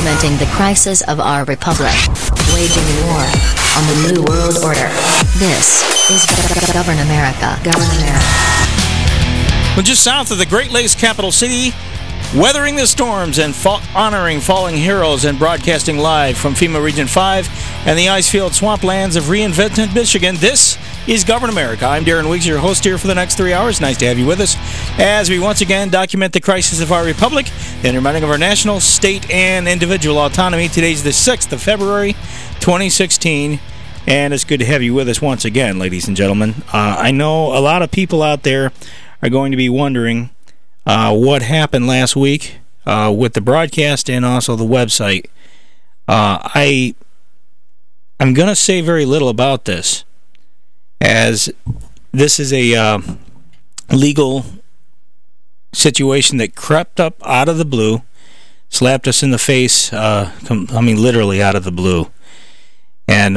documenting the crisis of our republic, waging war on the New World Order. This is Govern America. Govern America. Well, just south of the Great Lakes capital city, weathering the storms and honoring fallen heroes and broadcasting live from FEMA Region 5 and the ice-filled swamplands of reinvented Michigan, this is Govern America. I'm Darren Weeks, your host here for the next 3 hours. Nice to have you with us as we once again document the crisis of our republic and reminding of our national, state, and individual autonomy. Today's the 6th of February, 2016, and it's good to have you with us once again, ladies and gentlemen. I know a lot of people out there are going to be wondering what happened last week with the broadcast and also the website. I'm going to say very little about this, as this is a legal situation that crept up out of the blue, slapped us in the face, literally out of the blue. And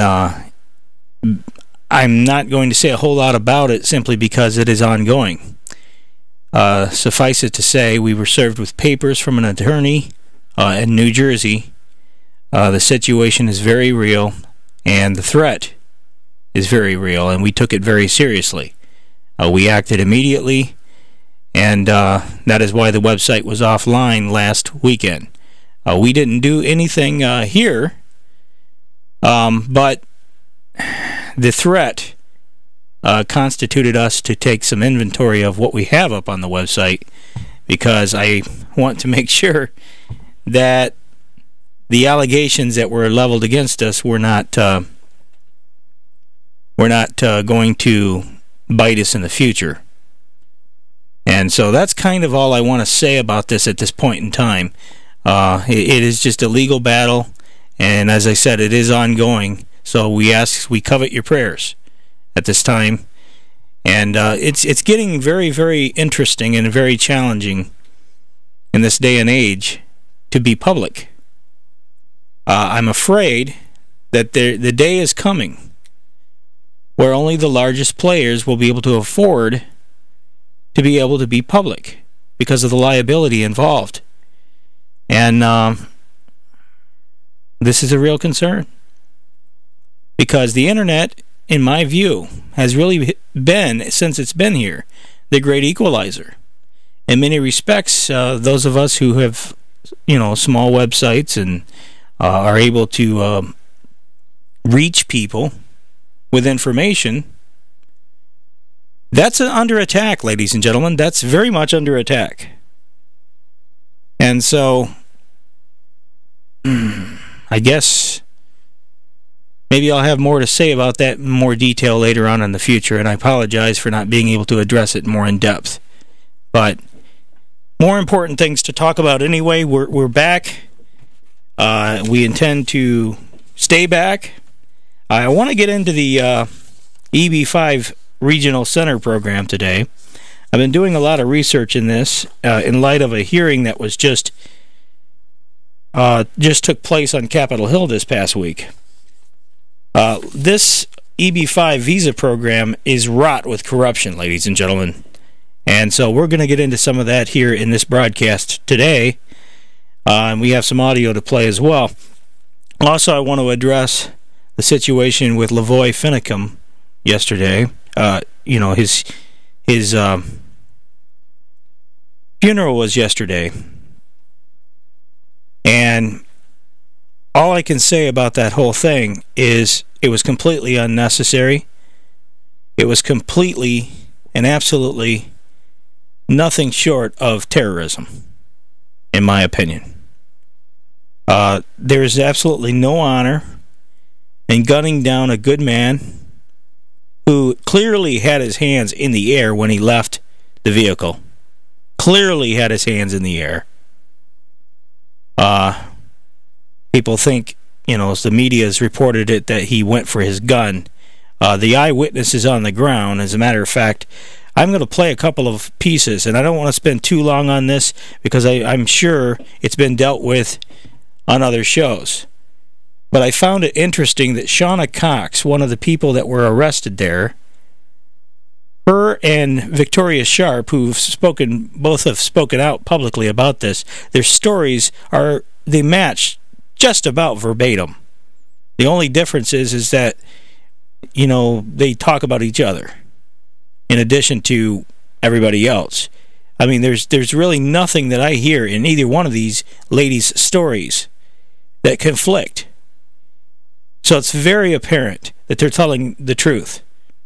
I'm not going to say a whole lot about it simply because it is ongoing. Suffice it to say, we were served with papers from an attorney in New Jersey. The situation is very real, and the threat is very real, and we took it very seriously. We acted immediately, and that is why the website was offline last weekend. We didn't do anything here, but the threat constituted us to take some inventory of what we have up on the website, because I want to make sure that the allegations that were leveled against us were not going to bite us in the future. And so that's kind of all I want to say about this at this point in time. It is just a legal battle, and as I said, it is ongoing. So we covet your prayers at this time, and it's getting very, very interesting and very challenging in this day and age to be public. I'm afraid that the day is coming where only the largest players will be able to afford to be able to be public because of the liability involved. And this is a real concern, because the internet, in my view, has really been, since it's been here, the great equalizer. In many respects, those of us who have, small websites and are able to reach people with information, that's under attack, ladies and gentlemen. That's very much under attack. And so, I guess maybe I'll have more to say about that in more detail later on in the future, and I apologize for not being able to address it more in depth. But more important things to talk about anyway. We're back. We intend to stay back. I want to get into the EB5 Regional Center program today. I've been doing a lot of research in this in light of a hearing that was just took place on Capitol Hill this past week. This EB5 visa program is wrought with corruption, ladies and gentlemen. And so we're going to get into some of that here in this broadcast today. And we have some audio to play as well. Also, I want to address the situation with Lavoy Finicum yesterday. His funeral was yesterday. And all I can say about that whole thing is it was completely unnecessary. It was completely and absolutely nothing short of terrorism, in my opinion. There is absolutely no honor in gunning down a good man who clearly had his hands in the air when he left the vehicle. Clearly had his hands in the air. People think, as the media has reported it, that he went for his gun. The eyewitness is on the ground. As a matter of fact, I'm going to play a couple of pieces, and I don't want to spend too long on this because I'm sure it's been dealt with on other shows. But I found it interesting that Shauna Cox, one of the people that were arrested there, her and Victoria Sharp, both have spoken out publicly about this, their stories they match just about verbatim. The only difference is that, you know, they talk about each other in addition to everybody else. I mean, there's really nothing that I hear in either one of these ladies' stories that conflict. So it's very apparent that they're telling the truth.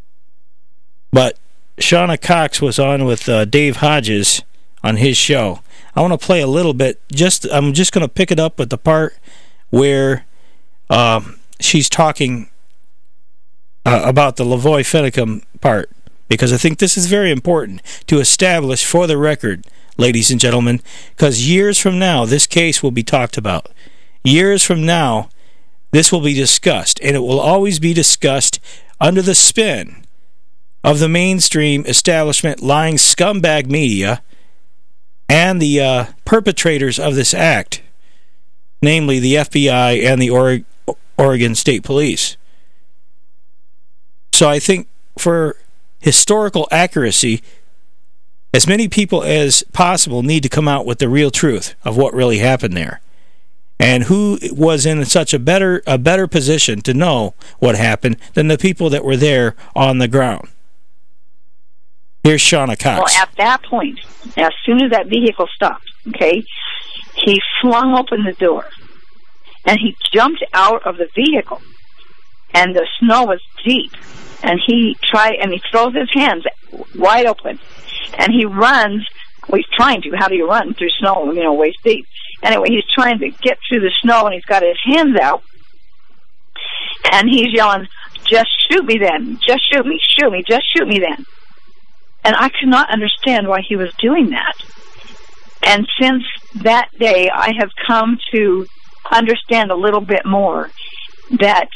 But Shauna Cox was on with Dave Hodges on his show. I want to play a little bit. I'm just going to pick it up with the part where she's talking about the Lavoy Finicum part, because I think this is very important to establish for the record, ladies and gentlemen, because years from now, this case will be talked about. Years from now, this will be discussed, and it will always be discussed under the spin of the mainstream establishment lying scumbag media and the perpetrators of this act, namely the FBI and the Oregon State Police. So I think for historical accuracy, as many people as possible need to come out with the real truth of what really happened there, and who was in such a better position to know what happened than the people that were there on the ground. Here's Shauna Cox. Well, at that point, as soon as that vehicle stopped, okay, he flung open the door, and he jumped out of the vehicle, and the snow was deep, and he throws his hands wide open, and he runs. Well, he's trying to. How do you run through snow, waist deep? Anyway, he's trying to get through the snow, and he's got his hands out, and he's yelling, "Just shoot me then. Just shoot me, just shoot me then." And I could not understand why he was doing that. And since that day, I have come to understand a little bit more that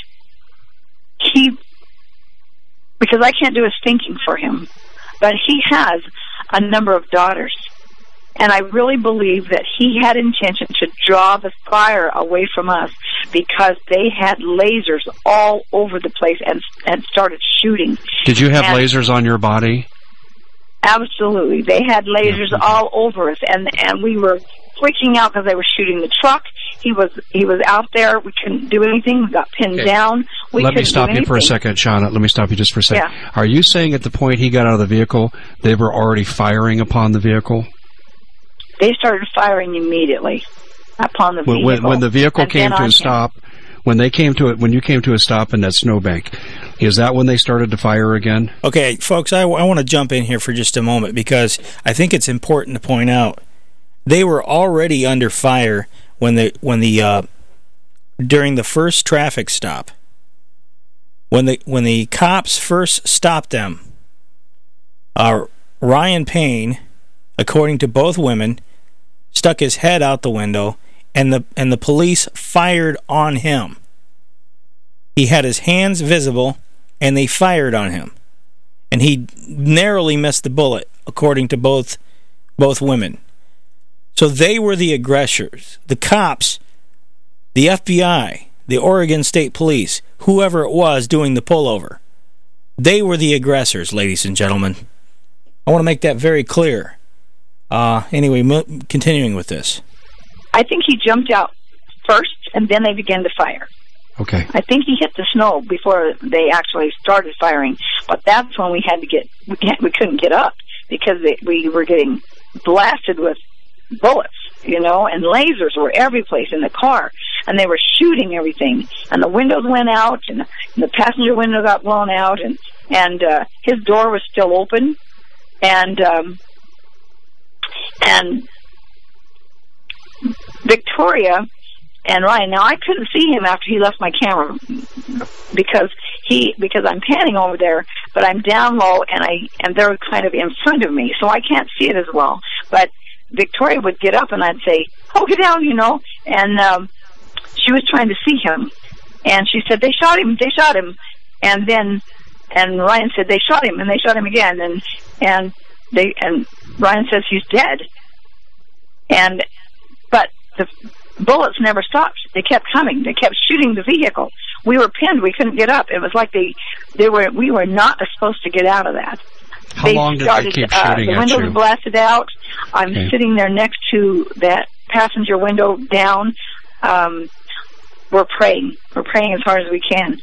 because I can't do his thinking for him, but he has a number of daughters. And I really believe that he had intention to draw the fire away from us because they had lasers all over the place and started shooting. Did you have lasers on your body? Absolutely. They had lasers all over us, and we were freaking out because they were shooting the truck. He was out there. We couldn't do anything. We got pinned down. Let me stop you for a second, Shauna. Let me stop you just for a second. Yeah. Are you saying at the point he got out of the vehicle, they were already firing upon the vehicle? They started firing immediately upon the vehicle. When the vehicle came to a stop, when you came to a stop in that snowbank, is that when they started to fire again? Okay, folks, I want to jump in here for just a moment because I think it's important to point out they were already under fire when during the first traffic stop. When the cops first stopped them, Ryan Payne, according to both women, stuck his head out the window, and the police fired on him. He had his hands visible, and they fired on him. And he narrowly missed the bullet, according to both women. So they were the aggressors. The cops, the FBI, the Oregon State Police, whoever it was doing the pullover, they were the aggressors, ladies and gentlemen. I want to make that very clear. Anyway, continuing with this. I think he jumped out first, and then they began to fire. Okay. I think he hit the snow before they actually started firing, but that's when we had to we couldn't get up because we were getting blasted with bullets, and lasers were every place in the car, and they were shooting everything, and the windows went out, and the passenger window got blown out, and his door was still open, and Victoria and Ryan. Now I couldn't see him after he left my camera because I'm panning over there, but I'm down low and they're kind of in front of me, so I can't see it as well. But Victoria would get up and I'd say, "Oh, get down," and she was trying to see him, and she said, "They shot him, and Ryan said, "They shot him, and they shot him again," and Ryan says he's dead, but the bullets never stopped. They kept coming. They kept shooting the vehicle. We were pinned. We couldn't get up. It was like we were not supposed to get out of that. How long did they keep shooting at you? The window was blasted out. I'm sitting there next to that passenger window down. we're praying. We're praying as hard as we can.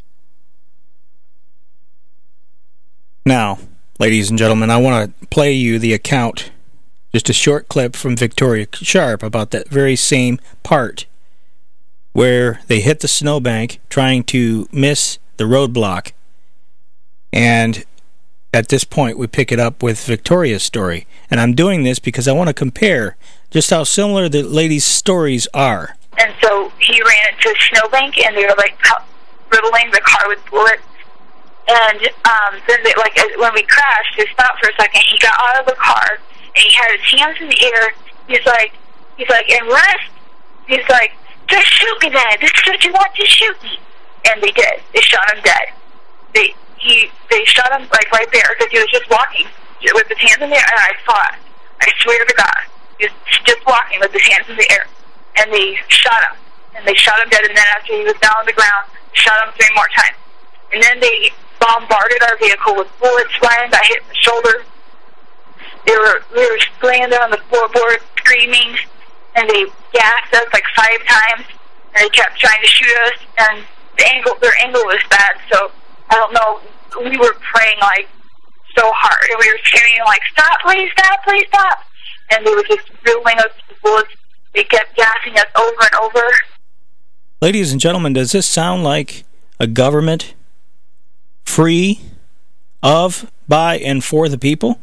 Now, ladies and gentlemen, I want to play you the account, just a short clip from Victoria Sharp about that very same part where they hit the snowbank trying to miss the roadblock. And at this point, we pick it up with Victoria's story. And I'm doing this because I want to compare just how similar the ladies' stories are. And so he ran into a snowbank, and they were, like, riddling the car with bullets. And then, when we crashed, they stopped for a second. He got out of the car, and he had his hands in the air. He's like, and rest. He's like, just shoot me then. This is what you want, just shoot me. And they did. They shot him dead. They shot him, like, right there, because he was just walking with his hands in the air, and I saw it. I swear to God. He was just walking with his hands in the air. And they shot him. And they shot him dead, and then after he was down on the ground, shot him 3 more times. And then they bombarded our vehicle with bullets. Ryan got hit in the shoulder. We were laying there on the floorboard screaming, and they gassed us like 5 times, and they kept trying to shoot us, and their angle was bad, so I don't know, we were praying like so hard, and we were screaming like, stop, please stop, please stop, and they were just riddling us with bullets. They kept gassing us over and over. Ladies and gentlemen, does this sound like a government free of, by, and for the people?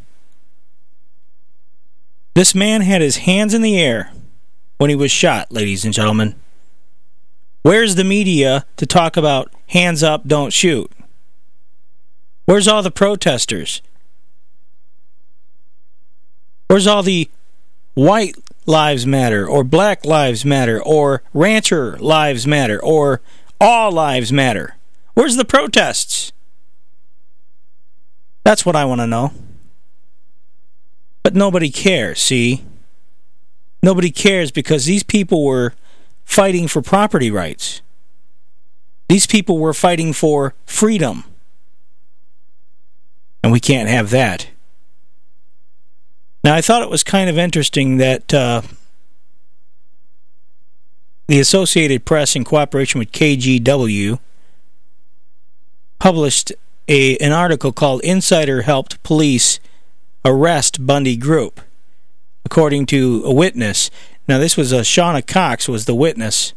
This man had his hands in the air when he was shot, ladies and gentlemen. Where's the media to talk about hands up, don't shoot? Where's all the protesters? Where's all the white lives matter, or black lives matter, or rancher lives matter, or all lives matter? Where's the protests? That's what I want to know. But nobody cares, see? Nobody cares because these people were fighting for property rights. These people were fighting for freedom. And we can't have that. Now, I thought it was kind of interesting that the Associated Press, in cooperation with KGW, published an article called Insider Helped Police Arrest Bundy Group, according to a witness. Now, this was Shauna Cox was the witness.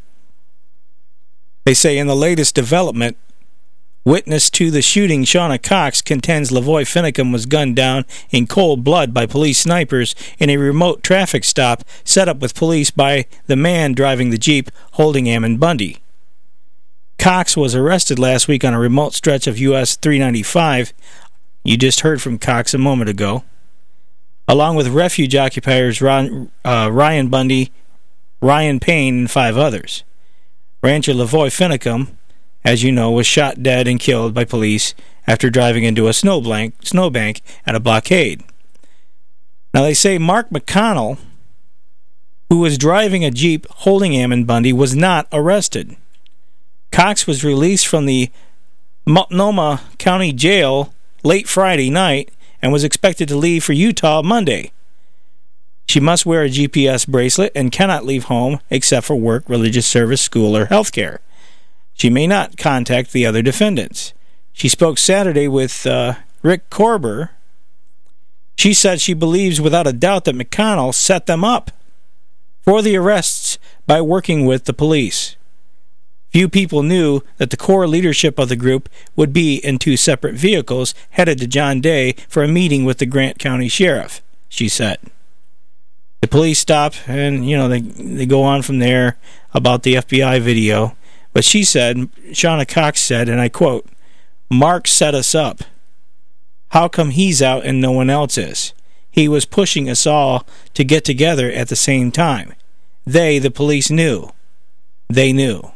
They say, in the latest development, witness to the shooting, Shauna Cox contends Lavoy Finicum was gunned down in cold blood by police snipers in a remote traffic stop set up with police by the man driving the Jeep holding Ammon Bundy. Cox was arrested last week on a remote stretch of US 395. You just heard from Cox a moment ago. Along with refuge occupiers Ryan Bundy, Ryan Payne, and 5 others. Rancher Lavoy Finicum, as you know, was shot dead and killed by police after driving into a snowbank at a blockade. Now, they say Mark McConnell, who was driving a Jeep holding Ammon Bundy, was not arrested. Cox was released from the Multnomah County Jail late Friday night and was expected to leave for Utah Monday. She must wear a GPS bracelet and cannot leave home except for work, religious service, school, or health care. She may not contact the other defendants. She spoke Saturday with Rick Korber. She said she believes without a doubt that McConnell set them up for the arrests by working with the police. Few people knew that the core leadership of the group would be in 2 separate vehicles headed to John Day for a meeting with the Grant County Sheriff, she said. The police stop and, they go on from there about the FBI video. But she said, Shauna Cox said, and I quote, "Mark set us up. How come he's out and no one else is? He was pushing us all to get together at the same time. They, the police, knew. They knew."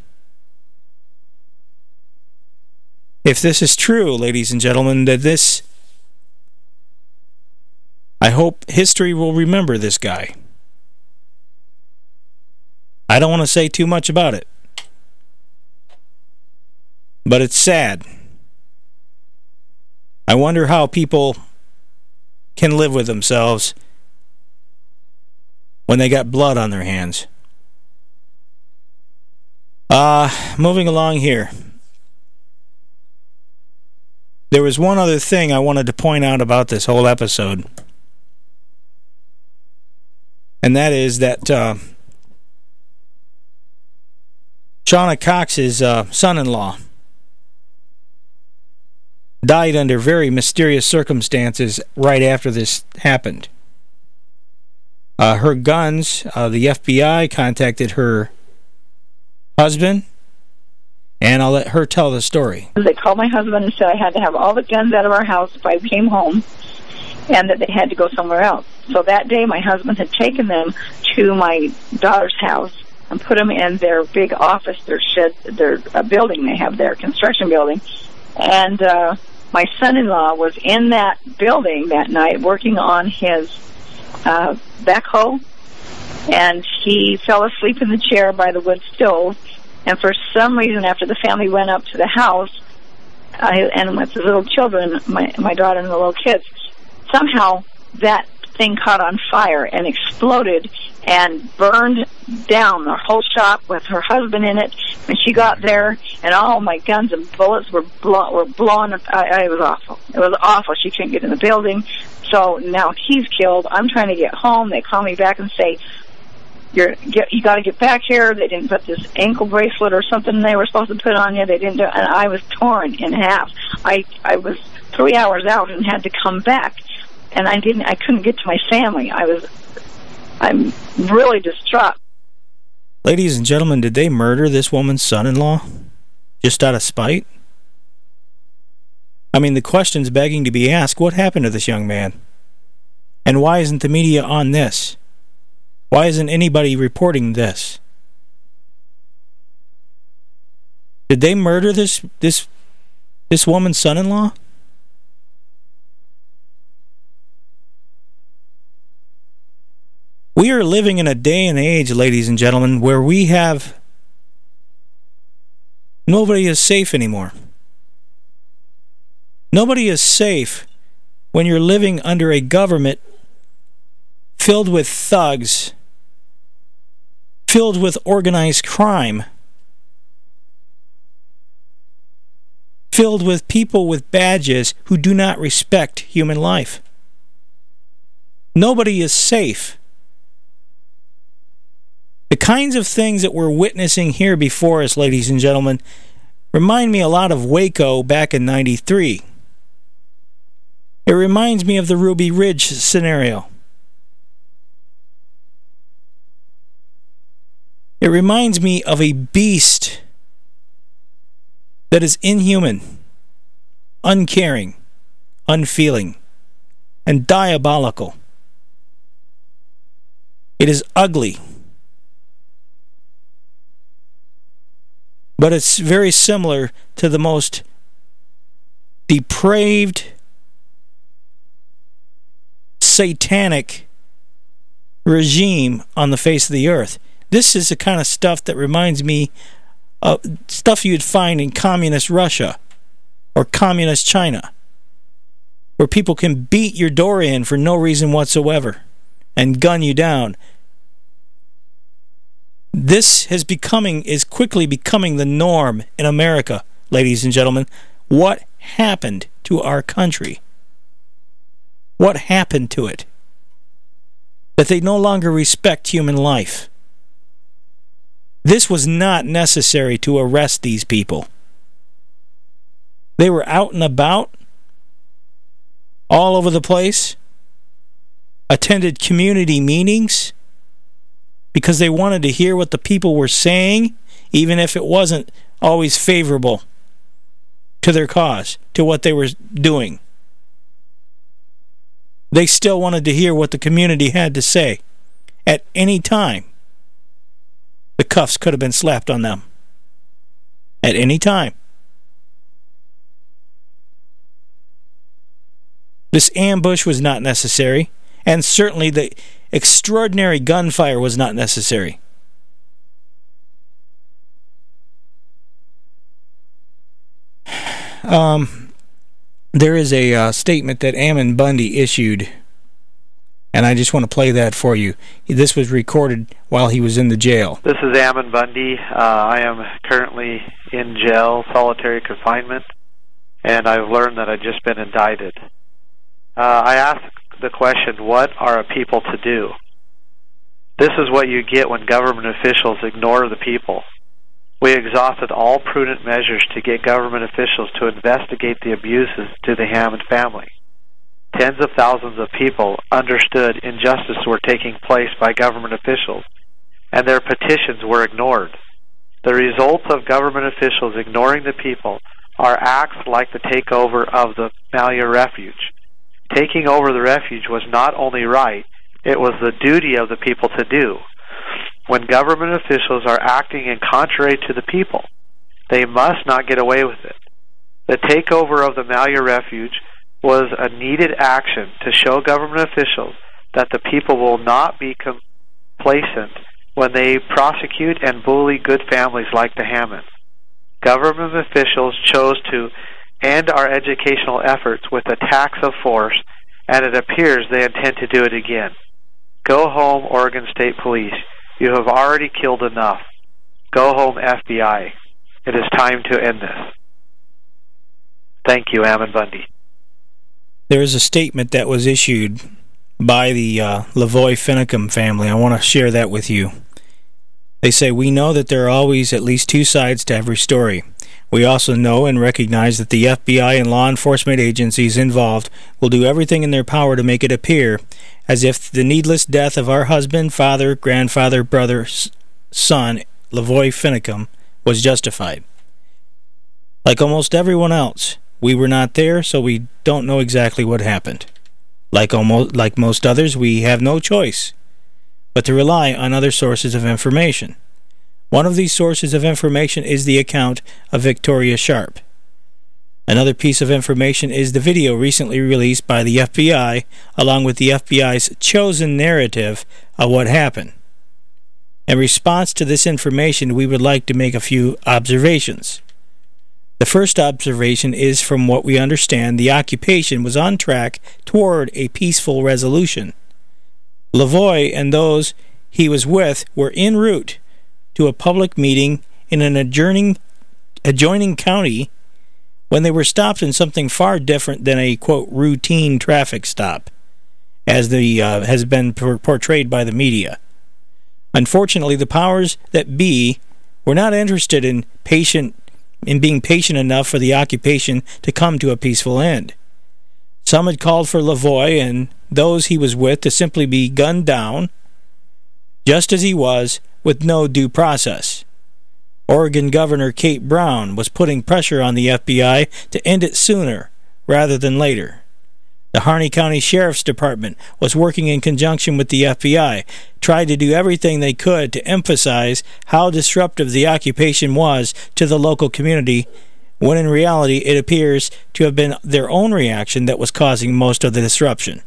If this is true, ladies and gentlemen, I hope history will remember this guy. I don't want to say too much about it. But it's sad. I wonder how people can live with themselves when they got blood on their hands. Moving along here. There was one other thing I wanted to point out about this whole episode. And that is that Shauna Cox's son-in-law died under very mysterious circumstances right after this happened. Her guns, the FBI contacted her husband, and I'll let her tell the story. They called my husband and said I had to have all the guns out of our house if I came home, and that they had to go somewhere else. So that day, my husband had taken them to my daughter's house and put them in their big office, their shed, their building they have there, construction building. And my son-in-law was in that building that night working on his backhoe, and he fell asleep in the chair by the wood stove. And for some reason, after the family went up to the house, and with the little children, my daughter and the little kids, somehow that thing caught on fire and exploded and burned down the whole shop with her husband in it. And she got there, and all my guns and bullets were blown. It was awful. It was awful. She couldn't get in the building. So now he's killed. I'm trying to get home. They call me back and say, you got to get back here. They didn't put this ankle bracelet or something they were supposed to put on you. They didn't do it, and I was torn in half. I was 3 hours out and had to come back, and I couldn't get to my family. I'm really distraught. Ladies and gentlemen, did they murder this woman's son-in-law just out of spite? I mean, the question's begging to be asked, what happened to this young man? And why isn't the media on this? Why isn't anybody reporting this? Did they murder this woman's son-in-law? We are living in a day and age, ladies and gentlemen, where nobody is safe anymore. Nobody is safe when you're living under a government filled with thugs, filled with organized crime, filled with people with badges who do not respect human life. Nobody is safe. The kinds of things that we're witnessing here before us, ladies and gentlemen, remind me a lot of Waco back in '93. It reminds me of the Ruby Ridge scenario. It reminds me of a beast that is inhuman, uncaring, unfeeling, and diabolical. It is ugly. But it's very similar to the most depraved, satanic regime on the face of the earth. This is the kind of stuff that reminds me of stuff you'd find in communist Russia or communist China, where people can beat your door in for no reason whatsoever and gun you down. This is quickly becoming the norm in America, ladies and gentlemen. What happened to our country? What happened to it? That they no longer respect human life. This was not necessary to arrest these people. They were out and about, all over the place, attended community meetings, because they wanted to hear what the people were saying, even if it wasn't always favorable to their cause, to what they were doing. They still wanted to hear what the community had to say. At any time, the cuffs could have been slapped on them. At any time. This ambush was not necessary, and certainly the extraordinary gunfire was not necessary. There is a statement that Ammon Bundy issued And I just want to play that for you. This was recorded while he was in the jail. This is Ammon Bundy. I am currently in jail, solitary confinement, and I've learned that I've just been indicted. I asked the question, what are a people to do? This is what you get when government officials ignore the people. We exhausted all prudent measures to get government officials to investigate the abuses to the Hammond family. Tens of thousands of people understood injustices were taking place by government officials, and their petitions were ignored. The results of government officials ignoring the people are acts like the takeover of the Malheur Refuge. Taking over the refuge was not only right, it was the duty of the people to do. When government officials are acting in contrary to the people, they must not get away with it. The takeover of the Malheur Refuge was a needed action to show government officials that the people will not be complacent when they prosecute and bully good families like the Hammonds. Government officials chose to end our educational efforts with attacks of force, and it appears they intend to do it again. Go home, Oregon State Police. You have already killed enough. Go home, FBI. It is time to end this. Thank you, Ammon Bundy. There is a statement that was issued by the Lavoy Finicum family. I want to share that with you. They say, "We know that there are always at least two sides to every story. We also know and recognize that the FBI and law enforcement agencies involved will do everything in their power to make it appear as if the needless death of our husband, father, grandfather, brother, son, Lavoy Finicum, was justified. Like almost everyone else, we were not there, so we don't know exactly what happened. Like most others, we have no choice but to rely on other sources of information. One of these sources of information is the account of Victoria Sharp. Another piece of information is the video recently released by the FBI, along with the FBI's chosen narrative of what happened. In response to this information, we would like to make a few observations. The first observation is, from what we understand, the occupation was on track toward a peaceful resolution. Lavoy and those he was with were en route to a public meeting in an adjoining county when they were stopped in something far different than a, quote, routine traffic stop, as has been portrayed by the media. Unfortunately, the powers that be were not interested in being patient enough for the occupation to come to a peaceful end. Some had called for Lavoy and those he was with to simply be gunned down, just as he was, with no due process. Oregon Governor Kate Brown was putting pressure on the FBI to end it sooner rather than later. The Harney County Sheriff's Department was working in conjunction with the FBI, tried to do everything they could to emphasize how disruptive the occupation was to the local community, when in reality it appears to have been their own reaction that was causing most of the disruption.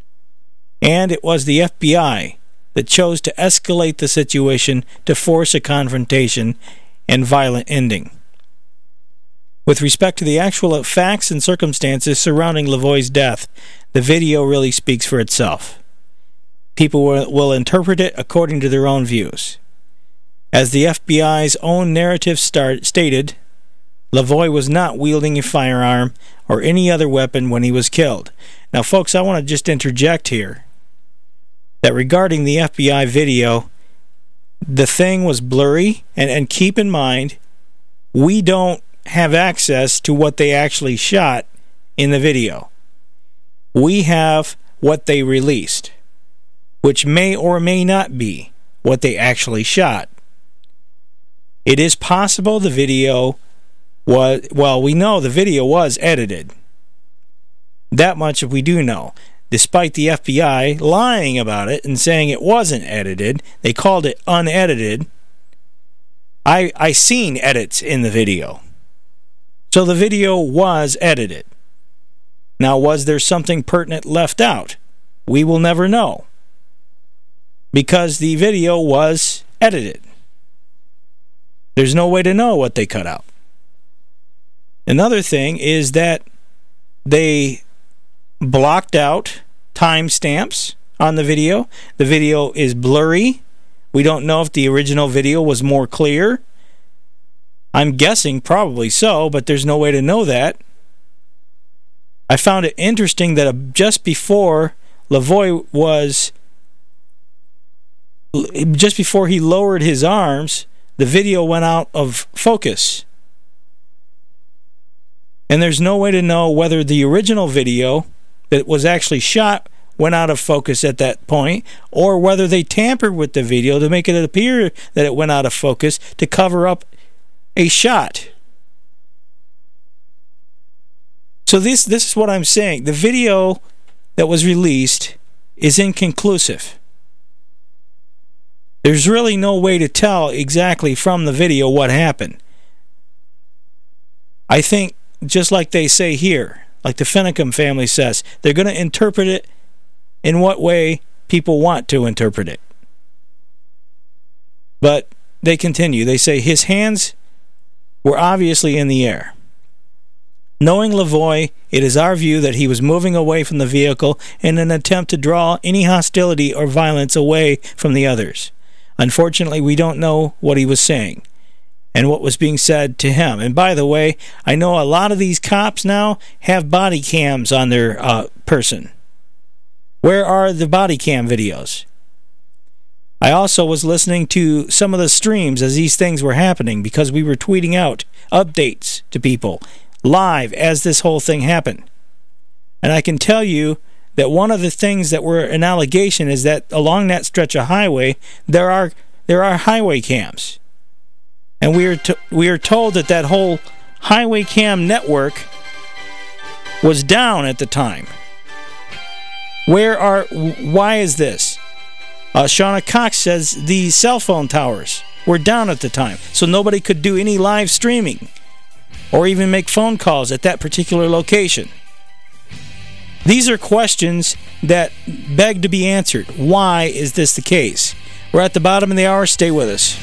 And it was the FBI that chose to escalate the situation to force a confrontation and violent ending. With respect to the actual facts and circumstances surrounding Lavoy's death, the video really speaks for itself. People will interpret it according to their own views. As the FBI's own narrative stated, Lavoy was not wielding a firearm or any other weapon when he was killed. Now, folks, I want to just interject here that regarding the FBI video, the thing was blurry, and keep in mind, we don't have access to what they actually shot in the video. We have what they released, which may or may not be what they actually shot. It is possible the video was, well, we know the video was edited. That much we do know. Despite the FBI lying about it and saying it wasn't edited, they called it unedited. I seen edits in the video. So the video was edited. Now, was there something pertinent left out? We will never know, because the video was edited. There's no way to know what they cut out. Another thing is that they blocked out timestamps on the video. The video is blurry. We don't know if the original video was more clear. I'm guessing probably so, but there's no way to know that. I found it interesting that just before Lavoie just before he lowered his arms, the video went out of focus. And there's no way to know whether the original video that was actually shot went out of focus at that point, or whether they tampered with the video to make it appear that it went out of focus to cover up a shot. So this is what I'm saying. The video that was released is inconclusive. There's really no way to tell exactly from the video what happened. I think, just like they say here, like the Finicum family says, they're going to interpret it in what way people want to interpret it. But they continue. They say his hands were obviously in the air. Knowing Lavoie, it is our view that he was moving away from the vehicle in an attempt to draw any hostility or violence away from the others. Unfortunately, we don't know what he was saying and what was being said to him. And by the way, I know a lot of these cops now have body cams on their person. Where are the body cam videos? I also was listening to some of the streams as these things were happening, because we were tweeting out updates to people live as this whole thing happened. And I can tell you that one of the things that were an allegation is that along that stretch of highway there are highway cams, and we are told that whole highway cam network was down at the time. Why is this? Shauna Cox says the cell phone towers were down at the time, so nobody could do any live streaming or even make phone calls at that particular location. These are questions that beg to be answered. Why is this the case? We're at the bottom of the hour. Stay with us.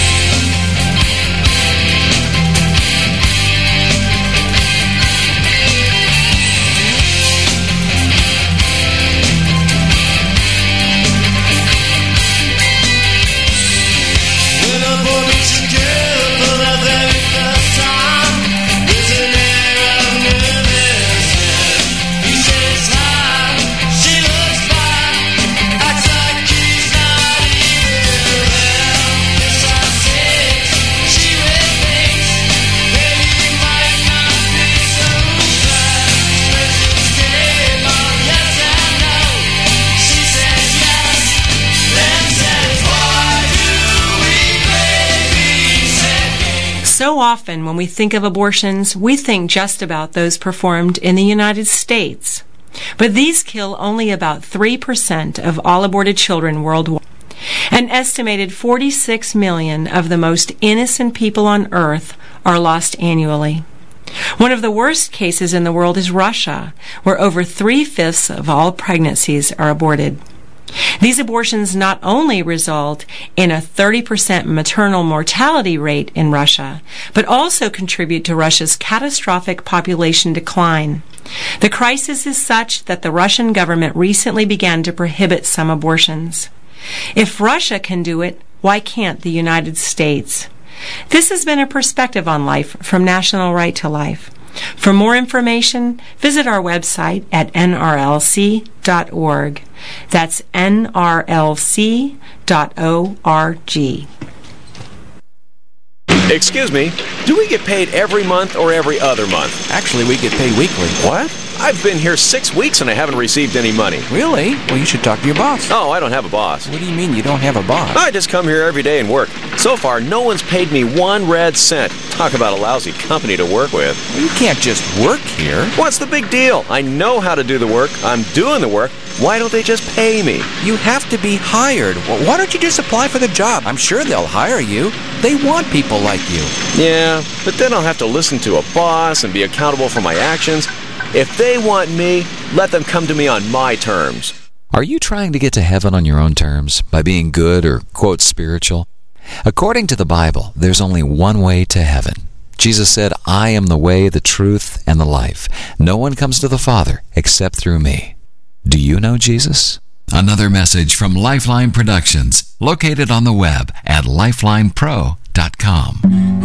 So often when we think of abortions, we think just about those performed in the United States. But these kill only about 3% of all aborted children worldwide. An estimated 46 million of the most innocent people on earth are lost annually. One of the worst cases in the world is Russia, where over 3/5 of all pregnancies are aborted. These abortions not only result in a 30% maternal mortality rate in Russia, but also contribute to Russia's catastrophic population decline. The crisis is such that the Russian government recently began to prohibit some abortions. If Russia can do it, why can't the United States? This has been a perspective on life from National Right to Life. For more information, visit our website at nrlc.org. That's nrlc.org. Excuse me, do we get paid every month or every other month? Actually, we get paid weekly. What? I've been here 6 weeks and I haven't received any money. Really? Well, you should talk to your boss. Oh, I don't have a boss. What do you mean you don't have a boss? I just come here every day and work. So far, no one's paid me 1 red cent. Talk about a lousy company to work with. Well, you can't just work here. What's the big deal? I know how to do the work. I'm doing the work. Why don't they just pay me? You have to be hired. Well, why don't you just apply for the job? I'm sure they'll hire you. They want people like you. Yeah, but then I'll have to listen to a boss and be accountable for my actions. If they want me, let them come to me on my terms. Are you trying to get to heaven on your own terms by being good or, quote, spiritual? According to the Bible, there's only one way to heaven. Jesus said, I am the way, the truth, and the life. No one comes to the Father except through me. Do you know Jesus? Another message from Lifeline Productions, located on the web at lifelinepro.com.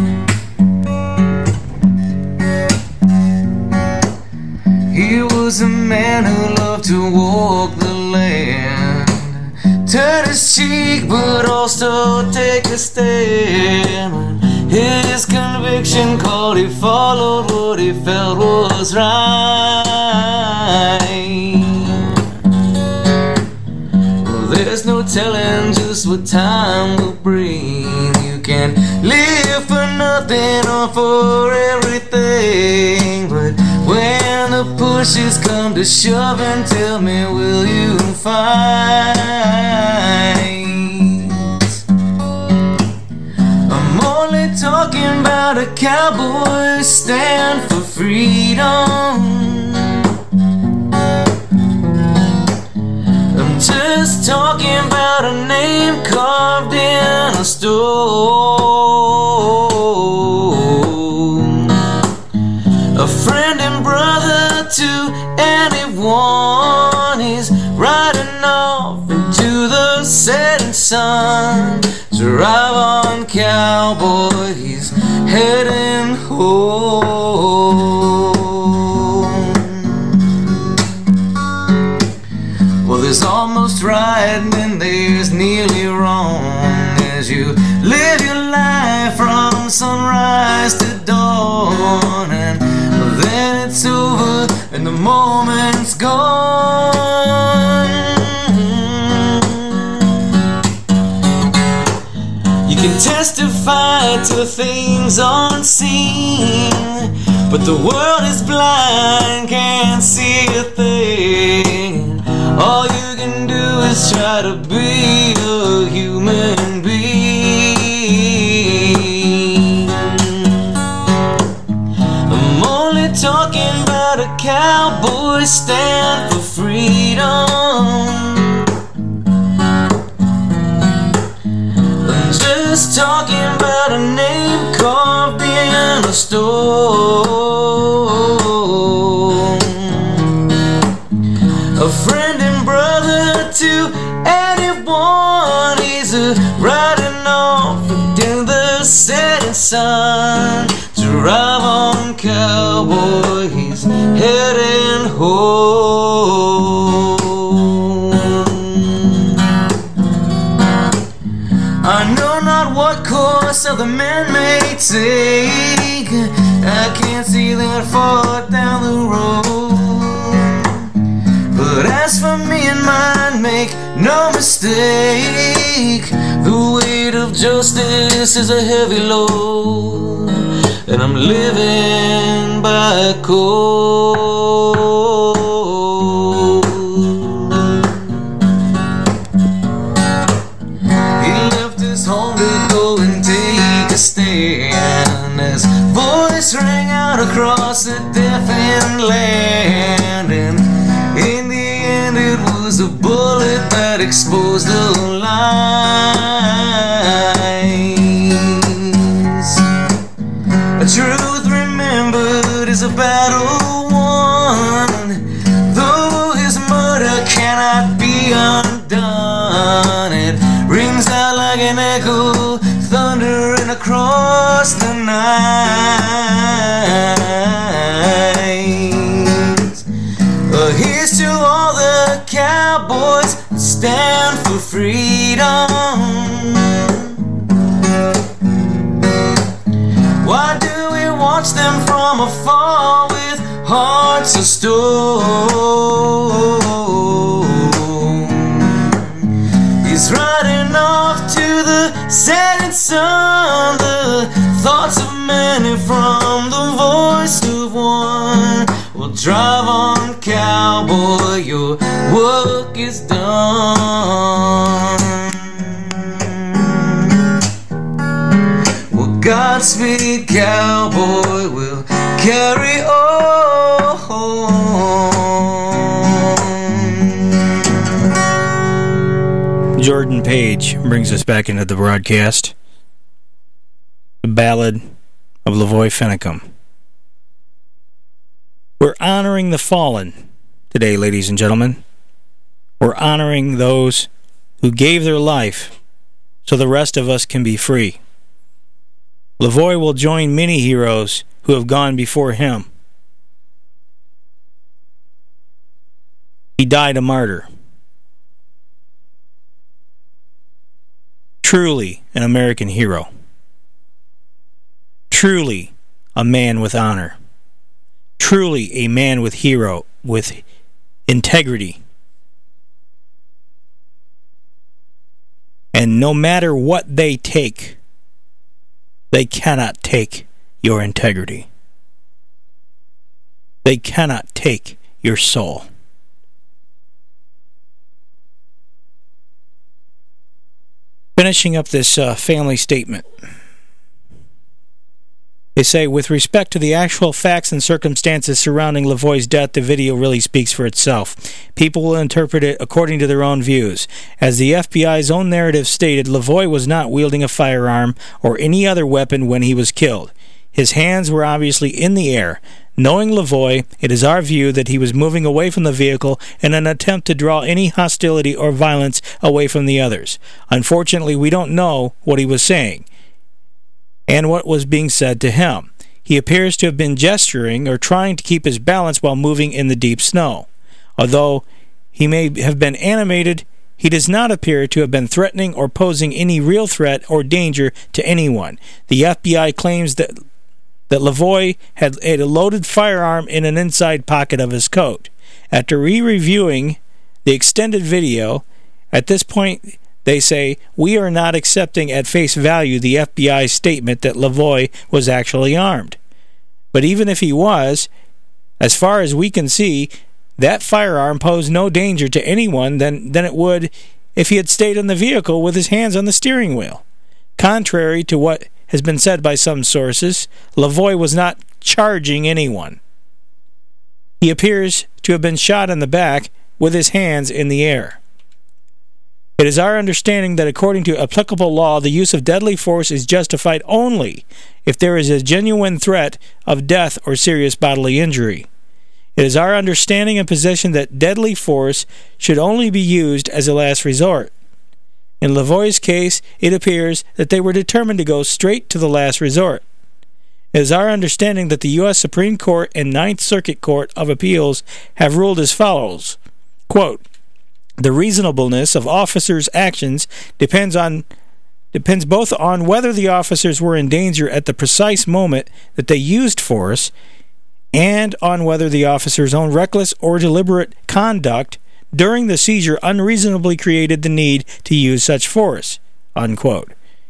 He was a man who loved to walk the land, turn his cheek but also take a stand. When his conviction called, he followed what he felt was right. Well, there's no telling just what time will bring. You can't live for nothing or for everything, but when the pushes come to shove, and tell me, will you fight? I'm only talking about a cowboy stand for freedom. I'm just talking about a name carved in a stone, a friend and brother to anyone. He's riding off into the setting sun. Drive on, cowboy, he's heading home. Well, there's almost right and then there's nearly wrong, as you live your life from sunrise to dawn, and then it's over and the moment's gone. You can testify to things unseen, but the world is blind, can't see a thing. All you can do is try to be a human being. I'm only talking about a cowboy stand for freedom. I'm just talking about a name carved in a stone, a friend and brother to anyone. He's riding off into the setting sun. Drive on, cowboy, he's heading home. I know not what course other men may take, I can't see that far down the road, but as for me and mine, make no mistake, the weight of justice is a heavy load, and I'm living by code. He left his home to go and take a stand, as voice rang out across the deafened land, and in the end it was a bullet that exposed the lies. A truth remembered is a battle won, though his murder cannot be undone. It rings out like an echo, thundering across the night. Here's to all the cowboys that stand for freedom. Why do we watch them from afar with hearts of stone? He's riding off to the setting sun, the thoughts of many from the voice of one. Well, drive on, cowboy, your work is done. Well, Godspeed, cowboy, we'll carry on. Jordan Page brings us back into the broadcast. The Ballad of Lavoy Finicum. We're honoring the fallen today, ladies and gentlemen. We're honoring those who gave their life so the rest of us can be free. Lavoy will join many heroes who have gone before him. He died a martyr. Truly an American hero. Truly a man with honor. Truly a man with integrity. And no matter what they take, they cannot take your integrity. They cannot take your soul. Finishing up this family statement. They say, with respect to the actual facts and circumstances surrounding Lavoy's death, the video really speaks for itself. People will interpret it according to their own views. As the FBI's own narrative stated, Lavoy was not wielding a firearm or any other weapon when he was killed. His hands were obviously in the air. Knowing Lavoy, it is our view that he was moving away from the vehicle in an attempt to draw any hostility or violence away from the others. Unfortunately, we don't know what he was saying and what was being said to him. He appears to have been gesturing or trying to keep his balance while moving in the deep snow. Although he may have been animated, he does not appear to have been threatening or posing any real threat or danger to anyone. The FBI claims that Lavoy had a loaded firearm in an inside pocket of his coat. After re-reviewing the extended video, at this point they say, we are not accepting at face value the FBI's statement that Lavoy was actually armed. But even if he was, as far as we can see, that firearm posed no danger to anyone than it would if he had stayed in the vehicle with his hands on the steering wheel. Contrary to what has been said by some sources, Lavoy was not charging anyone. He appears to have been shot in the back with his hands in the air. It is our understanding that according to applicable law, the use of deadly force is justified only if there is a genuine threat of death or serious bodily injury. It is our understanding and position that deadly force should only be used as a last resort. In Lavoy's case, it appears that they were determined to go straight to the last resort. It is our understanding that the U.S. Supreme Court and Ninth Circuit Court of Appeals have ruled as follows, quote, the reasonableness of officers' actions depends both on whether the officers were in danger at the precise moment that they used force and on whether the officers' own reckless or deliberate conduct during the seizure unreasonably created the need to use such force, unquote.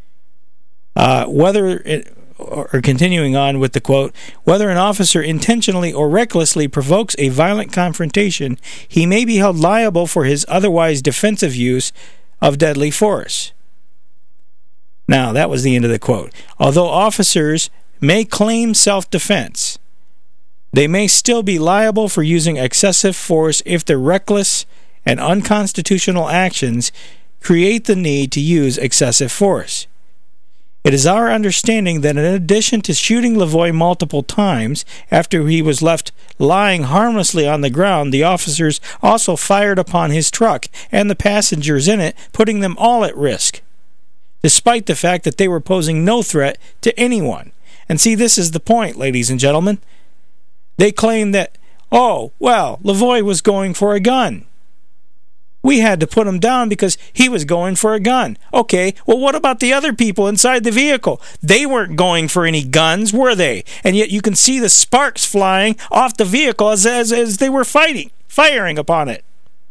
Continuing on with the quote, whether an officer intentionally or recklessly provokes a violent confrontation, he may be held liable for his otherwise defensive use of deadly force. Now, that was the end of the quote. Although officers may claim self-defense, they may still be liable for using excessive force if their reckless and unconstitutional actions create the need to use excessive force. It is our understanding that in addition to shooting Lavoy multiple times after he was left lying harmlessly on the ground, the officers also fired upon his truck and the passengers in it, putting them all at risk, despite the fact that they were posing no threat to anyone. And see, this is the point, ladies and gentlemen. They claim that, Lavoy was going for a gun. We had to put him down because he was going for a gun. Okay, well, what about the other people inside the vehicle? They weren't going for any guns, were they? And yet you can see the sparks flying off the vehicle as they were firing upon it.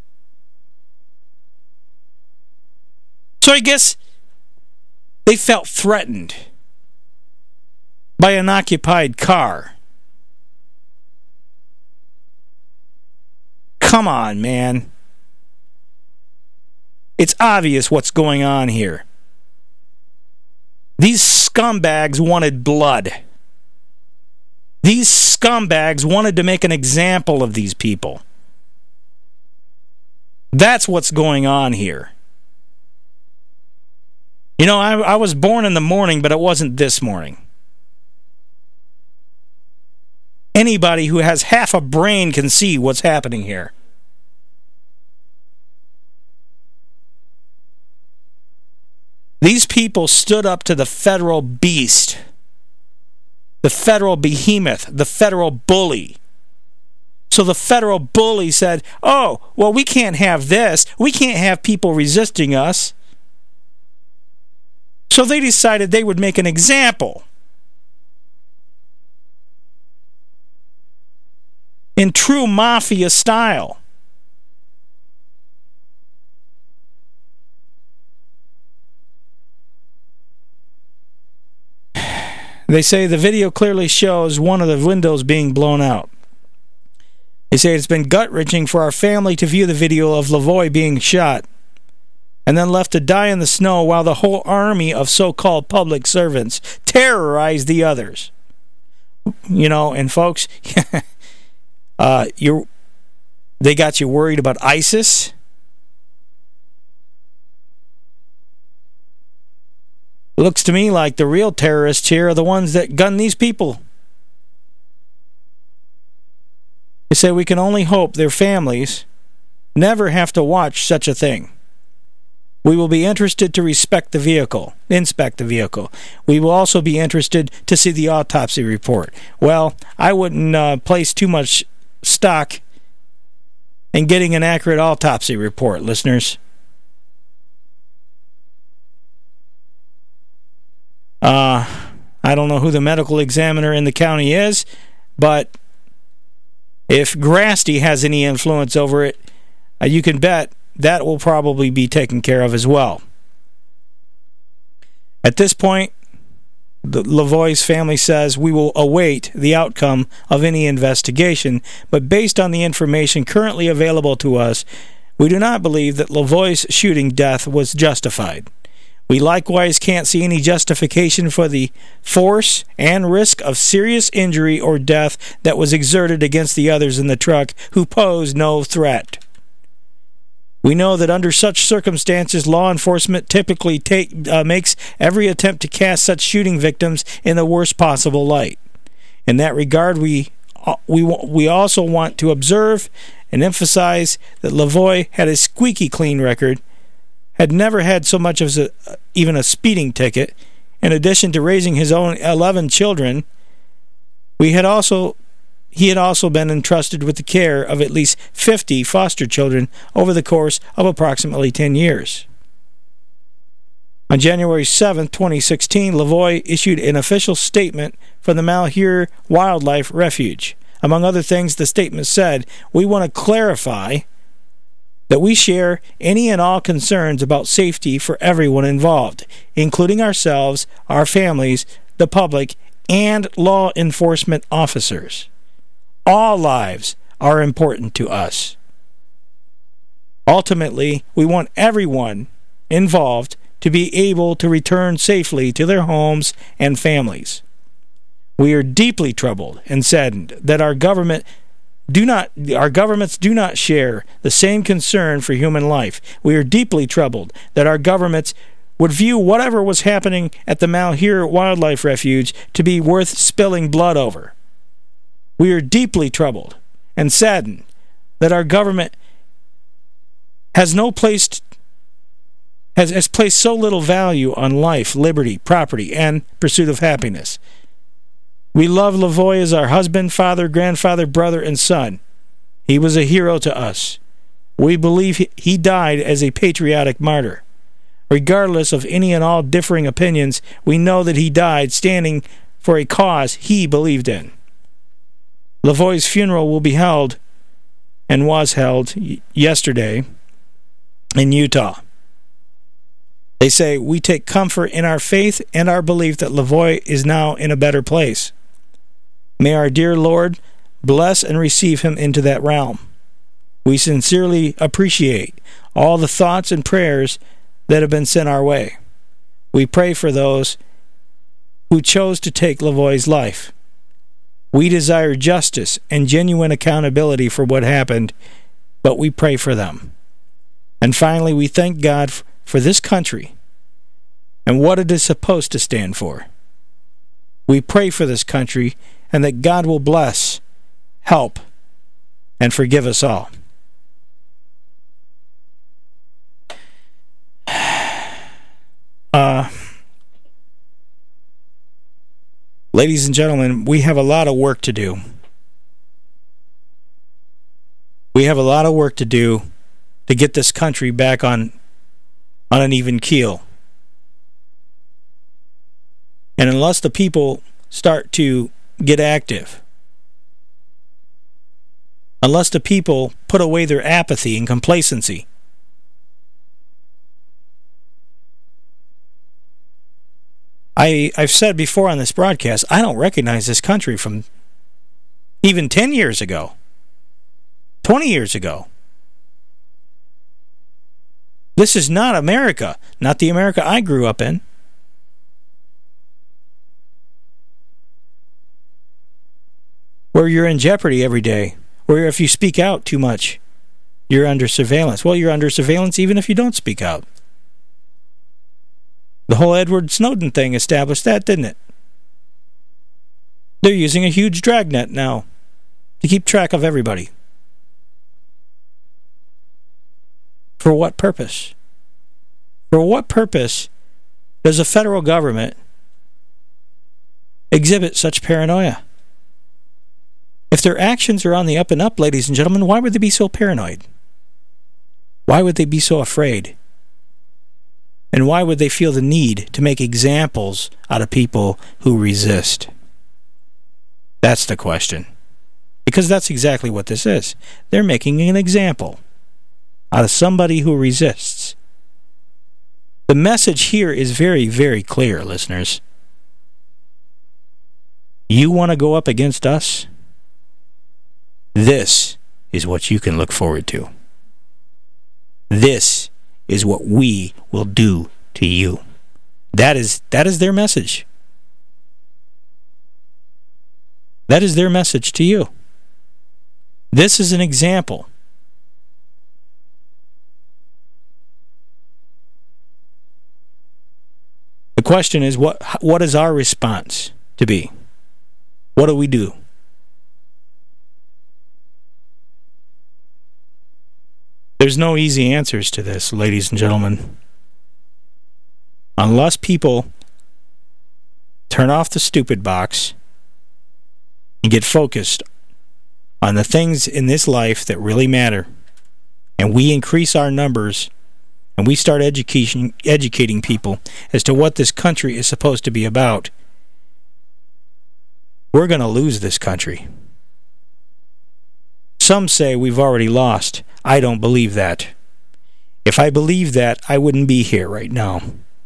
So I guess they felt threatened by an occupied car. Come on, man. It's obvious what's going on here. These scumbags wanted blood. These scumbags wanted to make an example of these people. That's what's going on here. You know, I was born in the morning, but it wasn't this morning. Anybody who has half a brain can see what's happening here. These people stood up to the federal beast, the federal behemoth, the federal bully. So the federal bully said, oh, well, we can't have this. We can't have people resisting us. So they decided they would make an example. In true mafia style. They say the video clearly shows one of the windows being blown out. They say it's been gut-wrenching for our family to view the video of Lavoy being shot and then left to die in the snow while the whole army of so-called public servants terrorized the others. You know, and folks, they got you worried about ISIS. Looks to me like the real terrorists here are the ones that gun these people. They say we can only hope their families never have to watch such a thing. We will be interested to inspect the vehicle. We will also be interested to see the autopsy report. Well, I wouldn't place too much stock in getting an accurate autopsy report, listeners. I don't know who the medical examiner in the county is, but if Grasty has any influence over it, you can bet that will probably be taken care of as well. At this point, the Lavoy's family says we will await the outcome of any investigation, but based on the information currently available to us, we do not believe that Lavoy's shooting death was justified. We likewise can't see any justification for the force and risk of serious injury or death that was exerted against the others in the truck who posed no threat. We know that under such circumstances, law enforcement typically makes every attempt to cast such shooting victims in the worst possible light. In that regard, we also want to observe and emphasize that Lavoy had a squeaky clean record, had never had so much as even a speeding ticket. In addition to raising his own 11 children, he had also been entrusted with the care of at least 50 foster children over the course of approximately 10 years. On January 7, 2016, Lavoy issued an official statement from the Malheur Wildlife Refuge. Among other things, the statement said, "We want to clarify that we share any and all concerns about safety for everyone involved, including ourselves, our families, the public, and law enforcement officers. All lives are important to us. Ultimately, we want everyone involved to be able to return safely to their homes and families. We are deeply troubled and saddened that our governments do not share the same concern for human life. We are deeply troubled that our governments would view whatever was happening at the Malheur Wildlife Refuge to be worth spilling blood over. We are deeply troubled and saddened that our government has placed so little value on life, liberty, property, and pursuit of happiness. We love Lavoy as our husband, father, grandfather, brother, and son. He was a hero to us. We believe he died as a patriotic martyr. Regardless of any and all differing opinions, we know that he died standing for a cause he believed in. Lavoy's funeral will be held, and was held yesterday, in Utah. They say, we take comfort in our faith and our belief that Lavoy is now in a better place. May our dear Lord bless and receive him into that realm. We sincerely appreciate all the thoughts and prayers that have been sent our way. We pray for those who chose to take Lavoy's life. We desire justice and genuine accountability for what happened, but we pray for them. And finally, we thank God for this country and what it is supposed to stand for. We pray for this country and that God will bless, help, and forgive us all. Ladies and gentlemen, we have a lot of work to do. We have a lot of work to do to get this country back on an even keel. And unless the people start to get active, unless the people put away their apathy and complacency, I've said before on this broadcast, I don't recognize this country from even 10 years ago, 20 years ago. This is not America, not the America I grew up in. Where you're in jeopardy every day, where if you speak out too much, you're under surveillance. Well, you're under surveillance even if you don't speak out. The whole Edward Snowden thing established that, didn't it? They're using a huge dragnet now to keep track of everybody. For what purpose? For what purpose does the federal government exhibit such paranoia? If their actions are on the up and up, ladies and gentlemen, why would they be so paranoid? Why would they be so afraid? And why would they feel the need to make examples out of people who resist? That's the question. Because that's exactly what this is. They're making an example out of somebody who resists. The message here is very, very clear, listeners. You want to go up against us? This is what you can look forward to. This is what we will do to you. That is their message. That is their message to you. This is an example. The question is, what is our response to be? What do we do? There's no easy answers to this, ladies and gentlemen. Unless people turn off the stupid box and get focused on the things in this life that really matter, and we increase our numbers, and we start educating people as to what this country is supposed to be about, we're going to lose this country. Some say we've already lost. I don't believe that. If I believed that, I wouldn't be here right now.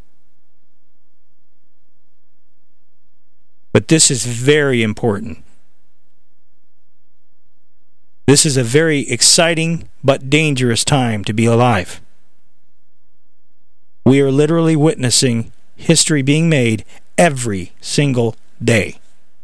But this is very important. This is a very exciting but dangerous time to be alive. We are literally witnessing history being made every single day.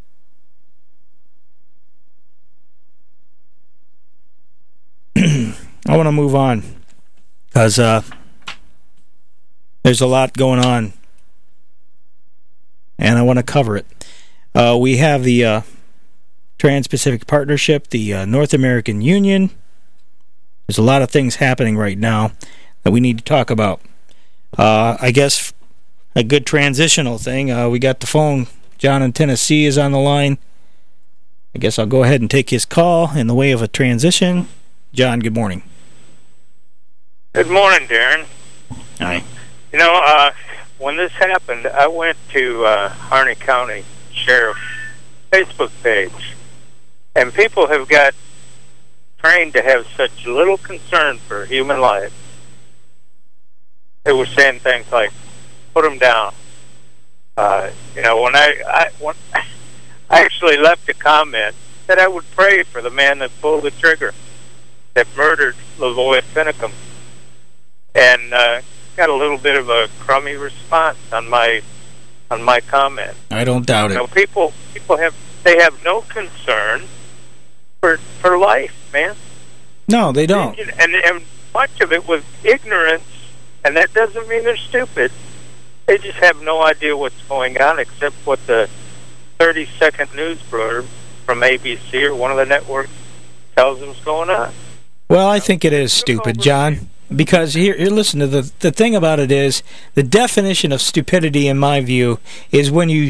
I want to move on because there's a lot going on, and I want to cover it. We have the Trans-Pacific Partnership, the North American Union. There's a lot of things happening right now that we need to talk about. I guess a good transitional thing. We got the phone. John in Tennessee is on the line. I guess I'll go ahead and take his call in the way of a transition. John, good morning. Good morning, Darren. Hi. You know, when this happened, I went to Harney County Sheriff Facebook page, and people have got trained to have such little concern for human life. They were saying things like, put them down. You know, when I actually left a comment that I would pray for the man that pulled the trigger, that murdered Lavoy Finicum, and got a little bit of a crummy response on my comment. I don't doubt it. You know, people have no concern for life, man. No, they don't. And much of it was ignorance, and that doesn't mean they're stupid. They just have no idea what's going on except what the 30-second news blurb from ABC or one of the networks tells them is going on. Well, I think it is stupid, John, because here listen to the thing about it is the definition of stupidity, in my view, is when you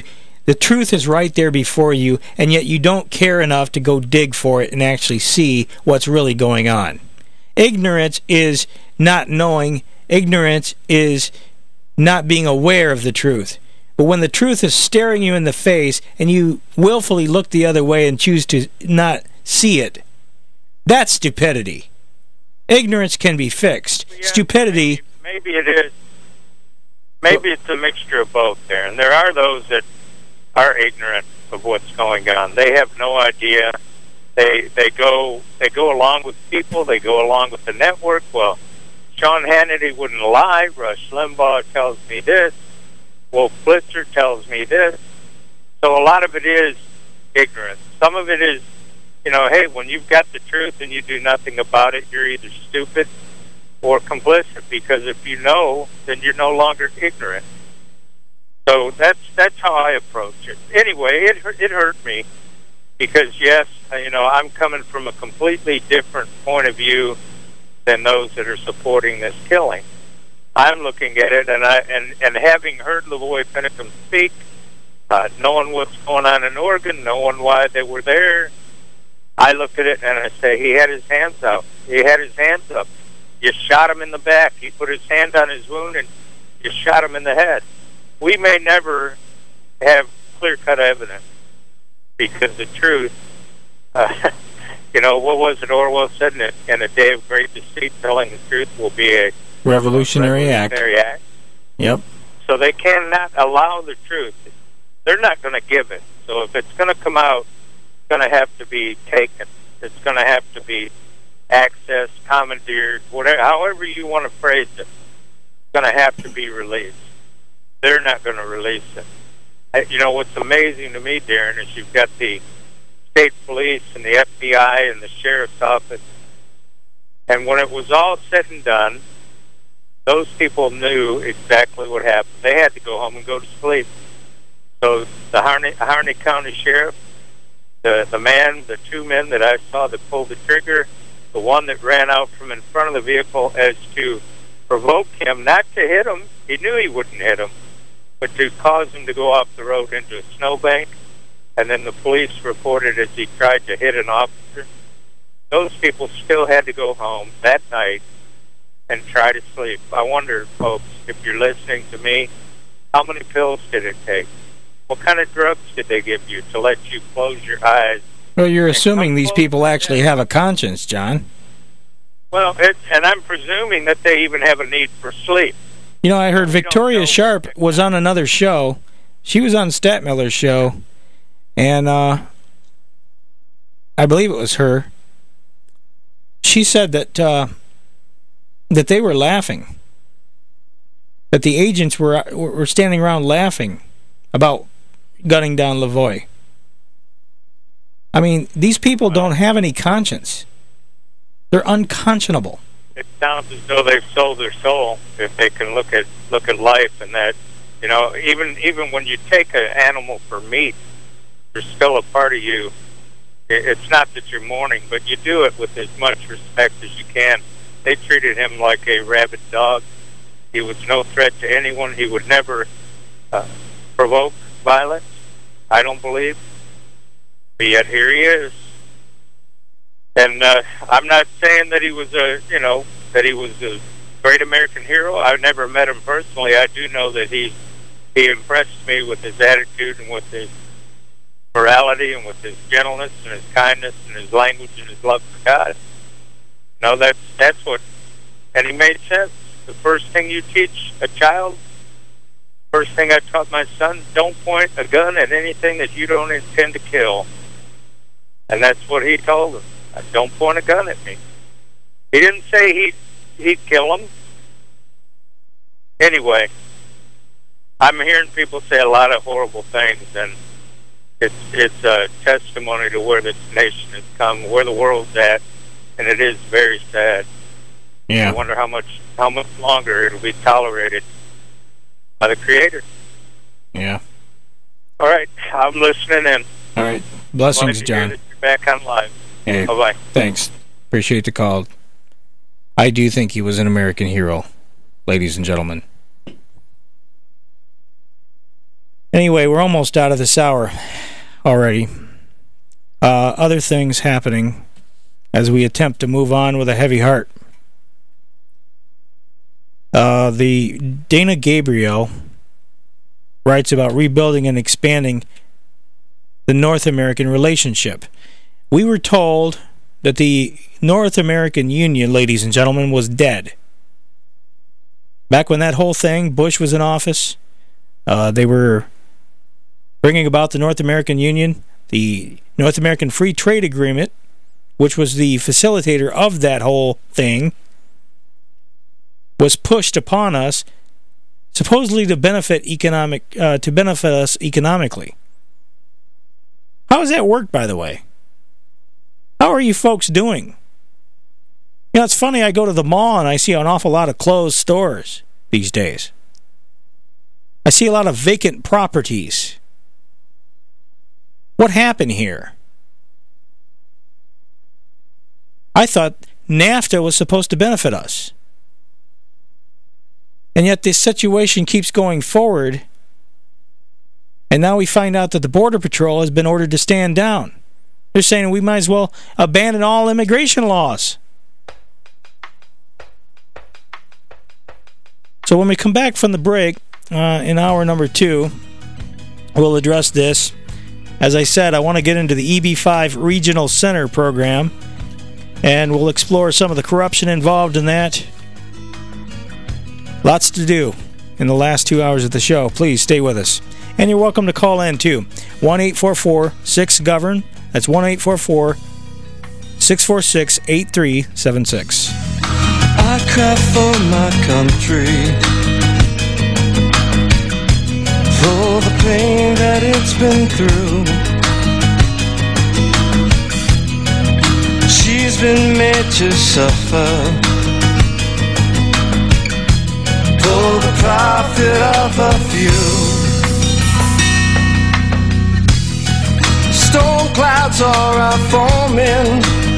The truth is right there before you, and yet you don't care enough to go dig for it and actually see what's really going on. Ignorance is not knowing. Ignorance is not being aware of the truth. But when the truth is staring you in the face and you willfully look the other way and choose to not see it, that's stupidity. Ignorance can be fixed. Yeah, Stupidity... Maybe it is. Maybe it's a mixture of both there. And there are those that are ignorant of what's going on. They have no idea. They go along with people. They go along with the network. Well, Sean Hannity wouldn't lie. Rush Limbaugh tells me this. Wolf Blitzer tells me this. So a lot of it is ignorance. Some of it is, hey, when you've got the truth and you do nothing about it, you're either stupid or complicit, because if you know, then you're no longer ignorant. So that's how I approach it. Anyway, it hurt me because, yes, I'm coming from a completely different point of view than those that are supporting this killing. I'm looking at it, and having heard Lavoy Finicum speak, knowing what's going on in Oregon, knowing why they were there, I look at it and I say, he had his hands out. He had his hands up. You shot him in the back. He put his hand on his wound, and you shot him in the head. We may never have clear-cut evidence, because the truth, what was it Orwell said, in a day of great deceit, telling the truth will be a revolutionary act. Yep. So they cannot allow the truth. They're not going to give it. So if it's going to come out, it's going to have to be taken. It's going to have to be accessed, commandeered, whatever, however you want to phrase it. It's going to have to be released. They're not going to release it. What's amazing to me, Darren, is you've got the state police and the FBI and the sheriff's office, and when it was all said and done, those people knew exactly what happened. They had to go home and go to sleep. So the Harney County Sheriff, the two men that I saw that pulled the trigger, the one that ran out from in front of the vehicle as to provoke him, not to hit him, he knew he wouldn't hit him, but to cause him to go off the road into a snowbank, and then the police reported as he tried to hit an officer. Those people still had to go home that night and try to sleep. I wonder, folks, if you're listening to me, how many pills did it take? What kind of drugs did they give you to let you close your eyes? Well, you're assuming these people actually have a conscience, John. Well, and I'm presuming that they even have a need for sleep. I heard Victoria Sharp was on another show. She was on Statmiller's show, and I believe it was her. She said that they were laughing, that the agents were standing around laughing about gunning down Lavoy. I mean, these people don't have any conscience. They're unconscionable. It sounds as though they've sold their soul. If they can look at life, and that, even when you take an animal for meat, there's still a part of you. It's not that you're mourning, but you do it with as much respect as you can. They treated him like a rabid dog. He was no threat to anyone. He would never provoke violence, I don't believe. But yet here he is. And I'm not saying that he was a great American hero. I've never met him personally. I do know that he impressed me with his attitude and with his morality and with his gentleness and his kindness and his language and his love for God. That's what, and he made sense. The first thing you teach a child, first thing I taught my son, don't point a gun at anything that you don't intend to kill. And that's what he told him. Don't point a gun at me. He didn't say he'd kill him. Anyway, I'm hearing people say a lot of horrible things, and it's a testimony to where this nation has come, where the world's at, and it is very sad. Yeah. I wonder how much longer it'll be tolerated by the Creator. Yeah. All right, I'm listening in. All right. Blessings, John. You're back on live. Hey, bye-bye. Thanks. Appreciate the call. I do think he was an American hero, ladies and gentlemen. Anyway, we're almost out of this hour already. Other things happening as we attempt to move on with a heavy heart. The Dana Gabriel writes about rebuilding and expanding the North American relationship. We were told that the North American Union, ladies and gentlemen, was dead. Back when that whole thing, Bush was in office, they were bringing about the North American Union, the North American Free Trade Agreement, which was the facilitator of that whole thing, was pushed upon us, supposedly to benefit us economically. How does that work, by the way? How are you folks doing? You know, it's funny, I go to the mall and I see an awful lot of closed stores these days. I see a lot of vacant properties. What happened here? I thought NAFTA was supposed to benefit us. And yet this situation keeps going forward, and now we find out that the Border Patrol has been ordered to stand down. They're saying we might as well abandon all immigration laws. So when we come back from the break, in hour number 2, we'll address this. As I said, I want to get into the EB5 Regional Center program, and we'll explore some of the corruption involved in that. Lots to do in the last 2 hours of the show. Please stay with us. And you're welcome to call in, too. 1-844-6-GOVERN. That's 1-844-646-8376. I cry for my country, for the pain that it's been through. She's been made to suffer for the profit of a few. Storm clouds are forming,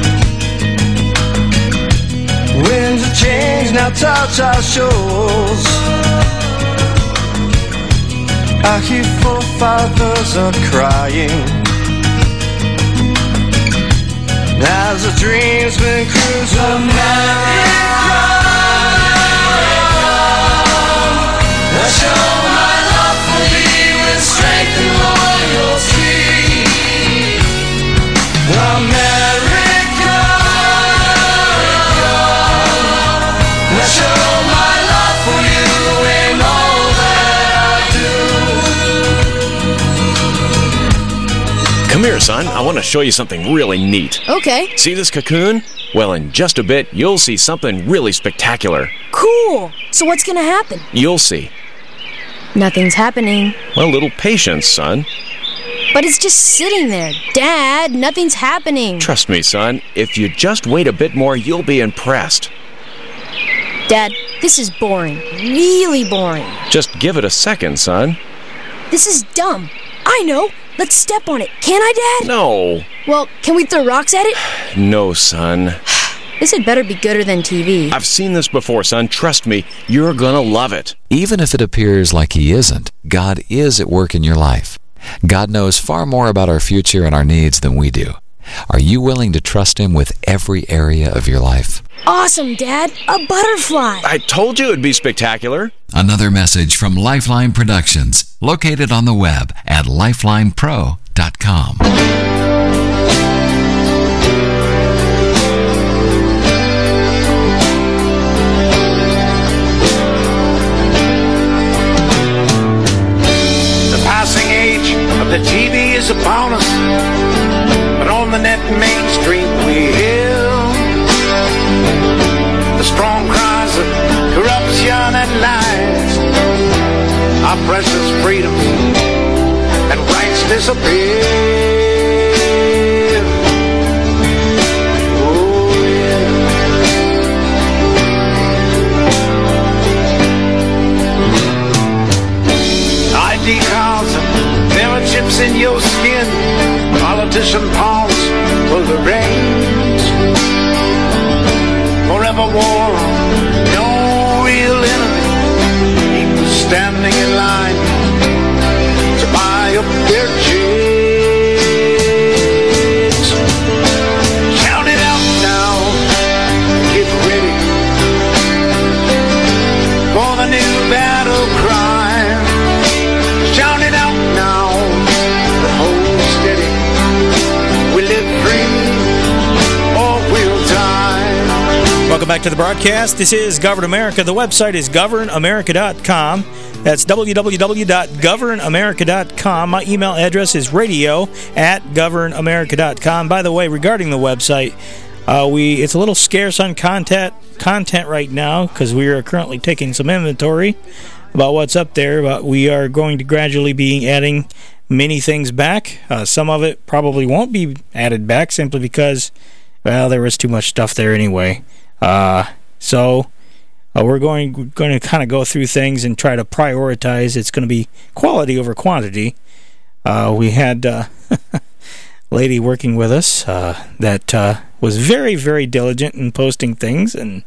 winds of change now touch our shores. Our forefathers are crying as the dream's been crucified. I show my love for thee with strength and loyalty. America, I show my love for you in all that I do. Come here, son. I want to show you something really neat. Okay. See this cocoon? Well, in just a bit, you'll see something really spectacular. Cool. So what's gonna happen? You'll see. Nothing's happening. Well, a little patience, son. But it's just sitting there. Dad, nothing's happening. Trust me, son. If you just wait a bit more, you'll be impressed. Dad, this is boring. Really boring. Just give it a second, son. This is dumb. I know. Let's step on it. Can I, Dad? No. Well, can we throw rocks at it? No, son. This had better be gooder than TV. I've seen this before, son. Trust me, you're gonna love it. Even if it appears like He isn't, God is at work in your life. God knows far more about our future and our needs than we do. Are you willing to trust Him with every area of your life? Awesome, Dad. A butterfly. I told you it'd be spectacular. Another message from Lifeline Productions, located on the web at lifelinepro.com. The TV is upon us, but on the net mainstream we hear the strong cries of corruption and lies. Our precious freedoms and rights disappear. Oh yeah. ID cards and chips in your skin, politician pawns for the reins. Forever war, no real enemy. People standing in line to Welcome back to the broadcast. This is Govern America. The website is governamerica.com. That's www.governamerica.com. My email address is radio@governamerica.com. By the way, regarding the website, it's a little scarce on content right now because we are currently taking some inventory about what's up there, but we are going to gradually be adding many things back. Some of it probably won't be added back simply because, well, there was too much stuff there anyway. So we're going to kind of go through things and try to prioritize. It's going to be quality over quantity. We had a lady working with us that was very, very diligent in posting things, and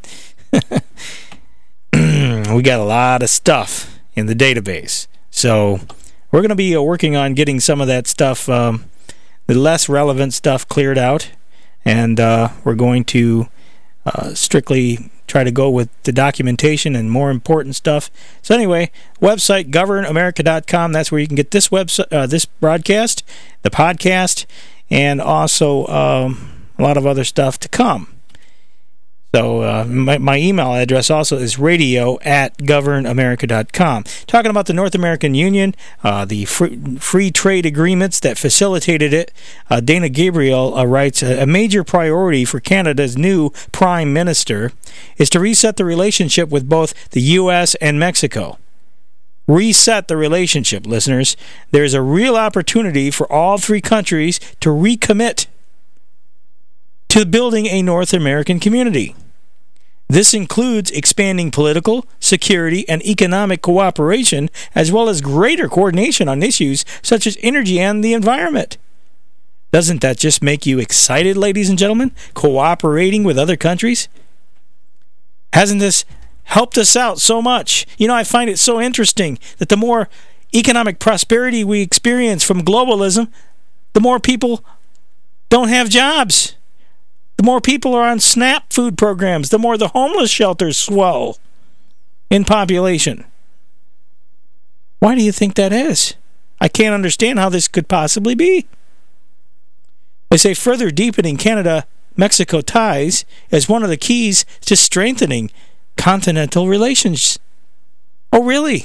we got a lot of stuff in the database. So we're going to be working on getting some of that stuff, the less relevant stuff, cleared out, and we're going to strictly try to go with the documentation and more important stuff. So anyway, website governamerica.com. That's where you can get this website, this broadcast, the podcast, and also a lot of other stuff to come. So my email address also is radio@governamerica.com. Talking about the North American Union, the free trade agreements that facilitated it, Dana Gabriel writes, a major priority for Canada's new Prime Minister is to reset the relationship with both the U.S. and Mexico. Reset the relationship, listeners. There's a real opportunity for all three countries to recommit to building a North American community. This includes expanding political, security, and economic cooperation, as well as greater coordination on issues such as energy and the environment. Doesn't that just make you excited, ladies and gentlemen? Cooperating with other countries? Hasn't this helped us out so much? You know, I find it so interesting that the more economic prosperity we experience from globalism, the more people don't have jobs. The more people are on SNAP food programs, the more the homeless shelters swell in population. Why do you think that is? I can't understand how this could possibly be. They say further deepening Canada-Mexico ties is one of the keys to strengthening continental relations. Oh, really?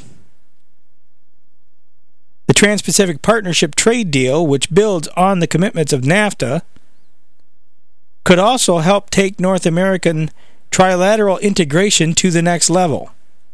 The Trans-Pacific Partnership trade deal, which builds on the commitments of NAFTA, could also help take North American trilateral integration to the next level.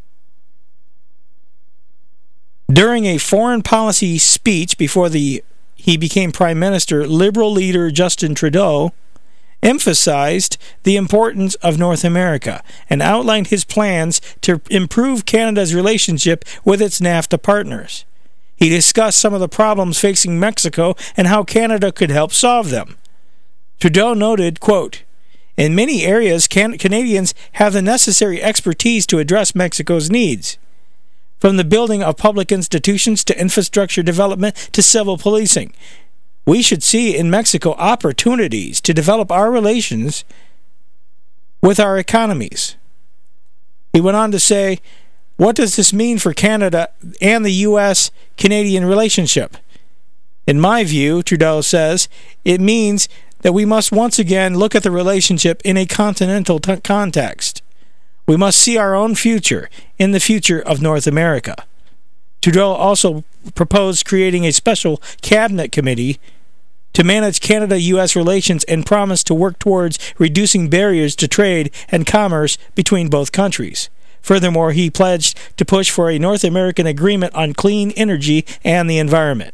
During a foreign policy speech before he became Prime Minister, Liberal leader Justin Trudeau emphasized the importance of North America and outlined his plans to improve Canada's relationship with its NAFTA partners. He discussed some of the problems facing Mexico and how Canada could help solve them. Trudeau noted, quote, "In many areas, Canadians have the necessary expertise to address Mexico's needs. From the building of public institutions to infrastructure development to civil policing. We should see in Mexico opportunities to develop our relations with our economies." He went on to say, what does this mean for Canada and the U.S.-Canadian relationship? In my view, Trudeau says, it means that we must once again look at the relationship in a continental context. We must see our own future in the future of North America. Trudeau also proposed creating a special cabinet committee to manage Canada-U.S. relations and promised to work towards reducing barriers to trade and commerce between both countries. Furthermore, he pledged to push for a North American agreement on clean energy and the environment.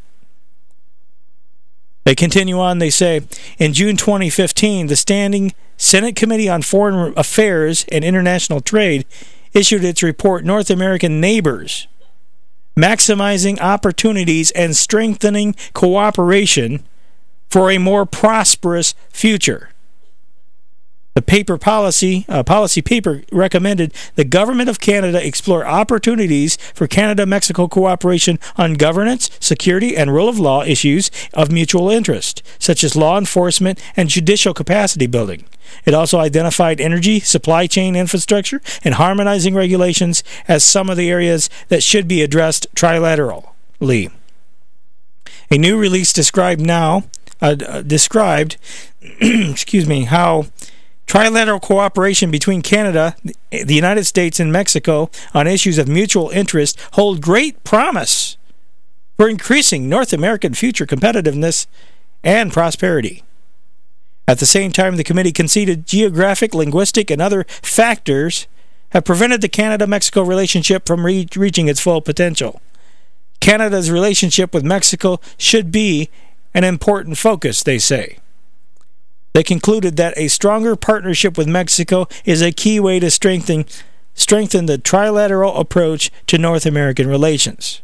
They continue on, they say, in June 2015, the Standing Senate Committee on Foreign Affairs and International Trade issued its report, North American Neighbors, Maximizing Opportunities and Strengthening Cooperation for a More Prosperous Future. The policy paper recommended the Government of Canada explore opportunities for Canada-Mexico cooperation on governance, security, and rule of law issues of mutual interest, such as law enforcement and judicial capacity building. It also identified energy, supply chain infrastructure, and harmonizing regulations as some of the areas that should be addressed trilaterally. A new release described how Trilateral cooperation between Canada, the United States, and Mexico on issues of mutual interest hold great promise for increasing North American future competitiveness and prosperity. At the same time, the committee conceded geographic, linguistic, and other factors have prevented the Canada-Mexico relationship from reaching its full potential. Canada's relationship with Mexico should be an important focus, they say. They concluded that a stronger partnership with Mexico is a key way to strengthen the trilateral approach to North American relations.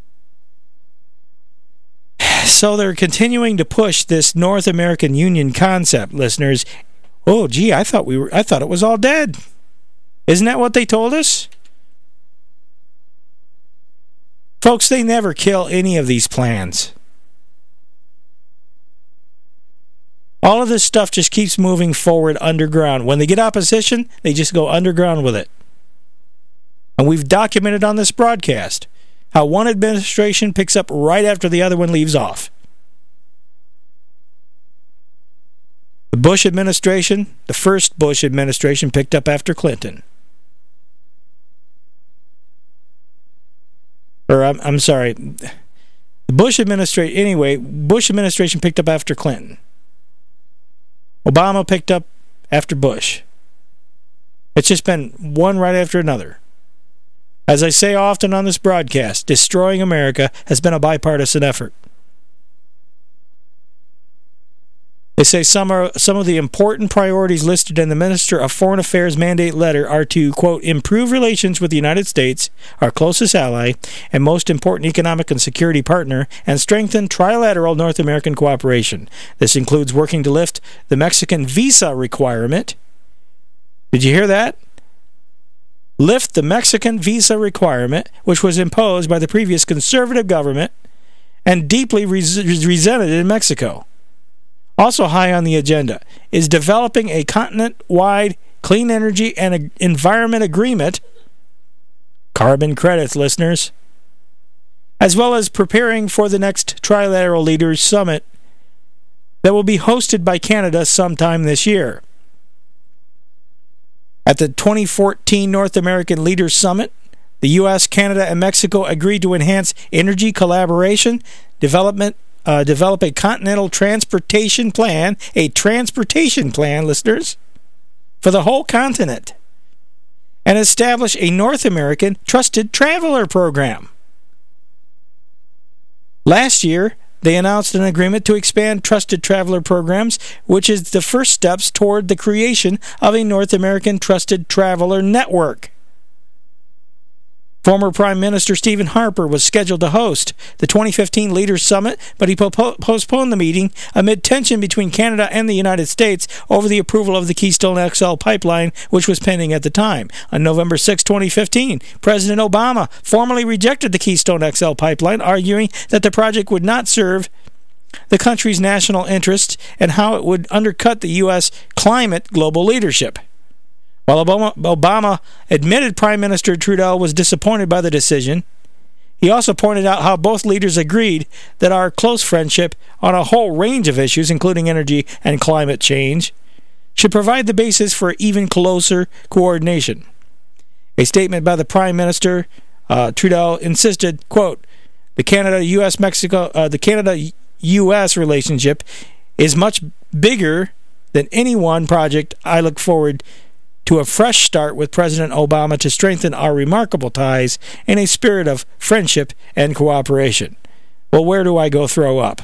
So they're continuing to push this North American Union concept, listeners. Oh, gee, I thought it was all dead. Isn't that what they told us? Folks, they never kill any of these plans. All of this stuff just keeps moving forward underground. When they get opposition, they just go underground with it. And we've documented on this broadcast how one administration picks up right after the other one leaves off. The Bush administration, the first Bush administration, picked up after Clinton. Or, I'm sorry, the Bush administration picked up after Clinton. Obama picked up after Bush. It's just been one right after another. As I say often on this broadcast, destroying America has been a bipartisan effort. They say some of the important priorities listed in the Minister of Foreign Affairs mandate letter are to, quote, improve relations with the United States, our closest ally and most important economic and security partner, and strengthen trilateral North American cooperation. This includes working to lift the Mexican visa requirement. Did you hear that? Lift the Mexican visa requirement, which was imposed by the previous conservative government and deeply resented in Mexico. Also high on the agenda is developing a continent-wide clean energy and environment agreement, carbon credits, listeners, as well as preparing for the next Trilateral Leaders Summit that will be hosted by Canada sometime this year. At the 2014 North American Leaders Summit, the U.S., Canada, and Mexico agreed to enhance energy collaboration, develop a continental transportation plan, listeners, for the whole continent, and establish a North American Trusted Traveler Program. Last year, they announced an agreement to expand Trusted Traveler programs, which is the first steps toward the creation of a North American Trusted Traveler Network. Former Prime Minister Stephen Harper was scheduled to host the 2015 Leaders Summit, but he postponed the meeting amid tension between Canada and the United States over the approval of the Keystone XL pipeline, which was pending at the time. On November 6, 2015, President Obama formally rejected the Keystone XL pipeline, arguing that the project would not serve the country's national interests and how it would undercut the U.S. climate global leadership. While Obama admitted Prime Minister Trudeau was disappointed by the decision, he also pointed out how both leaders agreed that our close friendship on a whole range of issues, including energy and climate change, should provide the basis for even closer coordination. A statement by the Prime Minister Trudeau insisted, quote, the Canada-U.S. relationship is much bigger than any one project. I look forward to a fresh start with President Obama to strengthen our remarkable ties in a spirit of friendship and cooperation. Well, where do I go throw up?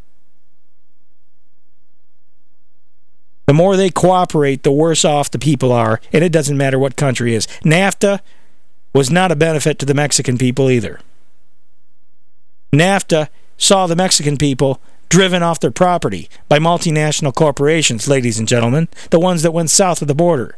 The more they cooperate, the worse off the people are, and it doesn't matter what country it is. NAFTA was not a benefit to the Mexican people either. NAFTA saw the Mexican people driven off their property by multinational corporations, ladies and gentlemen, the ones that went south of the border.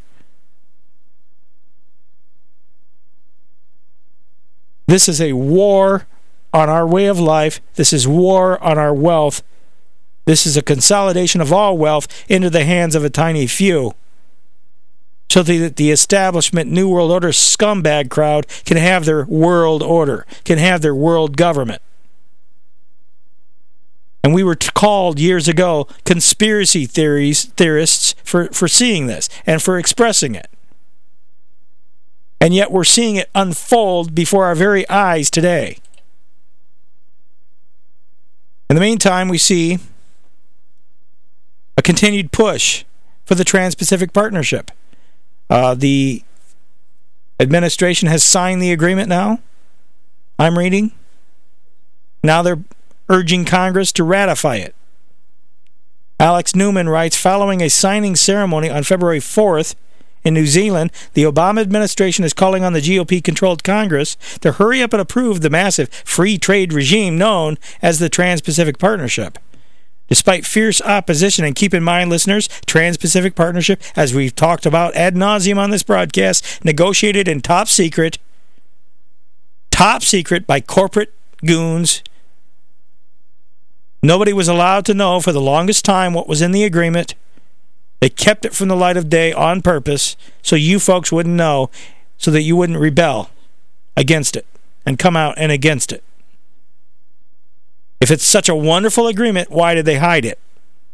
This is a war on our way of life. This is war on our wealth. This is a consolidation of all wealth into the hands of a tiny few, so that the establishment New World Order scumbag crowd can have their world order, can have their world government. And we were called years ago conspiracy theorists for seeing this and for expressing it. And yet we're seeing it unfold before our very eyes today. In the meantime, we see a continued push for the Trans-Pacific Partnership. The administration has signed the agreement now, I'm reading. Now they're urging Congress to ratify it. Alex Newman writes, following a signing ceremony on February 4th in New Zealand, the Obama administration is calling on the GOP-controlled Congress to hurry up and approve the massive free trade regime known as the Trans-Pacific Partnership. Despite fierce opposition, and keep in mind, listeners, Trans-Pacific Partnership, as we've talked about ad nauseum on this broadcast, negotiated in top secret by corporate goons. Nobody was allowed to know for the longest time what was in the agreement. They kept it from the light of day on purpose so you folks wouldn't know, so that you wouldn't rebel against it and come out and against it. If it's such a wonderful agreement, why did they hide it?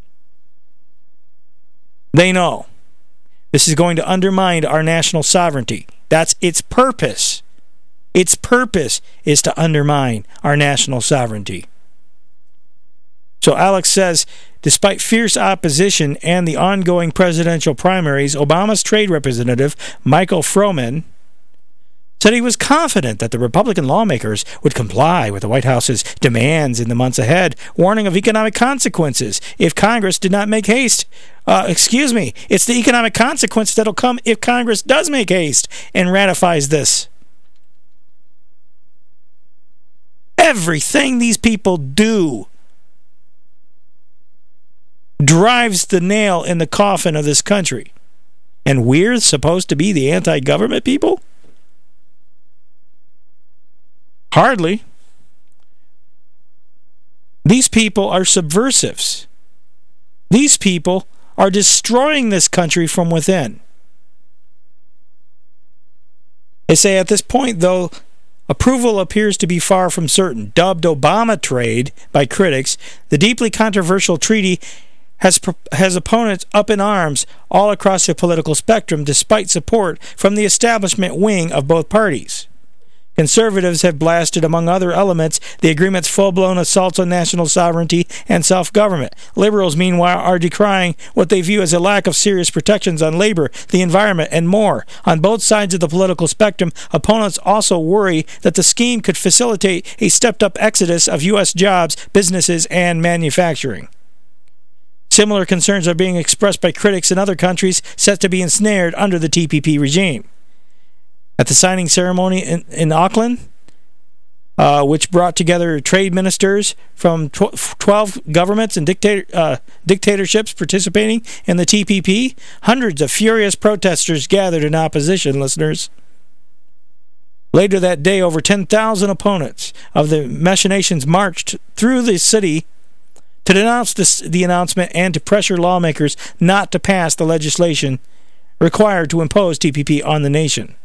They know. This is going to undermine our national sovereignty. That's its purpose. Its purpose is to undermine our national sovereignty. So Alex says, despite fierce opposition and the ongoing presidential primaries, Obama's trade representative, Michael Froman, said he was confident that the Republican lawmakers would comply with the White House's demands in the months ahead, warning of economic consequences if Congress did not make haste. It's the economic consequence that'll come if Congress does make haste and ratifies this. Everything these people do drives the nail in the coffin of this country. And we're supposed to be the anti-government people? Hardly. These people are subversives. These people are destroying this country from within. They say at this point, though, approval appears to be far from certain. Dubbed Obama trade by critics, the deeply controversial treaty has opponents up in arms all across the political spectrum, despite support from the establishment wing of both parties. Conservatives have blasted, among other elements, the agreement's full-blown assaults on national sovereignty and self-government. Liberals, meanwhile, are decrying what they view as a lack of serious protections on labor, the environment, and more. On both sides of the political spectrum, opponents also worry that the scheme could facilitate a stepped-up exodus of U.S. jobs, businesses, and manufacturing. Similar concerns are being expressed by critics in other countries set to be ensnared under the TPP regime. At the signing ceremony in Auckland, which brought together trade ministers from 12 governments and dictatorships participating in the TPP, hundreds of furious protesters gathered in opposition, listeners. Later that day, over 10,000 opponents of the machinations marched through the city to denounce the announcement and to pressure lawmakers not to pass the legislation required to impose TPP on the nation.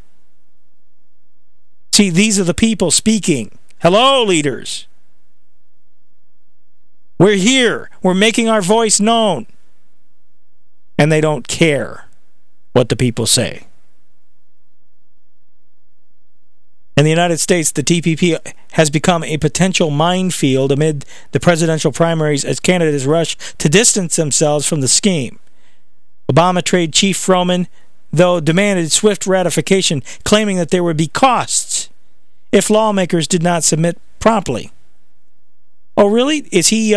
See, these are the people speaking. Hello, leaders. We're here. We're making our voice known. And they don't care what the people say. In the United States, the TPP has become a potential minefield amid the presidential primaries as candidates rush to distance themselves from the scheme. Obama trade chief Froman, though, demanded swift ratification, claiming that there would be costs if lawmakers did not submit promptly. Oh, really? Is he,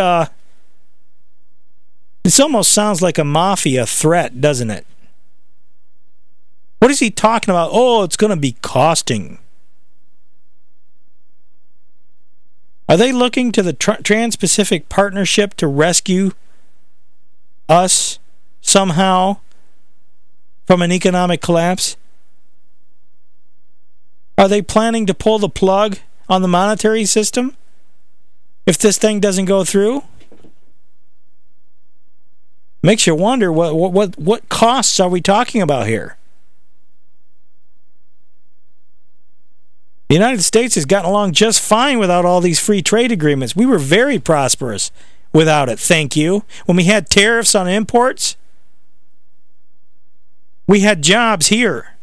This almost sounds like a mafia threat, doesn't it? What is he talking about? Oh, it's going to be costing. Are they looking to the Trans-Pacific Partnership to rescue us somehow from an economic collapse? Are they planning to pull the plug on the monetary system if this thing doesn't go through? Makes you wonder what costs are we talking about here? The United States has gotten along just fine without all these free trade agreements. We were very prosperous without it, thank you. When we had tariffs on imports, we had jobs here.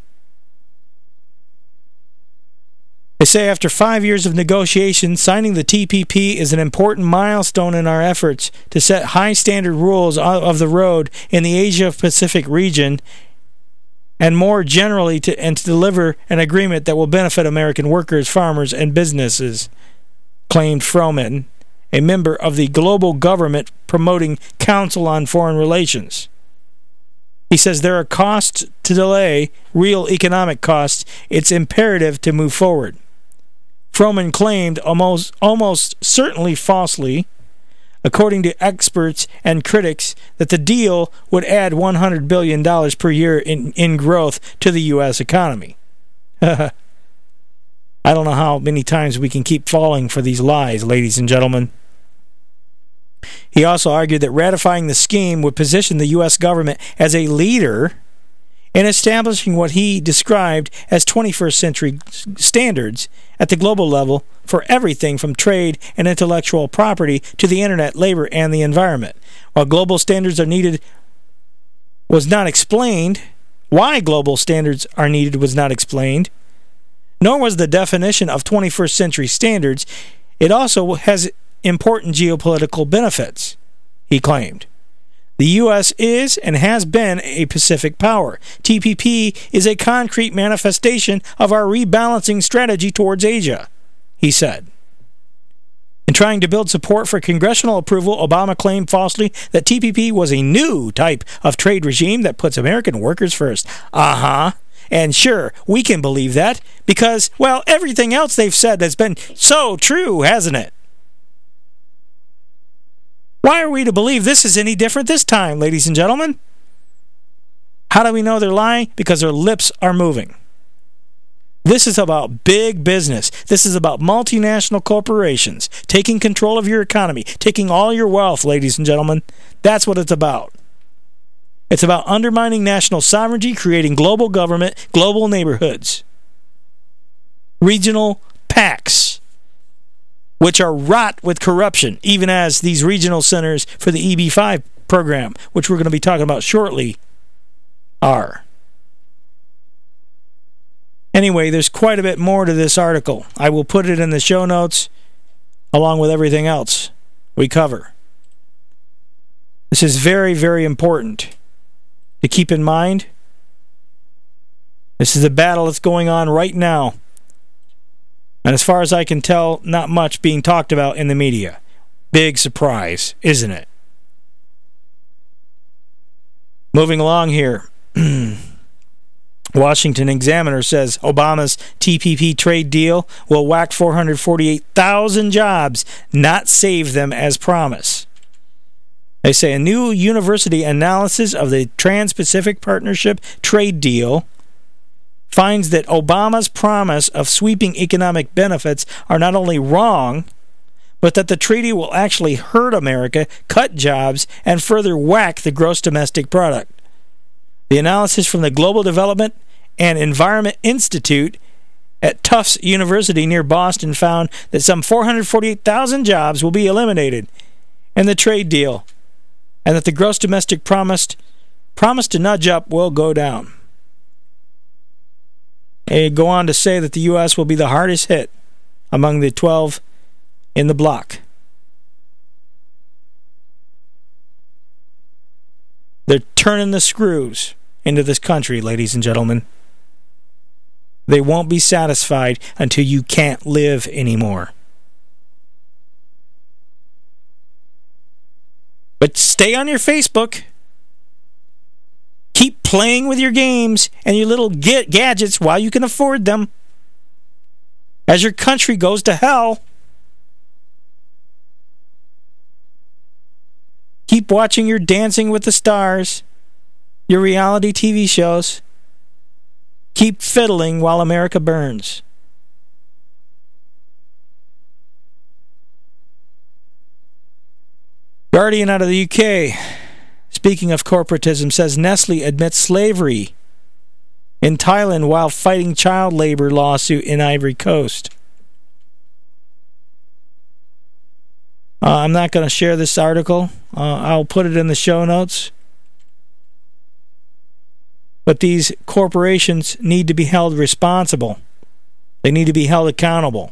They say after 5 years of negotiations, signing the TPP is an important milestone in our efforts to set high standard rules of the road in the Asia-Pacific region, and more generally to deliver an agreement that will benefit American workers, farmers, and businesses, claimed Froman, a member of the Global Government Promoting Council on Foreign Relations. He says there are costs to delay, real economic costs. It's imperative to move forward. Froman claimed, almost certainly falsely, according to experts and critics, that the deal would add $100 billion per year in growth to the U.S. economy. I don't know how many times we can keep falling for these lies, ladies and gentlemen. He also argued that ratifying the scheme would position the U.S. government as a leader in establishing what he described as 21st century standards at the global level for everything from trade and intellectual property to the internet, labor, and the environment. While global standards are needed was not explained, why global standards are needed was not explained, nor was the definition of 21st century standards. It also has important geopolitical benefits, he claimed. The U.S. is and has been a Pacific power. TPP is a concrete manifestation of our rebalancing strategy towards Asia, he said. In trying to build support for congressional approval, Obama claimed falsely that TPP was a new type of trade regime that puts American workers first. And sure, we can believe that because, well, everything else they've said has been so true, hasn't it? Why are we to believe this is any different this time, ladies and gentlemen? How do we know they're lying? Because their lips are moving. This is about big business. This is about multinational corporations taking control of your economy, taking all your wealth, ladies and gentlemen. That's what it's about. It's about undermining national sovereignty, creating global government, global neighborhoods, regional pacts, which are wrought with corruption, even as these regional centers for the EB-5 program, which we're going to be talking about shortly, are. Anyway, there's quite a bit more to this article. I will put it in the show notes, along with everything else we cover. This is very, very important to keep in mind. This is a battle that's going on right now. And as far as I can tell, not much being talked about in the media. Big surprise, isn't it? Moving along here. Washington Examiner says Obama's TPP trade deal will whack 448,000 jobs, not save them as promised. They say a new university analysis of the Trans-Pacific Partnership trade deal finds that Obama's promise of sweeping economic benefits are not only wrong, but that the treaty will actually hurt America, cut jobs, and further whack the gross domestic product. The analysis from the Global Development and Environment Institute at Tufts University near Boston found that some 448,000 jobs will be eliminated in the trade deal, and that the gross domestic promise to nudge up will go down. They go on to say that the U.S. will be the hardest hit among the 12 in the bloc. They're turning the screws into this country, ladies and gentlemen. They won't be satisfied until you can't live anymore. But stay on your Facebook. Keep playing with your games and your little gadgets while you can afford them. As your country goes to hell. Keep watching your Dancing with the Stars, your reality TV shows. Keep fiddling while America burns. Guardian out of the UK, speaking of corporatism, says Nestle admits slavery in Thailand while fighting child labor lawsuit in Ivory Coast. I'm not going to share this article. I'll put it in the show notes. But these corporations need to be held responsible. They need to be held accountable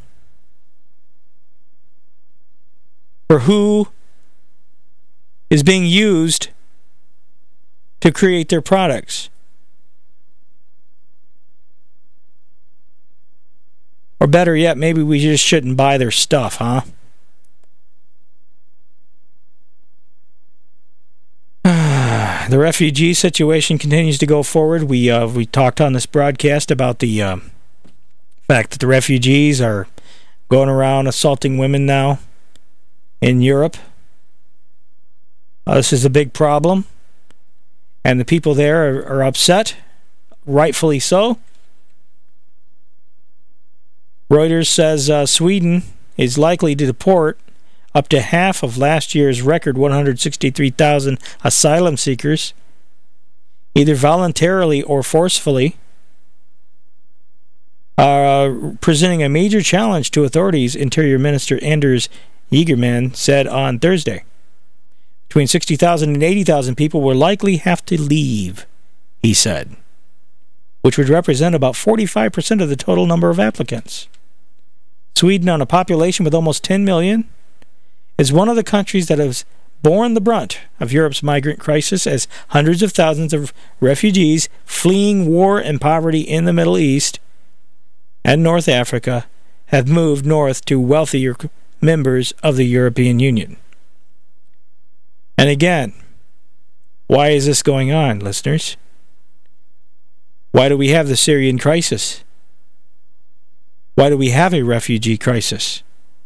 for who is being used to create their products. Or better yet, maybe we just shouldn't buy their stuff, huh? The refugee situation continues to go forward. We talked on this broadcast about the fact that the refugees are going around assaulting women now in Europe. This is a big problem, and the people there are upset, rightfully so. Reuters says Sweden is likely to deport up to half of last year's record 163,000 asylum seekers, either voluntarily or forcefully, presenting a major challenge to authorities, Interior Minister Anders Ygeman said on Thursday. Between 60,000 and 80,000 people will likely have to leave, he said, which would represent about 45% of the total number of applicants. Sweden, on a population with almost 10 million, is one of the countries that has borne the brunt of Europe's migrant crisis, as hundreds of thousands of refugees fleeing war and poverty in the Middle East and North Africa have moved north to wealthier members of the European Union. And again, why is this going on, listeners? Why do we have the Syrian crisis? Why do we have a refugee crisis?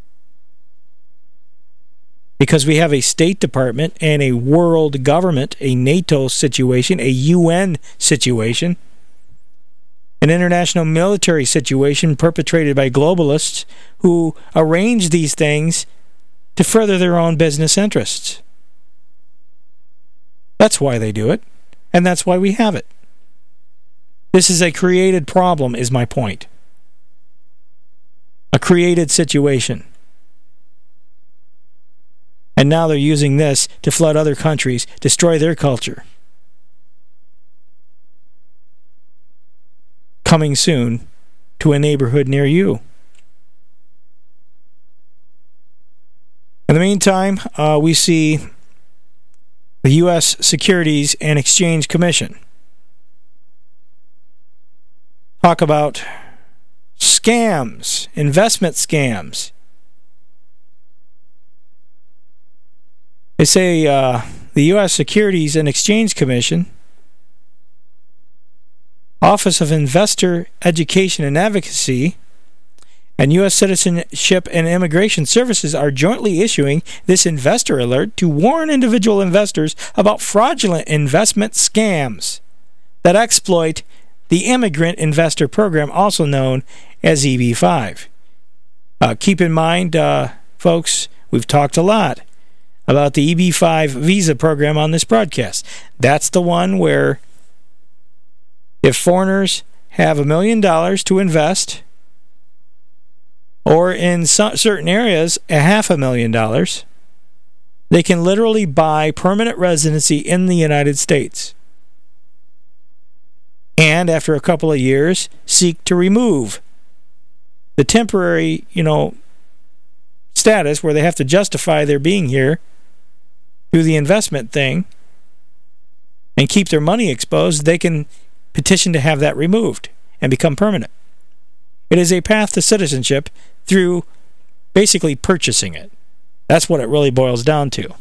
Because we have a State Department and a world government, a NATO situation, a UN situation, an international military situation perpetrated by globalists who arrange these things to further their own business interests. That's why they do it, and that's why we have it. This is a created problem, is my point. A created situation. And now they're using this to flood other countries, destroy their culture. Coming soon to a neighborhood near you. In the meantime, we see the U.S. Securities and Exchange Commission talk about scams, investment scams. They say the U.S. Securities and Exchange Commission, Office of Investor Education and Advocacy, and U.S. Citizenship and Immigration Services are jointly issuing this investor alert to warn individual investors about fraudulent investment scams that exploit the Immigrant Investor Program, also known as EB-5. Keep in mind, folks, we've talked a lot about the EB-5 visa program on this broadcast. That's the one where if foreigners have $1 million to invest, or in certain areas $500,000, they can literally buy permanent residency in the United States. And after a couple of years, seek to remove the temporary, status where they have to justify their being here through the investment thing and keep their money exposed. They can petition to have that removed and become permanent. It is a path to citizenship through basically purchasing it. That's what it really boils down to.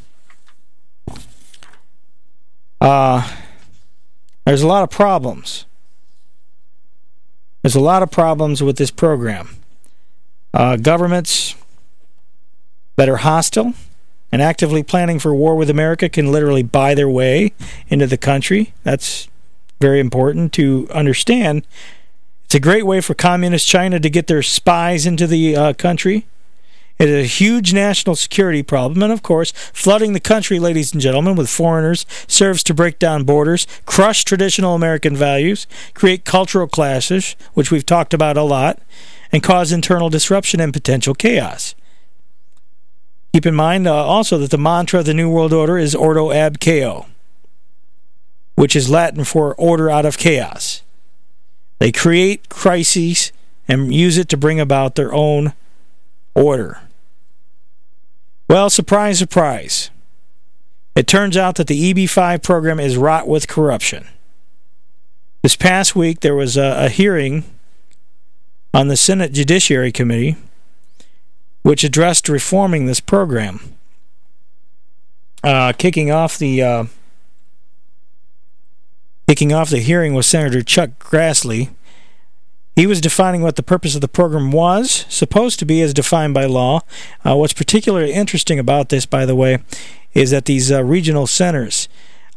There's a lot of problems. There's a lot of problems with this program. Governments that are hostile and actively planning for war with America can literally buy their way into the country. That's very important to understand. It's a great way for communist China to get their spies into the country. It is a huge national security problem, and of course, flooding the country, ladies and gentlemen, with foreigners serves to break down borders, crush traditional American values, create cultural clashes, which we've talked about a lot, and cause internal disruption and potential chaos. Keep in mind also that the mantra of the New World Order is Ordo ab chao, which is Latin for order out of chaos. They create crises and use it to bring about their own order. Well, surprise, surprise. It turns out that the EB-5 program is wrought with corruption. This past week, there was a hearing on the Senate Judiciary Committee which addressed reforming this program. Kicking off the hearing was Senator Chuck Grassley. He was defining what the purpose of the program was, supposed to be as defined by law. What's particularly interesting about this, by the way, is that these regional centers,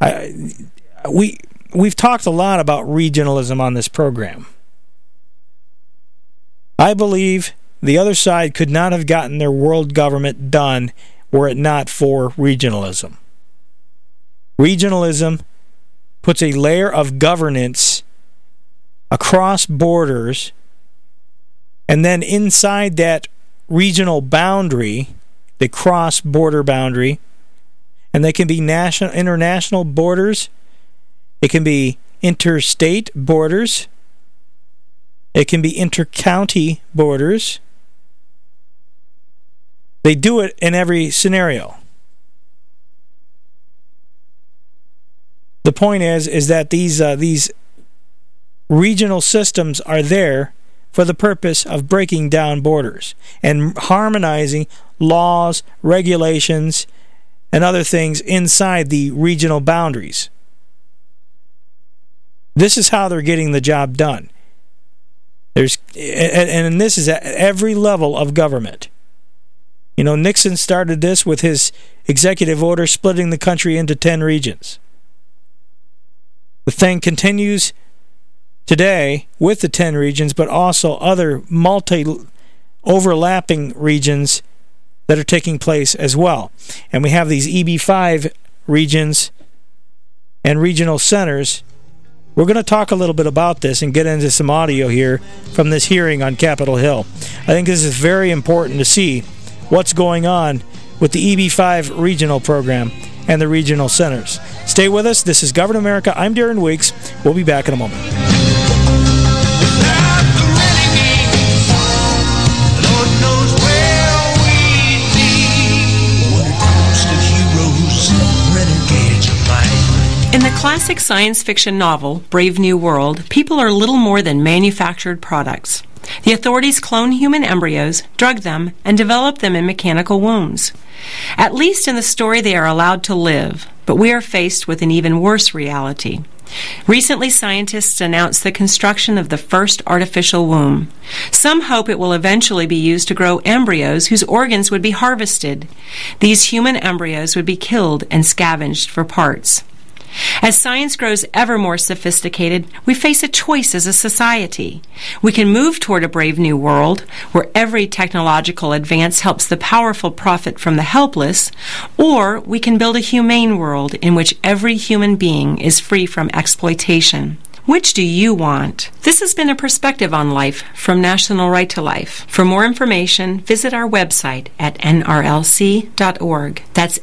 we've talked a lot about regionalism on this program. I believe the other side could not have gotten their world government done were it not for regionalism. Regionalism puts a layer of governance across borders, and then inside that regional boundary, the cross-border boundary, and they can be international borders, it can be interstate borders, it can be inter-county borders. They do it in every scenario. The point is that these regional systems are there for the purpose of breaking down borders and harmonizing laws, regulations, and other things inside the regional boundaries. This is how they're getting the job done. And this is at every level of government. You know, Nixon started this with his executive order splitting the country into 10 regions. The thing continues today with the 10 regions, but also other multi-overlapping regions that are taking place as well. And we have these EB-5 regions and regional centers. We're going to talk a little bit about this and get into some audio here from this hearing on Capitol Hill. I think this is very important to see what's going on with the EB-5 regional program and the regional centers. Stay with us. This is Govern America. I'm Darren Weeks. We'll be back in a moment. In the classic science fiction novel, Brave New World, people are little more than manufactured products. The authorities clone human embryos, drug them, and develop them in mechanical wombs. At least in the story they are allowed to live, but we are faced with an even worse reality. Recently, scientists announced the construction of the first artificial womb. Some hope it will eventually be used to grow embryos whose organs would be harvested. These human embryos would be killed and scavenged for parts. As science grows ever more sophisticated, we face a choice as a society. We can move toward a brave new world, where every technological advance helps the powerful profit from the helpless, or we can build a humane world in which every human being is free from exploitation. Which do you want? This has been a perspective on life from National Right to Life. For more information, visit our website at nrlc.org. That's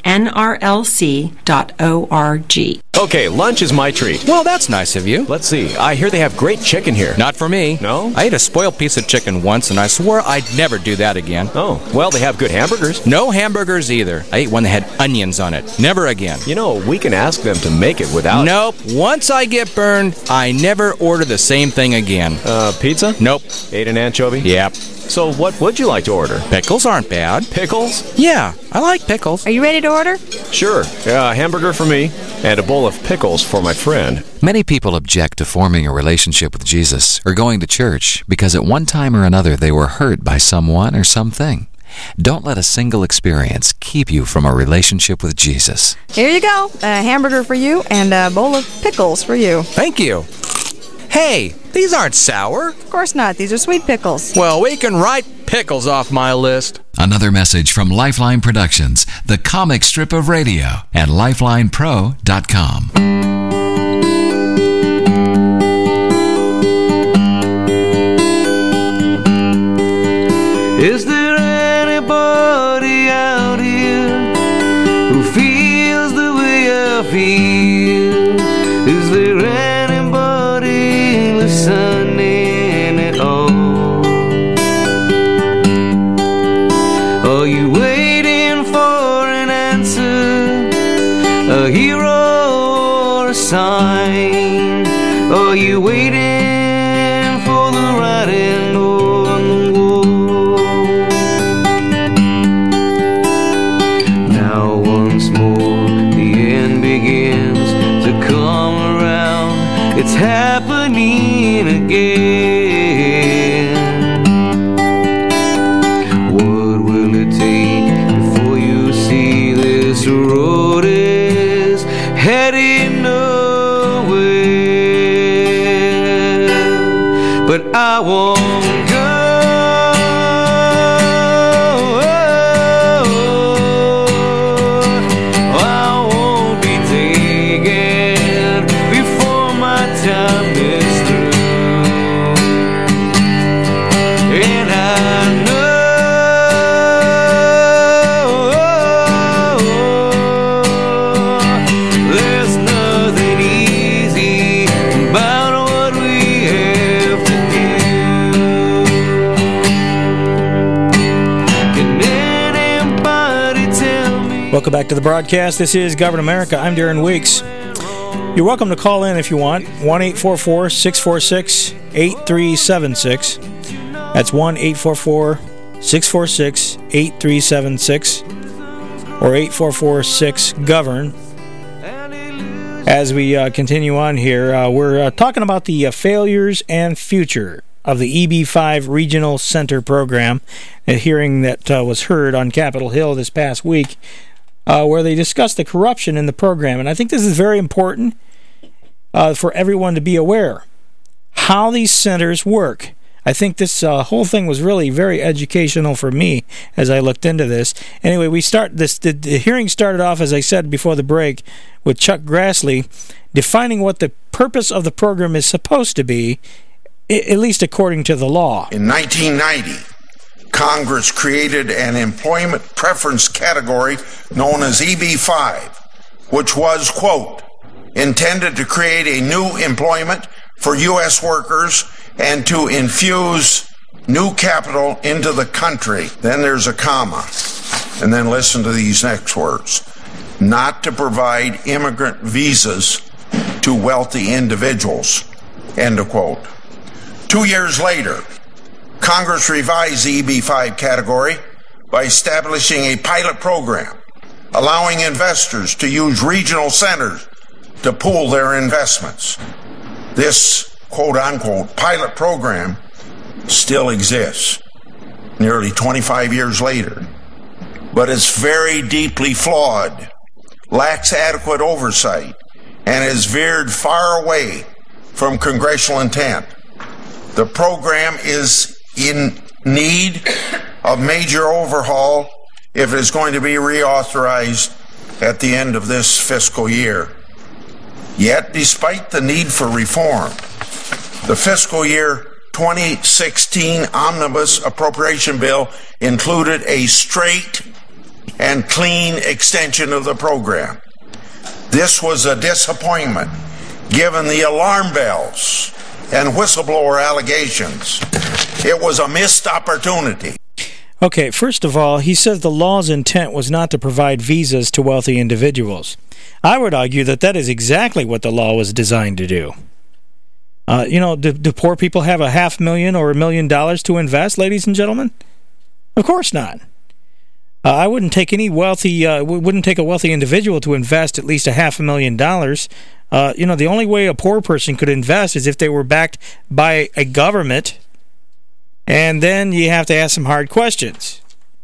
nrlc.org. Okay, lunch is my treat. Well, that's nice of you. Let's see. I hear they have great chicken here. Not for me. No? I ate a spoiled piece of chicken once, and I swore I'd never do that again. Oh, well, they have good hamburgers. No hamburgers either. I ate one that had onions on it. Never again. You know, we can ask them to make it without... Nope. Once I get burned, I never order the same thing again. Pizza? Nope. Ate an anchovy? Yep. So what would you like to order? Pickles aren't bad. Pickles? Yeah, I like pickles. Are you ready to order? Sure. A hamburger for me, and a bowl of pickles for my friend. Many people object to forming a relationship with Jesus or going to church because at one time or another they were hurt by someone or something. Don't let a single experience keep you from a relationship with Jesus. Here you go. A hamburger for you and a bowl of pickles for you. Thank you. Hey, these aren't sour. Of course not. These are sweet pickles. Well, we can write pickles off my list. Another message from Lifeline Productions, the comic strip of radio, at lifelinepro.com. Is there anybody out here myself here. Is there anybody listening at all? Are you waiting for an answer, a hero or a sign? Are you waiting for the writing on the wall? Now once more the end begins to come around. It's happening again. What will it take before you see this road is heading nowhere? But I won't go. I won't be taken before my time is through. And I know there's nothing easy about what we have to do. Can anybody tell me? Welcome back to the broadcast. This is Govern America. I'm Darren Weeks. You're welcome to call in if you want. 1-844-646-8376. That's 1-844-646-8376 or 844-6-GOVERN. As we continue on here, we're talking about the failures and future of the EB5 Regional Center Program, a hearing that was heard on Capitol Hill this past week, where they discussed the corruption in the program. And I think this is very important for everyone to be aware how these centers work. I think this whole thing was really very educational for me as I looked into this. Anyway, the hearing started off, as I said before the break, with Chuck Grassley defining what the purpose of the program is supposed to be, at least according to the law. In 1990, Congress created an employment preference category known as EB5, which was, quote, intended to create a new employment for U.S. workers and to infuse new capital into the country. Then there's a comma. And then listen to these next words. Not to provide immigrant visas to wealthy individuals. End of quote. 2 years later, Congress revised the EB5 category by establishing a pilot program allowing investors to use regional centers to pool their investments. This quote-unquote pilot program still exists nearly 25 years later, but it's very deeply flawed, lacks adequate oversight, and has veered far away from congressional intent. The program is in need of major overhaul if it is going to be reauthorized at the end of this fiscal year. Yet, despite the need for reform, the fiscal year 2016 Omnibus Appropriation Bill included a straight and clean extension of the program. This was a disappointment, given the alarm bells and whistleblower allegations. It was a missed opportunity. Okay, first of all, he says the law's intent was not to provide visas to wealthy individuals. I would argue that that is exactly what the law was designed to do. Do poor people have $500,000 or $1 million to invest, ladies and gentlemen? Of course not. I wouldn't take a wealthy individual to invest at least $500,000. The only way a poor person could invest is if they were backed by a government, and then you have to ask some hard questions.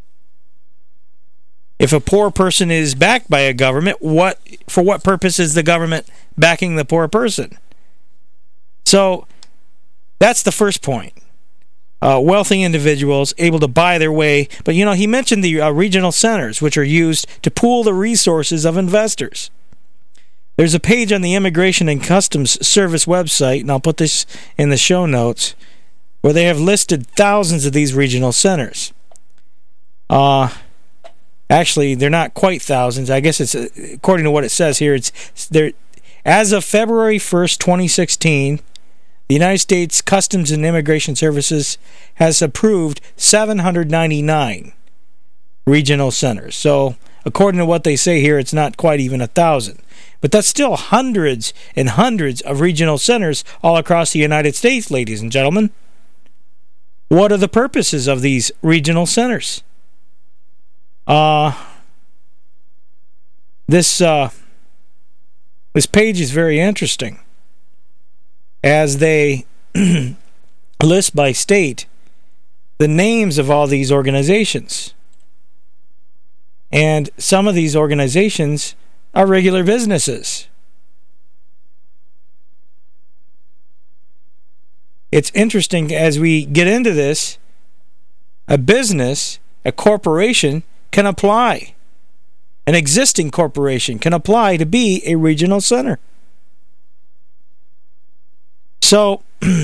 If a poor person is backed by a government, for what purpose is the government backing the poor person? So that's the first point. Wealthy individuals able to buy their way. But, he mentioned the regional centers, which are used to pool the resources of investors. There's a page on the Immigration and Customs Service website, and I'll put this in the show notes, where they have listed thousands of these regional centers. Actually, they're not quite thousands. I guess it's according to what it says here. It's there as of February 1st, 2016. The United States Customs and Immigration Services has approved 799 regional centers. So, according to what they say here, it's not quite even 1,000. But that's still hundreds and hundreds of regional centers all across the United States, ladies and gentlemen. What are the purposes of these regional centers? This page is very interesting, as they list by state the names of all these organizations. And some of these organizations are regular businesses. It's interesting as we get into this, a business, a corporation can apply. An existing corporation can apply to be a regional center. So,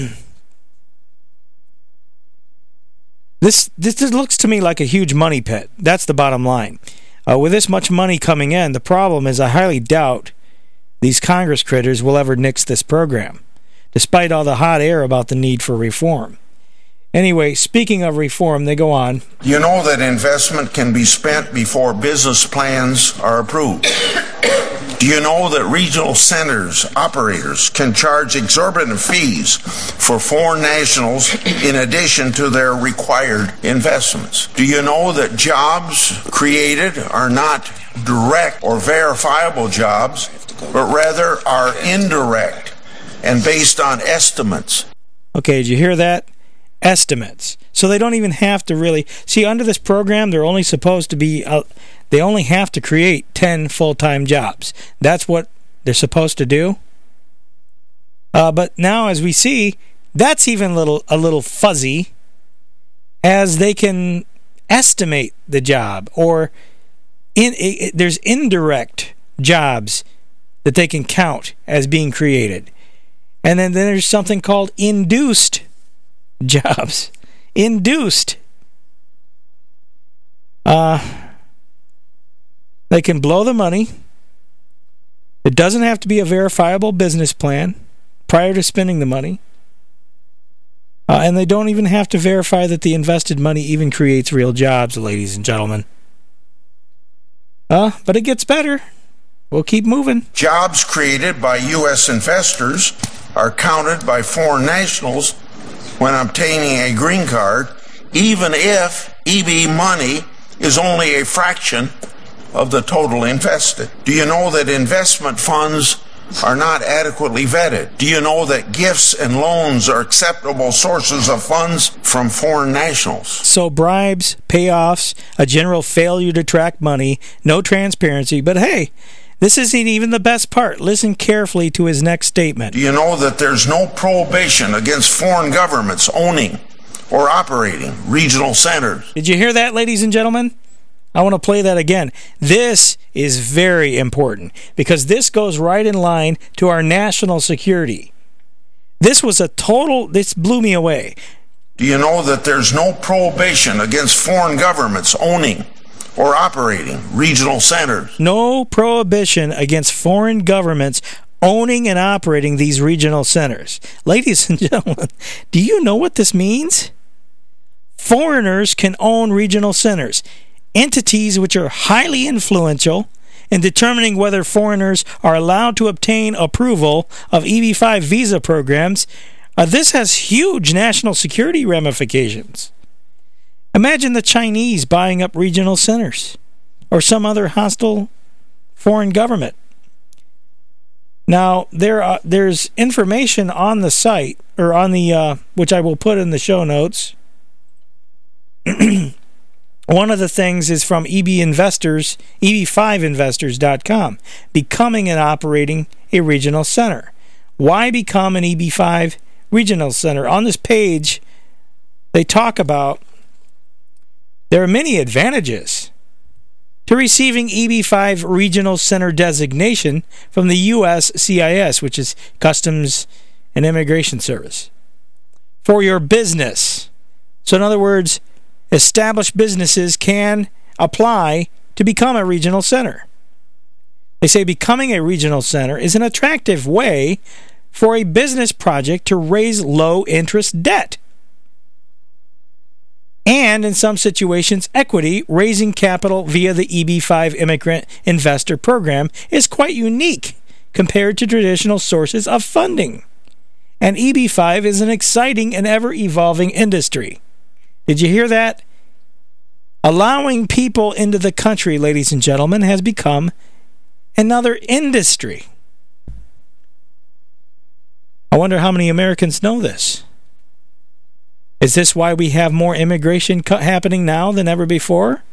this looks to me like a huge money pit. That's the bottom line. With this much money coming in, the problem is I highly doubt these Congress critters will ever nix this program, despite all the hot air about the need for reform. Anyway, speaking of reform, they go on. You know that investment can be spent before business plans are approved. Do you know that regional centers operators can charge exorbitant fees for foreign nationals in addition to their required investments? Do you know that jobs created are not direct or verifiable jobs, but rather are indirect and based on estimates? Okay, did you hear that? Estimates. So they don't even have to really... See, under this program, they're only supposed to be... they only have to create 10 full-time jobs. That's what they're supposed to do. But now, as we see, that's even a little fuzzy, as they can estimate the job, or there's indirect jobs that they can count as being created. And then there's something called induced jobs. Induced. They can blow the money. It doesn't have to be a verifiable business plan prior to spending the money. And they don't even have to verify that the invested money even creates real jobs, ladies and gentlemen. But it gets better. We'll keep moving. Jobs created by U.S. investors are counted by foreign nationals when obtaining a green card, even if EB money is only a fraction of the total invested. Do you know that investment funds are not adequately vetted? Do you know that gifts and loans are acceptable sources of funds from foreign nationals? So bribes, payoffs, a general failure to track money, no transparency. But hey, this isn't even the best part. Listen carefully to his next statement. Do you know that there's no prohibition against foreign governments owning or operating regional centers? Did you hear that, ladies and gentlemen? I want to play that again. This is very important because this goes right in line to our national security. This blew me away. Do you know that there's no prohibition against foreign governments owning or operating regional centers? No prohibition against foreign governments owning and operating these regional centers. Ladies and gentlemen, do you know what this means? Foreigners can own regional centers, entities which are highly influential in determining whether foreigners are allowed to obtain approval of EB-5 visa programs. This has huge national security ramifications. Imagine the Chinese buying up regional centers or some other hostile foreign government. Now, there's information on the site, or on the which I will put in the show notes. One of the things is from EB5investors.com, becoming and operating a regional center. Why become an EB5 regional center? On this page, they talk about there are many advantages to receiving EB-5 Regional Center designation from the U.S. CIS, which is Customs and Immigration Service, for your business. So in other words, established businesses can apply to become a regional center. They say becoming a regional center is an attractive way for a business project to raise low-interest debt. And in some situations, equity, raising capital via the EB-5 Immigrant Investor Program, is quite unique compared to traditional sources of funding. And EB-5 is an exciting and ever-evolving industry. Did you hear that? Allowing people into the country, ladies and gentlemen, has become another industry. I wonder how many Americans know this. Is this why we have more immigration happening now than ever before?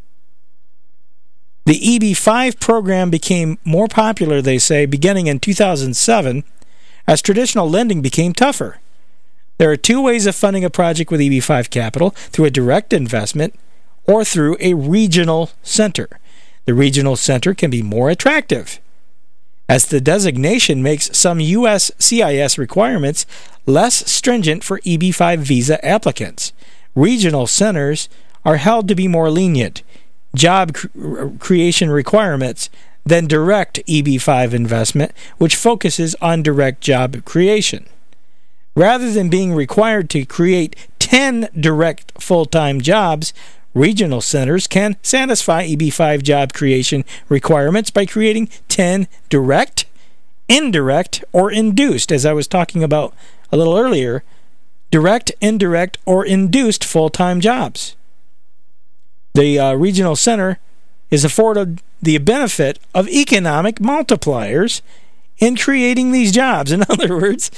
The EB-5 program became more popular, they say, beginning in 2007, as traditional lending became tougher. There are two ways of funding a project with EB-5 capital: through a direct investment or through a regional center. The regional center can be more attractive, as the designation makes some U.S. CIS requirements less stringent for EB-5 visa applicants. Regional centers are held to be more lenient job creation requirements than direct EB-5 investment, which focuses on direct job creation. Rather than being required to create 10 direct full-time jobs, regional centers can satisfy EB-5 job creation requirements by creating 10 direct, indirect, or induced, as I was talking about a little earlier, direct, indirect, or induced full-time jobs. The regional center is afforded the benefit of economic multipliers in creating these jobs. In other words,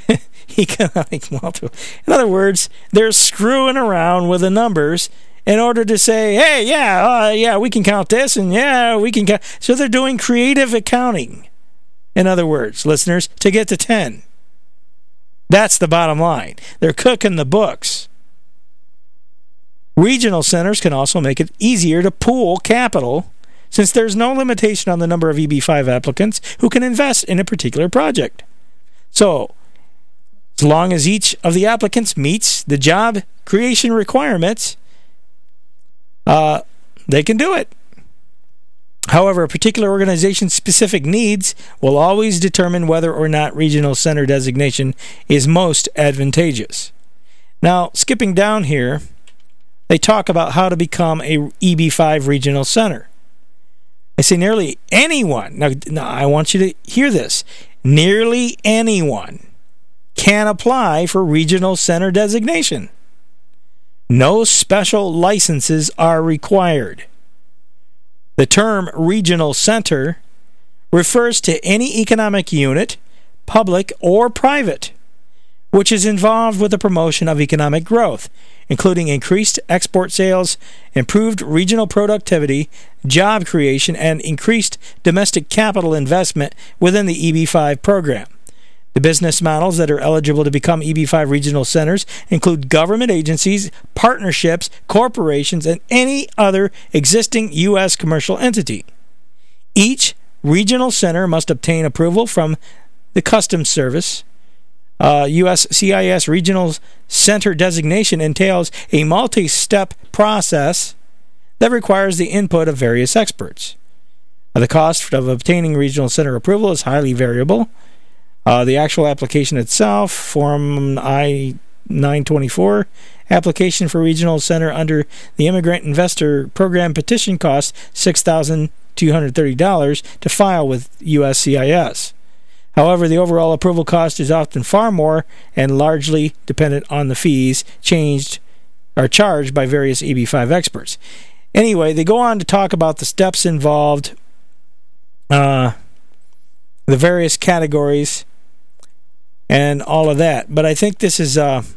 in other words, they're screwing around with the numbers in order to say, hey, yeah, we can count this, and yeah, we can count. So they're doing creative accounting, in other words, listeners, to get to 10. That's the bottom line. They're cooking the books. Regional centers can also make it easier to pool capital, since there's no limitation on the number of EB-5 applicants who can invest in a particular project. So, as long as each of the applicants meets the job creation requirements, they can do it. However, a particular organization's specific needs will always determine whether or not regional center designation is most advantageous. Now, skipping down here, they talk about how to become a EB-5 regional center. I say nearly anyone, now I want you to hear this, nearly anyone can apply for regional center designation. No special licenses are required. The term regional center refers to any economic unit, public or private, which is involved with the promotion of economic growth, including increased export sales, improved regional productivity, job creation, and increased domestic capital investment within the EB-5 program. The business models that are eligible to become EB-5 regional centers include government agencies, partnerships, corporations, and any other existing U.S. commercial entity. Each regional center must obtain approval from the Customs Service. U.S. CIS Regional Center designation entails a multi-step process that requires the input of various experts. The cost of obtaining regional center approval is highly variable. The actual application itself, Form I-924, application for regional center under the Immigrant Investor Program petition costs $6,230 to file with USCIS. However, the overall approval cost is often far more and largely dependent on the fees charged by various EB-5 experts. Anyway, they go on to talk about the steps involved, the various categories, and all of that. But I think this is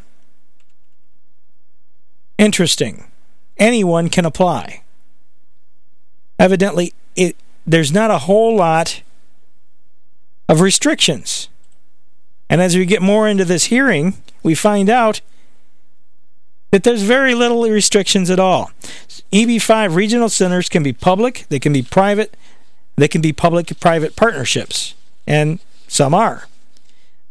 interesting. Anyone can apply. Evidently, there's not a whole lot of restrictions. And as we get more into this hearing, we find out that there's very little restrictions at all. EB-5 regional centers can be public, they can be private, they can be public-private partnerships, and some are.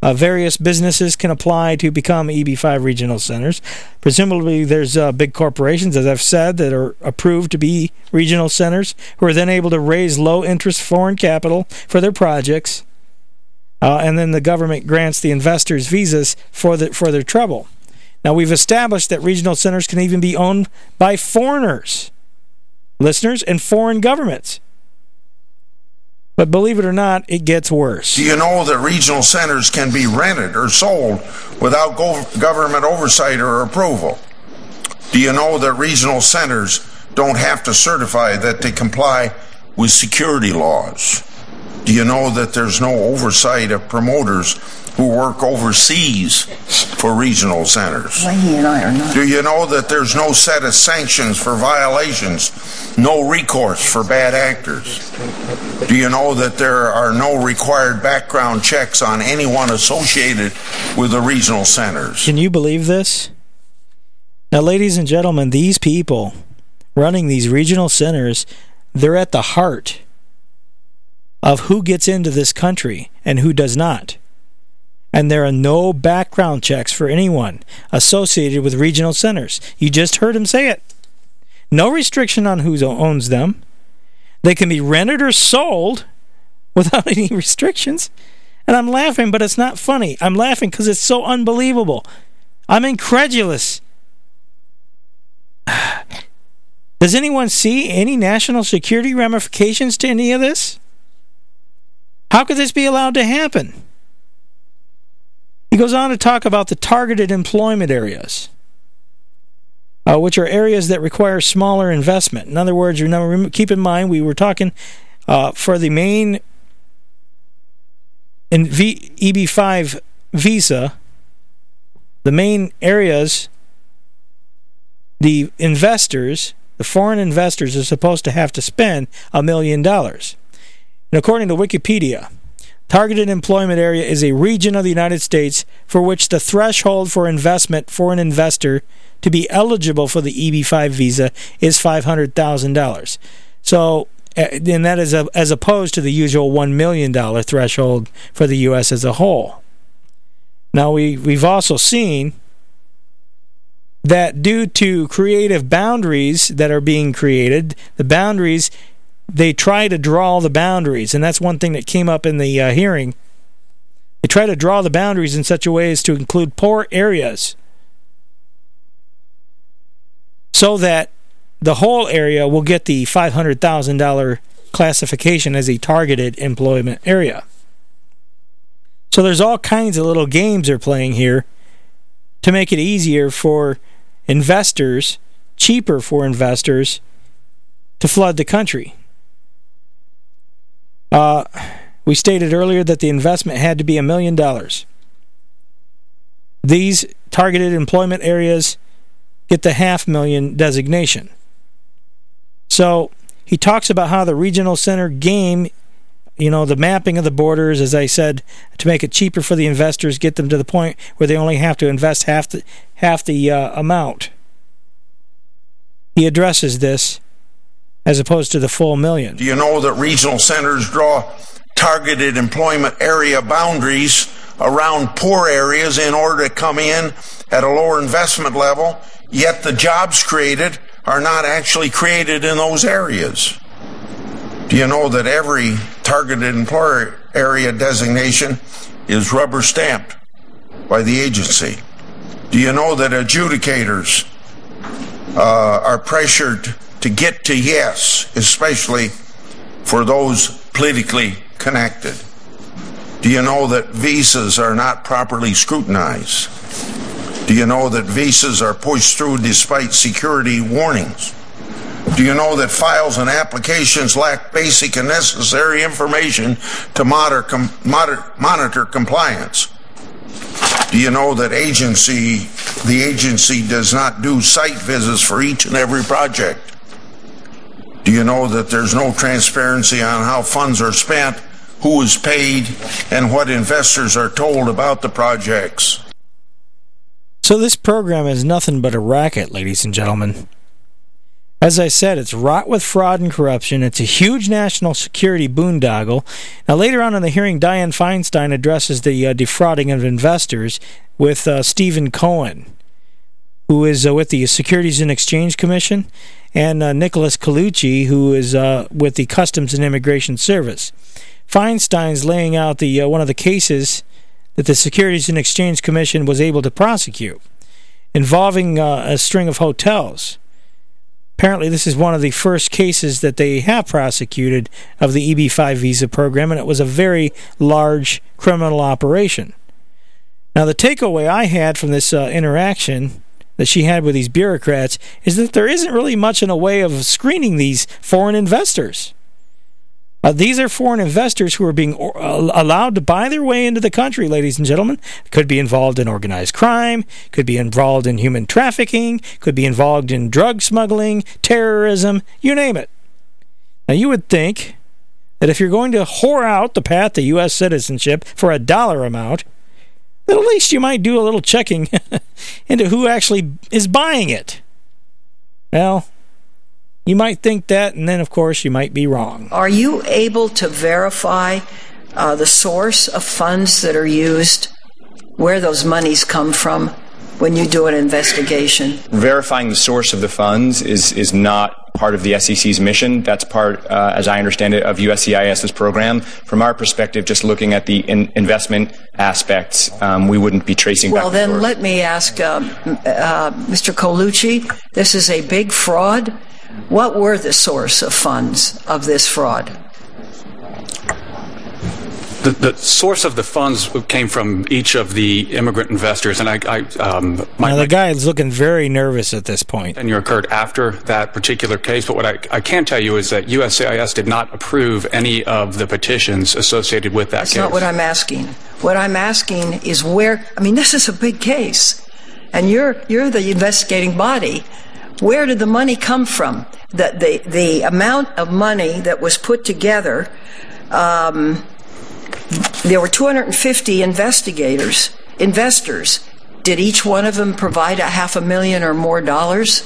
Various businesses can apply to become EB5 regional centers. Presumably, there's big corporations, as I've said, that are approved to be regional centers, who are then able to raise low-interest foreign capital for their projects, and then the government grants the investors visas for their trouble. Now, we've established that regional centers can even be owned by foreigners, listeners, and foreign governments. But believe it or not, it gets worse. Do you know that regional centers can be rented or sold without government oversight or approval? Do you know that regional centers don't have to certify that they comply with security laws? Do you know that there's no oversight of promoters who work overseas for regional centers? Laney and I are not. Do you know that there's no set of sanctions for violations, no recourse for bad actors? Do you know that there are no required background checks on anyone associated with the regional centers? Can you believe this? Now, ladies and gentlemen, these people running these regional centers, they're at the heart of who gets into this country and who does not. And there are no background checks for anyone associated with regional centers. You just heard him say it. No restriction on who owns them. They can be rented or sold without any restrictions. And I'm laughing, but it's not funny. I'm laughing because it's so unbelievable. I'm incredulous. Does anyone see any national security ramifications to any of this? How could this be allowed to happen? He goes on to talk about the targeted employment areas, which are areas that require smaller investment. In other words, keep in mind, we were talking for the main EB5 visa, the main areas, the investors, the foreign investors, are supposed to have to spend $1 million. And according to Wikipedia, targeted employment area is a region of the United States for which the threshold for investment for an investor to be eligible for the EB5 visa is $500,000. So, and that is as opposed to the usual $1 million threshold for the U.S. as a whole. Now, we've also seen that due to creative boundaries that are being created, the boundaries, they try to draw the boundaries, and that's one thing that came up in the hearing. They try to draw the boundaries in such a way as to include poor areas so that the whole area will get the $500,000 classification as a targeted employment area. So there's all kinds of little games they're playing here to make it easier for investors, cheaper for investors, to flood the country. We stated earlier that the investment had to be $1 million. These targeted employment areas get the $500,000 designation. So he talks about how the regional center game, the mapping of the borders, as I said, to make it cheaper for the investors, get them to the point where they only have to invest half the amount. He addresses this as opposed to the full $1 million. Do you know that regional centers draw targeted employment area boundaries around poor areas in order to come in at a lower investment level, yet the jobs created are not actually created in those areas? Do you know that every targeted employer area designation is rubber stamped by the agency? Do you know that adjudicators are pressured to get to yes, especially for those politically connected? Do you know that visas are not properly scrutinized? Do you know that visas are pushed through despite security warnings? Do you know that files and applications lack basic and necessary information to monitor compliance? Do you know that the agency does not do site visits for each and every project? Do you know that there's no transparency on how funds are spent, who is paid, and what investors are told about the projects? So this program is nothing but a racket, ladies and gentlemen. As I said, it's wrought with fraud and corruption. It's a huge national security boondoggle. Now, later on in the hearing, Dianne Feinstein addresses the defrauding of investors with Stephen Cohen, who is with the Securities and Exchange Commission, and Nicholas Colucci, who is with the Customs and Immigration Service. Feinstein's laying out one of the cases that the Securities and Exchange Commission was able to prosecute, involving a string of hotels. Apparently, this is one of the first cases that they have prosecuted of the EB-5 visa program, and it was a very large criminal operation. Now, the takeaway I had from this interaction that she had with these bureaucrats is that there isn't really much in a way of screening these foreign investors. These are foreign investors who are being allowed to buy their way into the country, ladies and gentlemen. Could be involved in organized crime, could be involved in human trafficking, could be involved in drug smuggling, terrorism, you name it. Now, you would think that if you're going to whore out the path to U.S. citizenship for a dollar amount, that at least you might do a little checking into who actually is buying it. Well, you might think that, and then, of course, you might be wrong. Are you able to verify the source of funds that are used, where those monies come from, when you do an investigation? Verifying the source of the funds is not part of the SEC's mission. That's part, as I understand it, of USCIS's program. From our perspective, just looking at the investment aspects, we wouldn't be tracing back. Well, then let me ask Mr. Colucci, this is a big fraud. What were the source of funds of this fraud? The source of the funds came from each of the immigrant investors, and the guy is looking very nervous at this point. And you occurred after that particular case, but what I can tell you is that USCIS did not approve any of the petitions associated with that case. That's not what I'm asking. What I'm asking is where. I mean, this is a big case, and you're the investigating body. Where did the money come from? The amount of money that was put together. There were 250 investors. Did each one of them provide $500,000 or more dollars?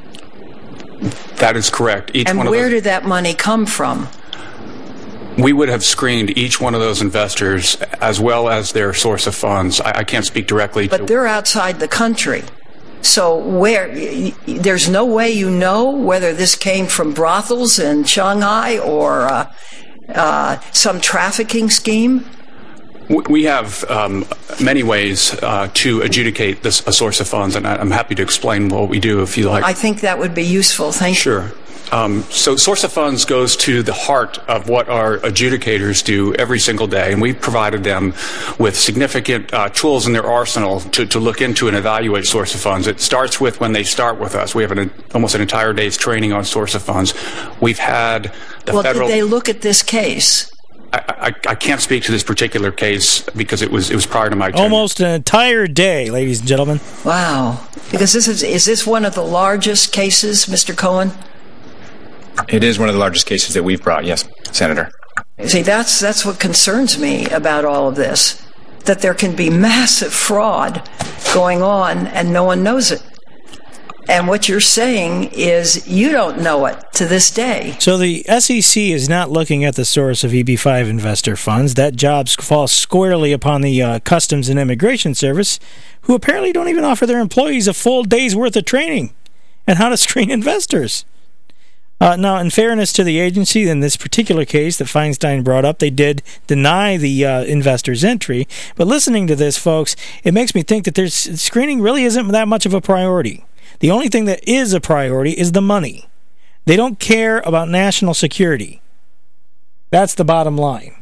That is correct. And where did that money come from? We would have screened each one of those investors as well as their source of funds. I can't speak directly to... But they're outside the country. So there's no way you know whether this came from brothels in Shanghai or some trafficking scheme? We have many ways to adjudicate a source of funds, and I'm happy to explain what we do if you like. I think that would be useful. Thank you. Sure. So source of funds goes to the heart of what our adjudicators do every single day, and we've provided them with significant tools in their arsenal to look into and evaluate source of funds. It starts with when they start with us. We have almost an entire day's training on source of funds. We've had the federal... Did they look at this case? I can't speak to this particular case because it was prior to my tenure. Almost an entire day, ladies and gentlemen. Wow. Because is this one of the largest cases, Mr. Cohen? It is one of the largest cases that we've brought, yes, Senator. See, that's what concerns me about all of this, that there can be massive fraud going on and no one knows it. And what you're saying is you don't know it to this day. So the SEC is not looking at the source of EB-5 investor funds. That job falls squarely upon the Customs and Immigration Service, who apparently don't even offer their employees a full day's worth of training on how to screen investors. Now, in fairness to the agency, in this particular case that Feinstein brought up, they did deny the investor's entry. But listening to this, folks, it makes me think that screening really isn't that much of a priority. The only thing that is a priority is the money. They don't care about national security. That's the bottom line.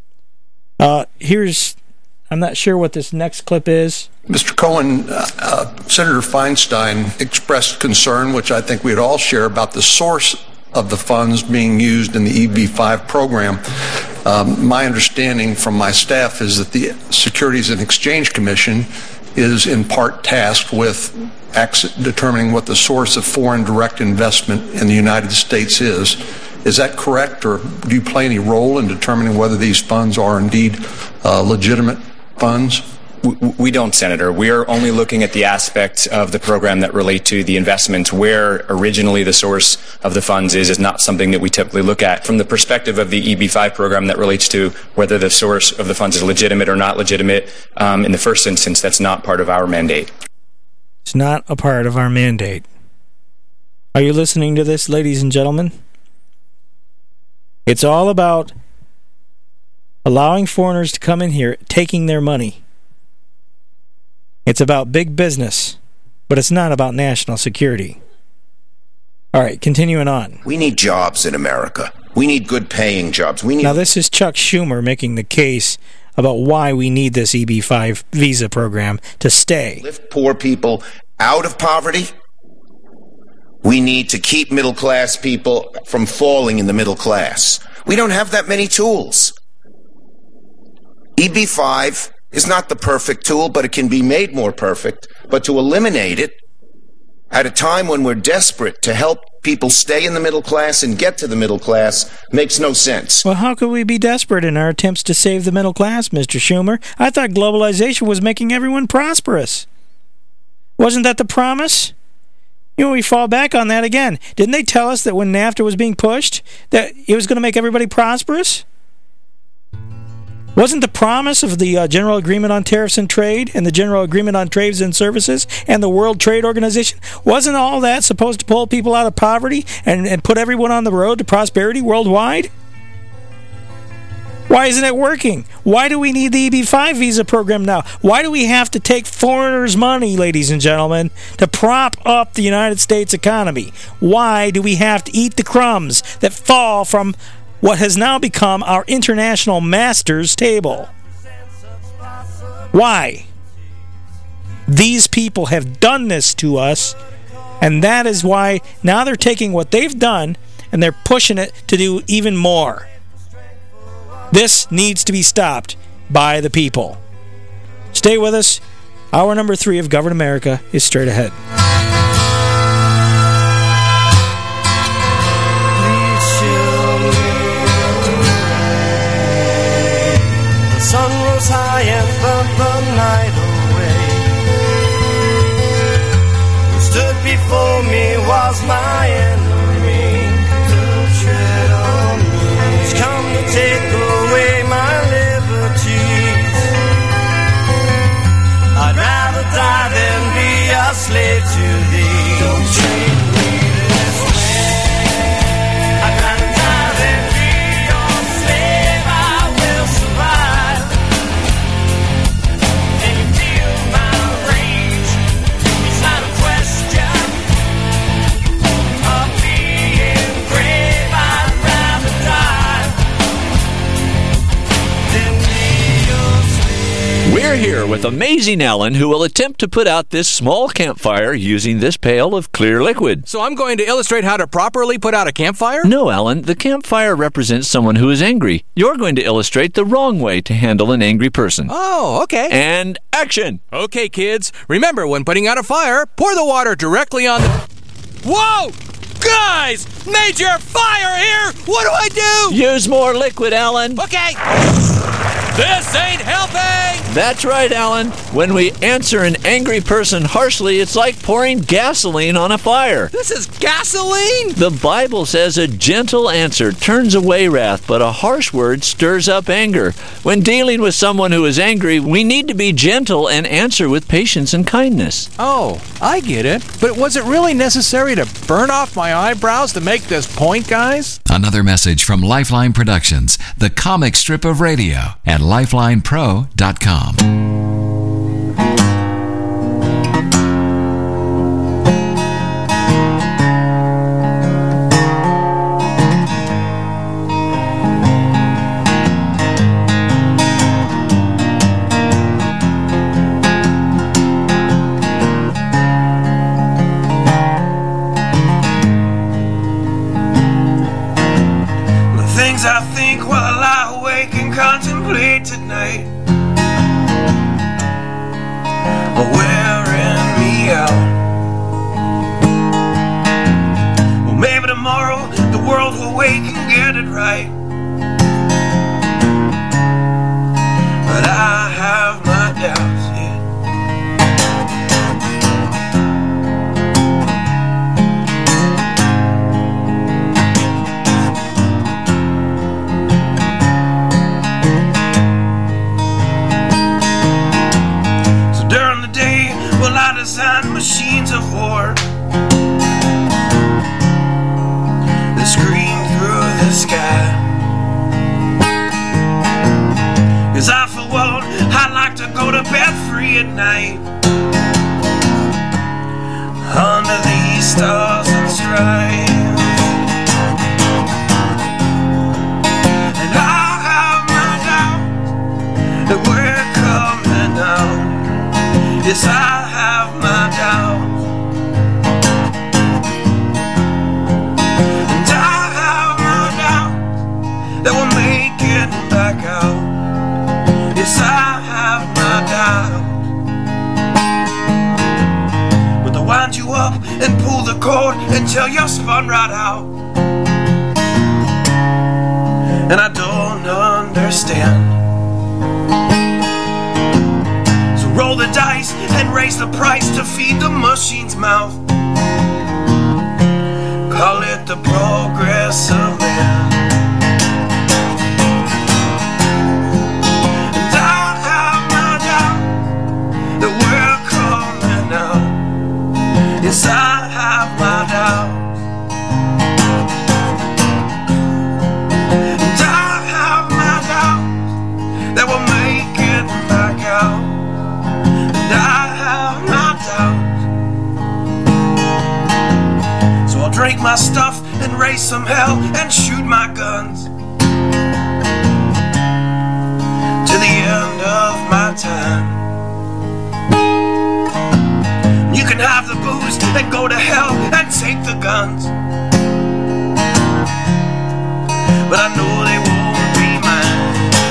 I'm not sure what this next clip is. Mr. Cohen, Senator Feinstein expressed concern, which I think we'd all share, about the source of the funds being used in the EB-5 program. My understanding from my staff is that the Securities and Exchange Commission is in part tasked with determining what the source of foreign direct investment in the United States is. Is that correct, or do you play any role in determining whether these funds are indeed legitimate funds? We don't, Senator. We are only looking at the aspects of the program that relate to the investments. Where originally the source of the funds is not something that we typically look at. From the perspective of the EB-5 program that relates to whether the source of the funds is legitimate or not legitimate, in the first instance, that's not part of our mandate. It's not a part of our mandate. Are you listening to this, ladies and gentlemen? It's all about allowing foreigners to come in here, taking their money. It's about big business, but it's not about national security. All right, continuing on. We need jobs in America. We need good-paying jobs. Now, this is Chuck Schumer making the case about why we need this EB-5 visa program to stay. Lift poor people out of poverty. We need to keep middle-class people from falling in the middle class. We don't have that many tools. EB-5 is not the perfect tool, but it can be made more perfect. But to eliminate it at a time when we're desperate to help people stay in the middle class and get to the middle class makes no sense. Well, how could we be desperate in our attempts to save the middle class, Mr. Schumer? I thought globalization was making everyone prosperous. Wasn't that the promise? You know, we fall back on that again. Didn't they tell us that when NAFTA was being pushed, that it was going to make everybody prosperous? Wasn't the promise of the General Agreement on Tariffs and Trade and the General Agreement on Trades and Services and the World Trade Organization, wasn't all that supposed to pull people out of poverty and put everyone on the road to prosperity worldwide? Why isn't it working? Why do we need the EB-5 visa program now? Why do we have to take foreigners' money, ladies and gentlemen, to prop up the United States economy? Why do we have to eat the crumbs that fall from what has now become our international masters table? Why? These people have done this to us, and that is why now they're taking what they've done and they're pushing it to do even more. This needs to be stopped by the people. Stay with us. Hour number 3 of Govern America is straight ahead. The sun rose high and burned the night away. Who stood before me was my enemy. Don't tread on me. He's come to take away my liberties. I'd rather die than be a slave to thee. Don't treat me this way. I'd rather die than be your slave. I will survive. And you feel my rage. It's not a question of being brave. I'd rather die than be your slave. We're here with Amazing Alan, who will attempt to put out this small campfire using this pail of clear liquid. So I'm going to illustrate how to properly put out a campfire? No, Alan, the campfire represents someone who is angry. You're going to illustrate the wrong way to handle an angry person. Oh, okay. And action! Okay, kids. Remember, when putting out a fire, pour the water directly on the... Whoa! Guys! Major fire here! What do I do? Use more liquid, Alan. Okay. This ain't helping! That's right, Alan. When we answer an angry person harshly, it's like pouring gasoline on a fire. This is gasoline? The Bible says a gentle answer turns away wrath, but a harsh word stirs up anger. When dealing with someone who is angry, we need to be gentle and answer with patience and kindness. Oh, I get it. But was it really necessary to burn off my eyebrows to make this point, guys? Another message from Lifeline Productions, the comic strip of radio, at lifelinepro.com. The things I think while I lie awake and contemplate tonight are wearing me out. Well, maybe tomorrow the world will wake and get it right, but I have my doubts, night under these stars and stripes. And I have my doubts that we're coming out. Yes, I have my doubts. And I have my doubts that we'll make it back out. Yes, I have my doubts. But they'll wind you up and pull the cord until you're spun right out. And I don't understand. So roll the dice and raise the price to feed the machine's mouth. Call it the progress of man. And I have my doubt that we're coming out. Yes, I have my doubt. And I have my doubt that we'll make it back out. And I have my doubt. So I'll drink my stuff and raise some hell and shoot my guns to the end of my time. You can have the booze and go to hell and take the guns, but I know they won't be mine.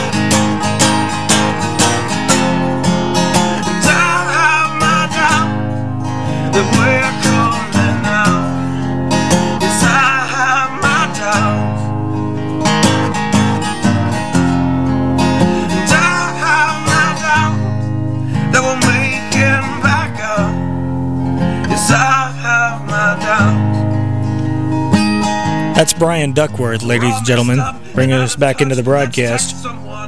And I have my doubt that we're coming out. Yes, I have my doubts. And I have my doubt that we'll make it back up. Yes, I have my doubts. That's Brian Duckworth, ladies and gentlemen, bringing us back into the broadcast.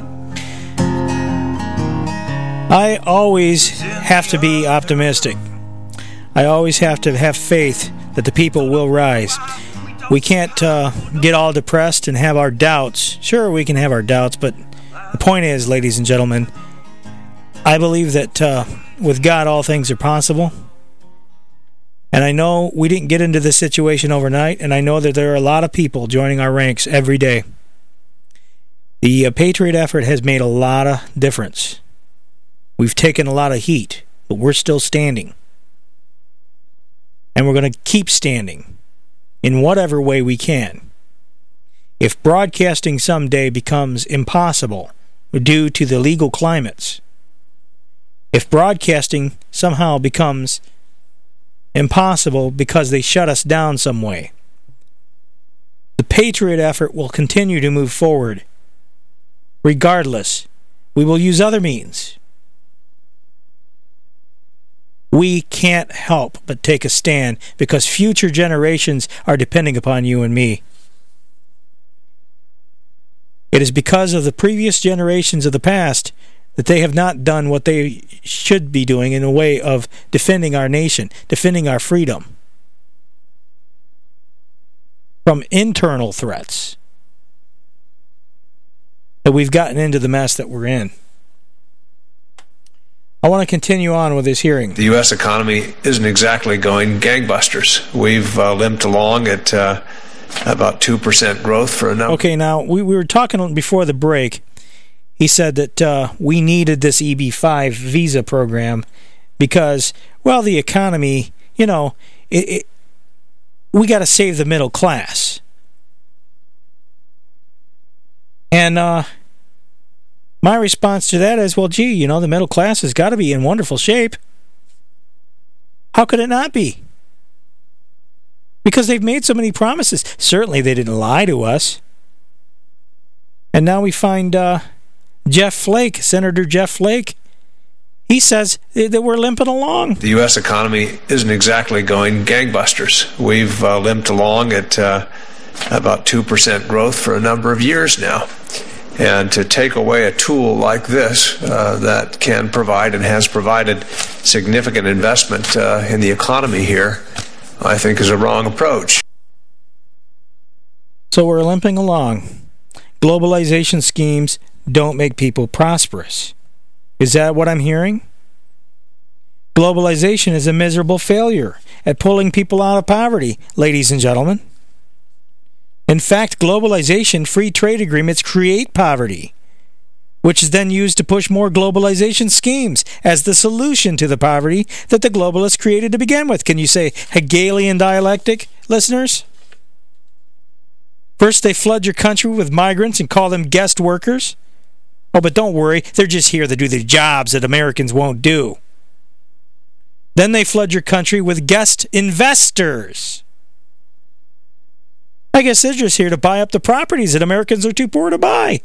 I always have to be optimistic. I always have to have faith that the people will rise. We can't get all depressed and have our doubts. Sure, we can have our doubts, but the point is, ladies and gentlemen, I believe that with God all things are possible. And I know we didn't get into this situation overnight, and I know that there are a lot of people joining our ranks every day. The Patriot effort has made a lot of difference. We've taken a lot of heat, but we're still standing. And we're going to keep standing in whatever way we can. If broadcasting someday becomes impossible due to the legal climates, if broadcasting somehow becomes impossible because they shut us down some way, the Patriot effort will continue to move forward. Regardless, we will use other means. We can't help but take a stand because future generations are depending upon you and me. It is because of the previous generations of the past that they have not done what they should be doing in a way of defending our nation, defending our freedom from internal threats, that we've gotten into the mess that we're in. I want to continue on with this hearing. The U.S. economy isn't exactly going gangbusters. We've limped along at about 2% growth for a number. Okay, now, we were talking before the break. He said that we needed this EB-5 visa program because, well, the economy, you know, we got to save the middle class. And my response to that is, well, gee, you know, the middle class has got to be in wonderful shape. How could it not be? Because they've made so many promises. Certainly they didn't lie to us. And now we find Jeff Flake, Senator Jeff Flake, he says that we're limping along. The U.S. economy isn't exactly going gangbusters. We've limped along at about 2% growth for a number of years now. And to take away a tool like this that can provide and has provided significant investment in the economy here, I think is a wrong approach. So we're limping along. Globalization schemes don't make people prosperous. Is that what I'm hearing? Globalization is a miserable failure at pulling people out of poverty, ladies and gentlemen. In fact, globalization, free trade agreements create poverty, which is then used to push more globalization schemes as the solution to the poverty that the globalists created to begin with. Can you say Hegelian dialectic, listeners? First, they flood your country with migrants and call them guest workers. Oh, but don't worry, they're just here to do the jobs that Americans won't do. Then they flood your country with guest investors. I guess they're just here to buy up the properties that Americans are too poor to buy.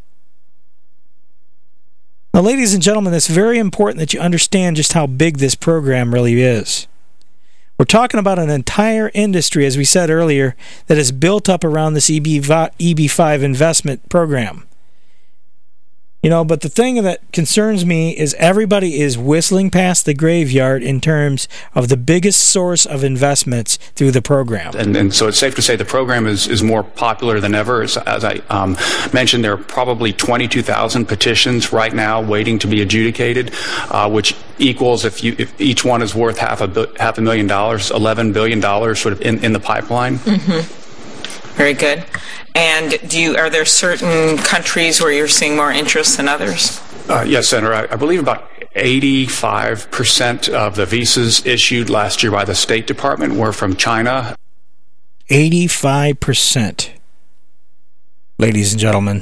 Now, ladies and gentlemen, it's very important that you understand just how big this program really is. We're talking about an entire industry, as we said earlier, that is built up around this EB5 investment program. You know, but the thing that concerns me is everybody is whistling past the graveyard in terms of the biggest source of investments through the program. And so it's safe to say the program is more popular than ever. As I mentioned, there are probably 22,000 petitions right now waiting to be adjudicated, which equals, if each one is worth $500,000, $11 billion sort of in the pipeline. Mm-hmm. Very good. And are there certain countries where you're seeing more interest than others? Yes, Senator. I believe about 85% of the visas issued last year by the State Department were from China. 85%. Ladies and gentlemen.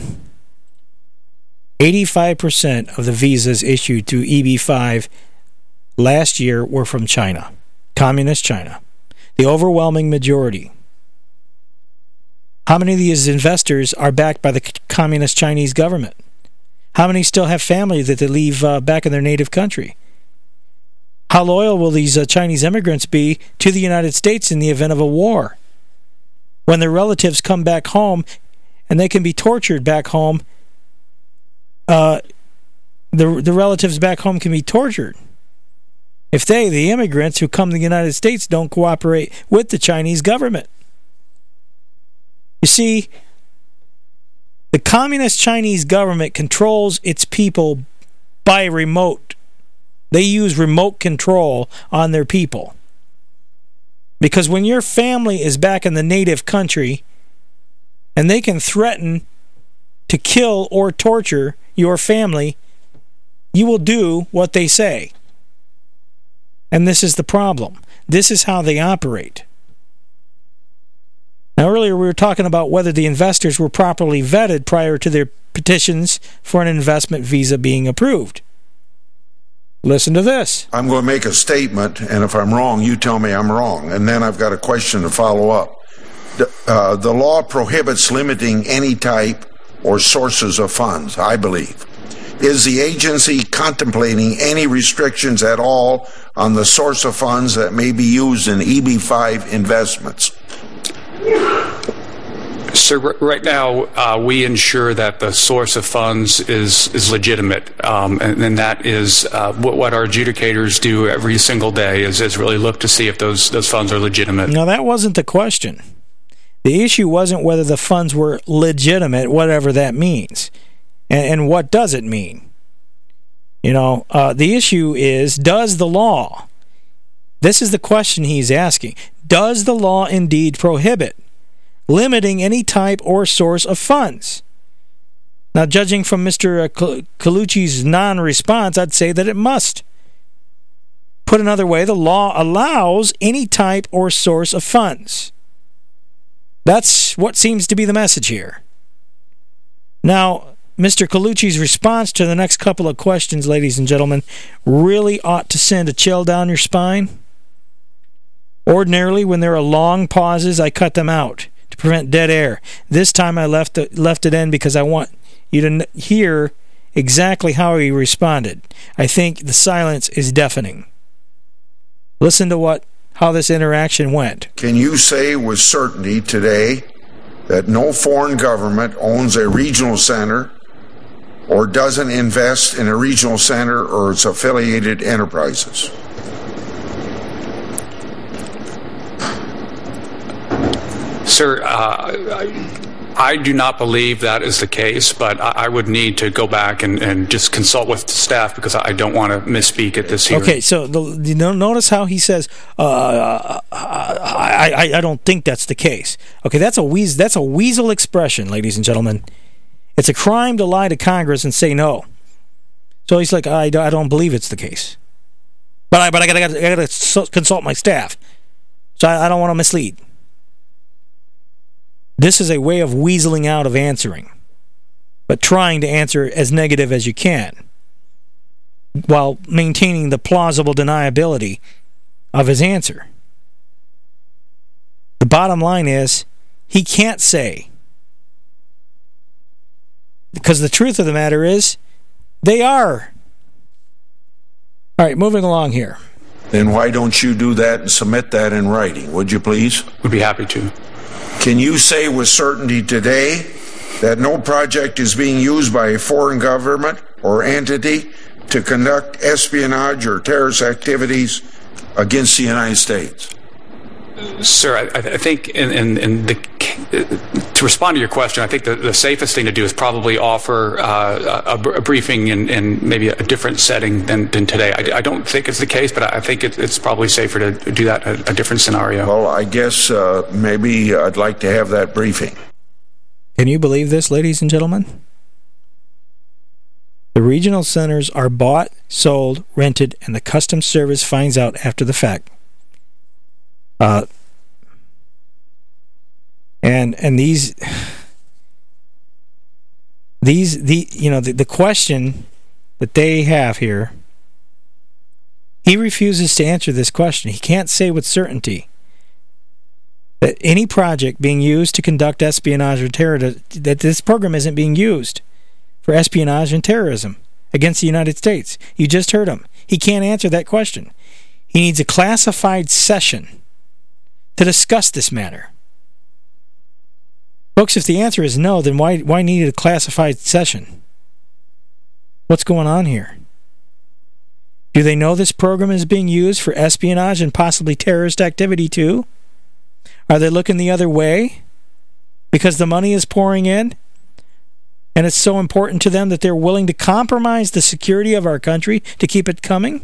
85% of the visas issued through EB5 last year were from China. Communist China. The overwhelming majority. How many of these investors are backed by the communist Chinese government? How many still have family that they leave back in their native country? How loyal will these Chinese immigrants be to the United States in the event of a war? When their relatives come back home and they can be tortured back home, the relatives back home can be tortured if the immigrants who come to the United States, don't cooperate with the Chinese government. You see, the communist Chinese government controls its people by remote. They use remote control on their people. Because when your family is back in the native country and they can threaten to kill or torture your family, you will do what they say. And this is the problem. This is how they operate. Now, earlier we were talking about whether the investors were properly vetted prior to their petitions for an investment visa being approved. Listen to this. I'm going to make a statement, and if I'm wrong, you tell me I'm wrong. And then I've got a question to follow up. The law prohibits limiting any type or sources of funds, I believe. Is the agency contemplating any restrictions at all on the source of funds that may be used in EB5 investments? Sir, right now we ensure that the source of funds is legitimate, and that is what our adjudicators do every single day is really look to see if those funds are legitimate. No, that wasn't the question. The issue wasn't whether the funds were legitimate, whatever that means. And what does it mean? You know, the issue is, does the law, this is the question he's asking, does the law indeed prohibit limiting any type or source of funds? Now, judging from Mr. Colucci's non-response, I'd say that it must. Put another way, the law allows any type or source of funds. That's what seems to be the message here. Now, Mr. Colucci's response to the next couple of questions, ladies and gentlemen, really ought to send a chill down your spine. Ordinarily, when there are long pauses, I cut them out to prevent dead air. This time I left it in because I want you to hear exactly how he responded. I think the silence is deafening. Listen to how this interaction went. Can you say with certainty today that no foreign government owns a regional center or doesn't invest in a regional center or its affiliated enterprises? Sir, I do not believe that is the case, but I would need to go back and just consult with the staff because I don't want to misspeak at this hearing. Okay, so notice how he says, I don't think that's the case. Okay, that's a weasel expression, ladies and gentlemen. It's a crime to lie to Congress and say no. So he's like, I don't believe it's the case. But I gotta consult my staff. So I don't want to mislead. This is a way of weaseling out of answering, but trying to answer as negative as you can, while maintaining the plausible deniability of his answer. The bottom line is, he can't say. Because the truth of the matter is, they are. All right, moving along here. Then why don't you do that and submit that in writing, would you please? Would be happy to. Can you say with certainty today that no project is being used by a foreign government or entity to conduct espionage or terrorist activities against the United States? Sir, I think to respond to your question, I think the safest thing to do is probably offer a briefing in maybe a different setting than today. I don't think it's the case, but I think it's probably safer to do that in a different scenario. Well, I guess maybe I'd like to have that briefing. Can you believe this, ladies and gentlemen? The regional centers are bought, sold, rented, and the Customs Service finds out after the fact. And the question that they have here, he refuses to answer this question. He can't say with certainty that any project being used to conduct espionage or terrorism, that this program isn't being used for espionage and terrorism against the United States. You just heard him. He can't answer that question. He needs a classified session to discuss this matter. Folks, if the answer is no, then why need a classified session? What's going on here? Do they know this program is being used for espionage and possibly terrorist activity too? Are they looking the other way because the money is pouring in and it's so important to them that they're willing to compromise the security of our country to keep it coming?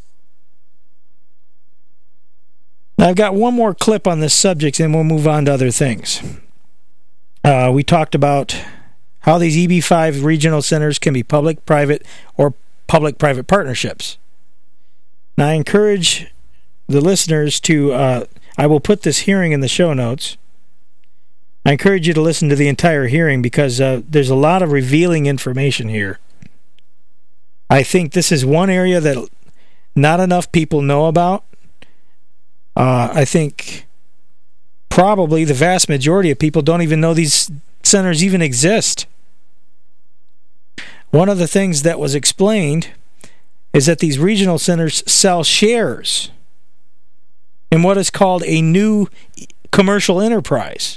Now, I've got one more clip on this subject and we'll move on to other things. We talked about how these EB5 regional centers can be public, private, or public-private partnerships. Now, I encourage the listeners to, I will put this hearing in the show notes. I encourage you to listen to the entire hearing because there's a lot of revealing information here. I think this is one area that not enough people know about. I think probably the vast majority of people don't even know these centers even exist. One of the things that was explained is that these regional centers sell shares in what is called a new commercial enterprise.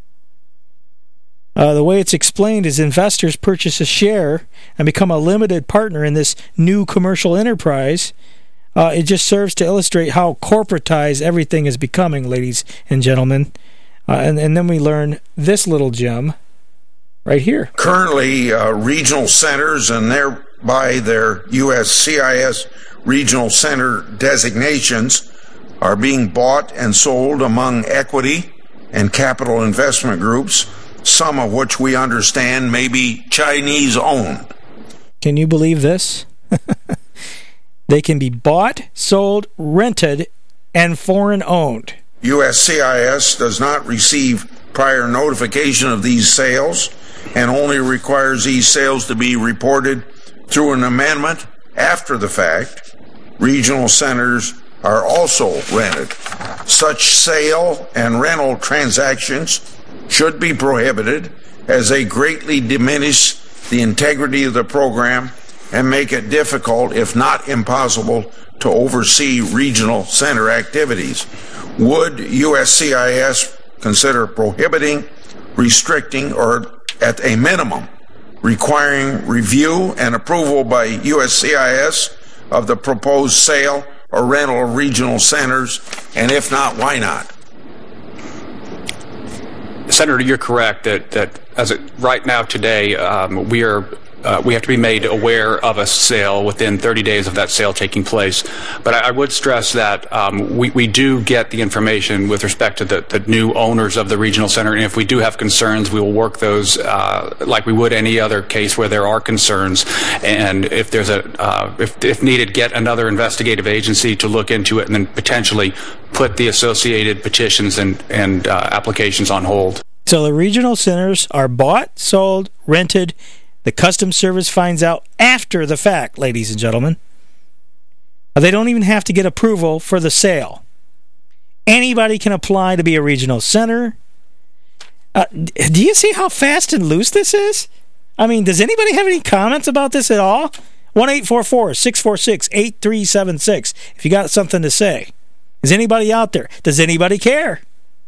The way it's explained is investors purchase a share and become a limited partner in this new commercial enterprise. It just serves to illustrate how corporatized everything is becoming, ladies and gentlemen. And then we learn this little gem right here. Currently, regional centers and thereby their USCIS regional center designations are being bought and sold among equity and capital investment groups, some of which we understand may be Chinese-owned. Can you believe this? They can be bought, sold, rented, and foreign-owned. USCIS does not receive prior notification of these sales and only requires these sales to be reported through an amendment after the fact. Regional centers are also rented. Such sale and rental transactions should be prohibited as they greatly diminish the integrity of the program and make it difficult, if not impossible, to oversee regional center activities. Would USCIS consider prohibiting, restricting, or at a minimum, requiring review and approval by USCIS of the proposed sale or rental of regional centers? And if not, why not? Senator, you're correct that right now today, we have to be made aware of a sale within 30 days of that sale taking place. But I would stress that we do get the information with respect to the new owners of the regional center, and if we do have concerns, we will work those like we would any other case where there are concerns. And if there's if needed, get another investigative agency to look into it, and then potentially put the associated petitions and applications on hold. So the regional centers are bought, sold, rented. The Customs Service finds out after the fact, ladies and gentlemen. They don't even have to get approval for the sale. Anybody can apply to be a regional center. Do you see how fast and loose this is? I mean, does anybody have any comments about this at all? 1-844-646-8376 if you got something to say. Is anybody out there? Does anybody care?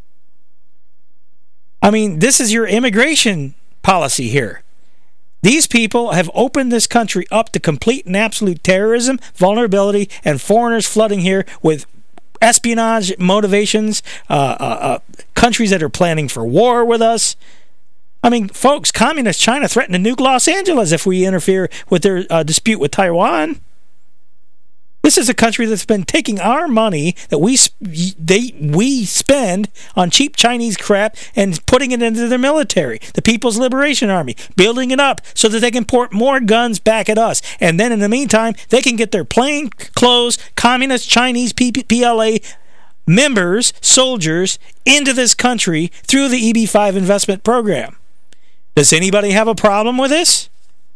I mean, this is your immigration policy here. These people have opened this country up to complete and absolute terrorism, vulnerability, and foreigners flooding here with espionage motivations, countries that are planning for war with us. I mean, folks, communist China threatened to nuke Los Angeles if we interfere with their dispute with Taiwan. This is a country that's been taking our money that we spend on cheap Chinese crap and putting it into their military, the People's Liberation Army, building it up so that they can port more guns back at us. And then in the meantime, they can get their plain clothes, communist Chinese PLA members, soldiers, into this country through the EB-5 investment program. Does anybody have a problem with this?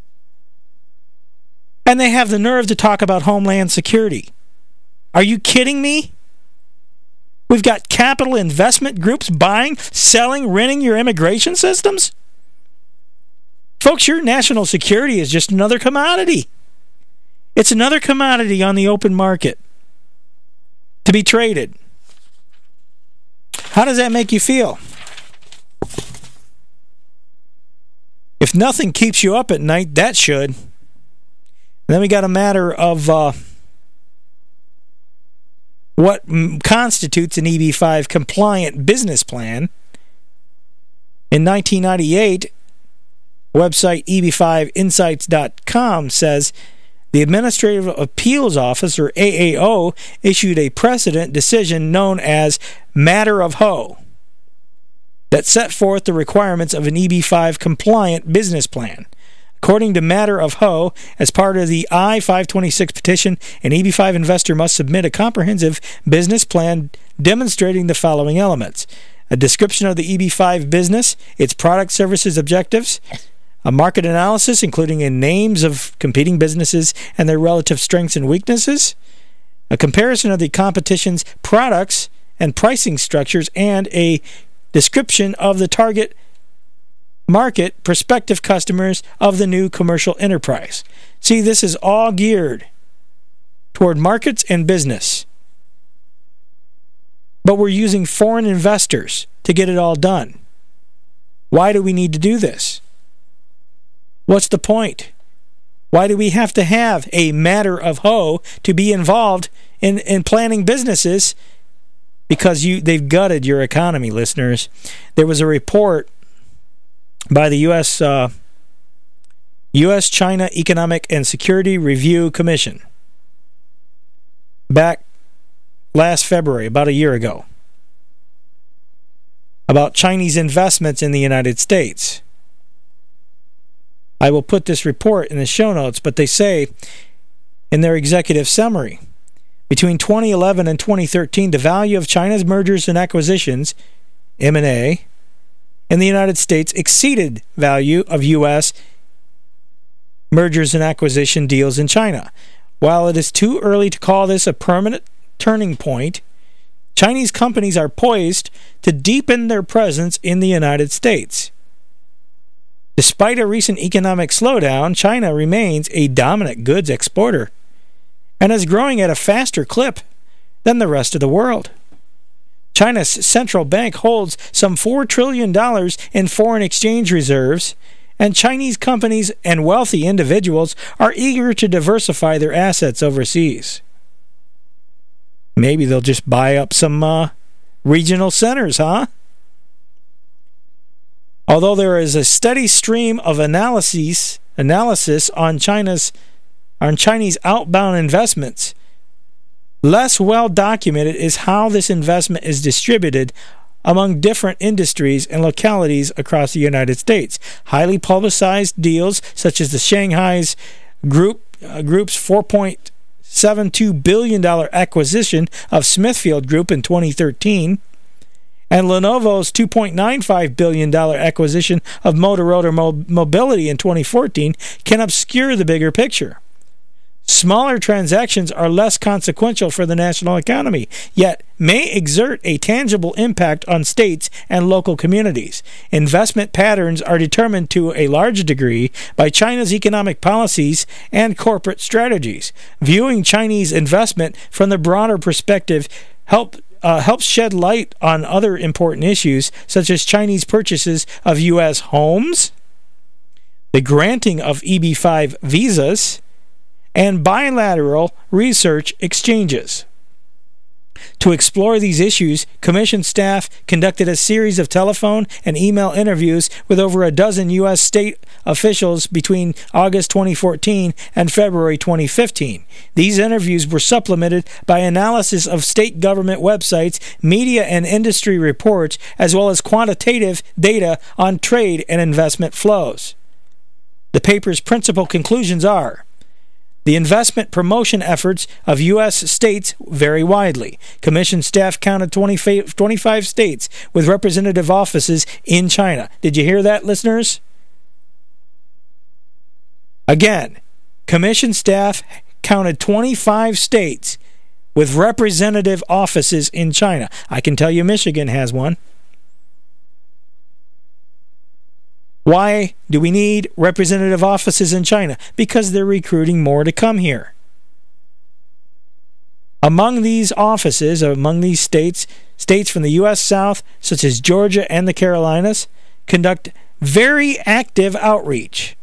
And they have the nerve to talk about Homeland Security. Are you kidding me? We've got capital investment groups buying, selling, renting your immigration systems? Folks, your national security is just another commodity. It's another commodity on the open market to be traded. How does that make you feel? If nothing keeps you up at night, that should. Then we got a matter of what constitutes an EB-5 compliant business plan. In 1998, website eb5insights.com says the Administrative Appeals Office, or AAO, issued a precedent decision known as Matter of Ho that set forth the requirements of an EB-5 compliant business plan. According to Matter of Ho, as part of the I-526 petition, an EB-5 investor must submit a comprehensive business plan demonstrating the following elements: a description of the EB-5 business, its product, services, objectives, a market analysis including names of competing businesses and their relative strengths and weaknesses, a comparison of the competition's products and pricing structures, and a description of the target market, prospective customers of the new commercial enterprise. See, this is all geared toward markets and business. But we're using foreign investors to get it all done. Why do we need to do this? What's the point? Why do we have to have a Matter of Ho to be involved in planning businesses? Because they've gutted your economy, listeners. There was a report by the U.S.-China Economic and Security Review Commission back last February, about a year ago, about Chinese investments in the United States. I will put this report in the show notes, but they say in their executive summary, between 2011 and 2013, the value of China's mergers and acquisitions, M&A, in the United States exceeded value of U.S. mergers and acquisition deals in China. While it is too early to call this a permanent turning point, Chinese companies are poised to deepen their presence in the United States. Despite a recent economic slowdown, China remains a dominant goods exporter and is growing at a faster clip than the rest of the world. China's central bank holds some $4 trillion in foreign exchange reserves, and Chinese companies and wealthy individuals are eager to diversify their assets overseas. Maybe they'll just buy up some regional centers, huh? Although there is a steady stream of analysis on Chinese outbound investments, less well documented is how this investment is distributed among different industries and localities across the United States. Highly publicized deals such as the Shanghai's group's $4.72 billion acquisition of Smithfield Group in 2013 and Lenovo's $2.95 billion acquisition of Motorola Mobility in 2014 can obscure the bigger picture. Smaller transactions are less consequential for the national economy, yet may exert a tangible impact on states and local communities. Investment patterns are determined to a large degree by China's economic policies and corporate strategies. Viewing Chinese investment from the broader perspective helps shed light on other important issues, such as Chinese purchases of U.S. homes, the granting of EB-5 visas, and bilateral research exchanges. To explore these issues, Commission staff conducted a series of telephone and email interviews with over a dozen U.S. state officials between August 2014 and February 2015. These interviews were supplemented by analysis of state government websites, media and industry reports, as well as quantitative data on trade and investment flows. The paper's principal conclusions are: the investment promotion efforts of U.S. states vary widely. Commission staff counted 25 states with representative offices in China. Did you hear that, listeners? Again, Commission staff counted 25 states with representative offices in China. I can tell you Michigan has one. Why do we need representative offices in China? Because they're recruiting more to come here. Among these offices, among these states from the U.S. South, such as Georgia and the Carolinas, conduct very active outreach.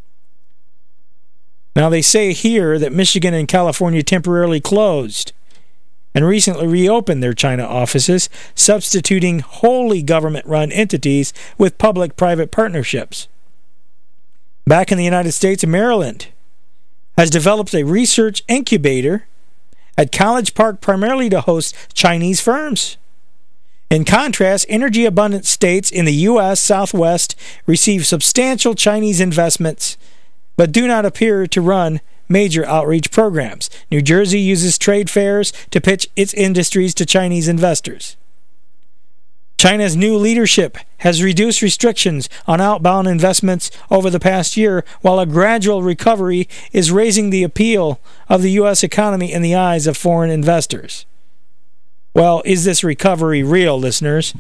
Now, they say here that Michigan and California temporarily closed and recently reopened their China offices, substituting wholly government-run entities with public-private partnerships. Back in the United States, Maryland has developed a research incubator at College Park primarily to host Chinese firms. In contrast, energy-abundant states in the U.S. Southwest receive substantial Chinese investments, but do not appear to run major outreach programs. New Jersey uses trade fairs to pitch its industries to Chinese investors. China's new leadership has reduced restrictions on outbound investments over the past year, while a gradual recovery is raising the appeal of the U.S. economy in the eyes of foreign investors. Well, is this recovery real, listeners?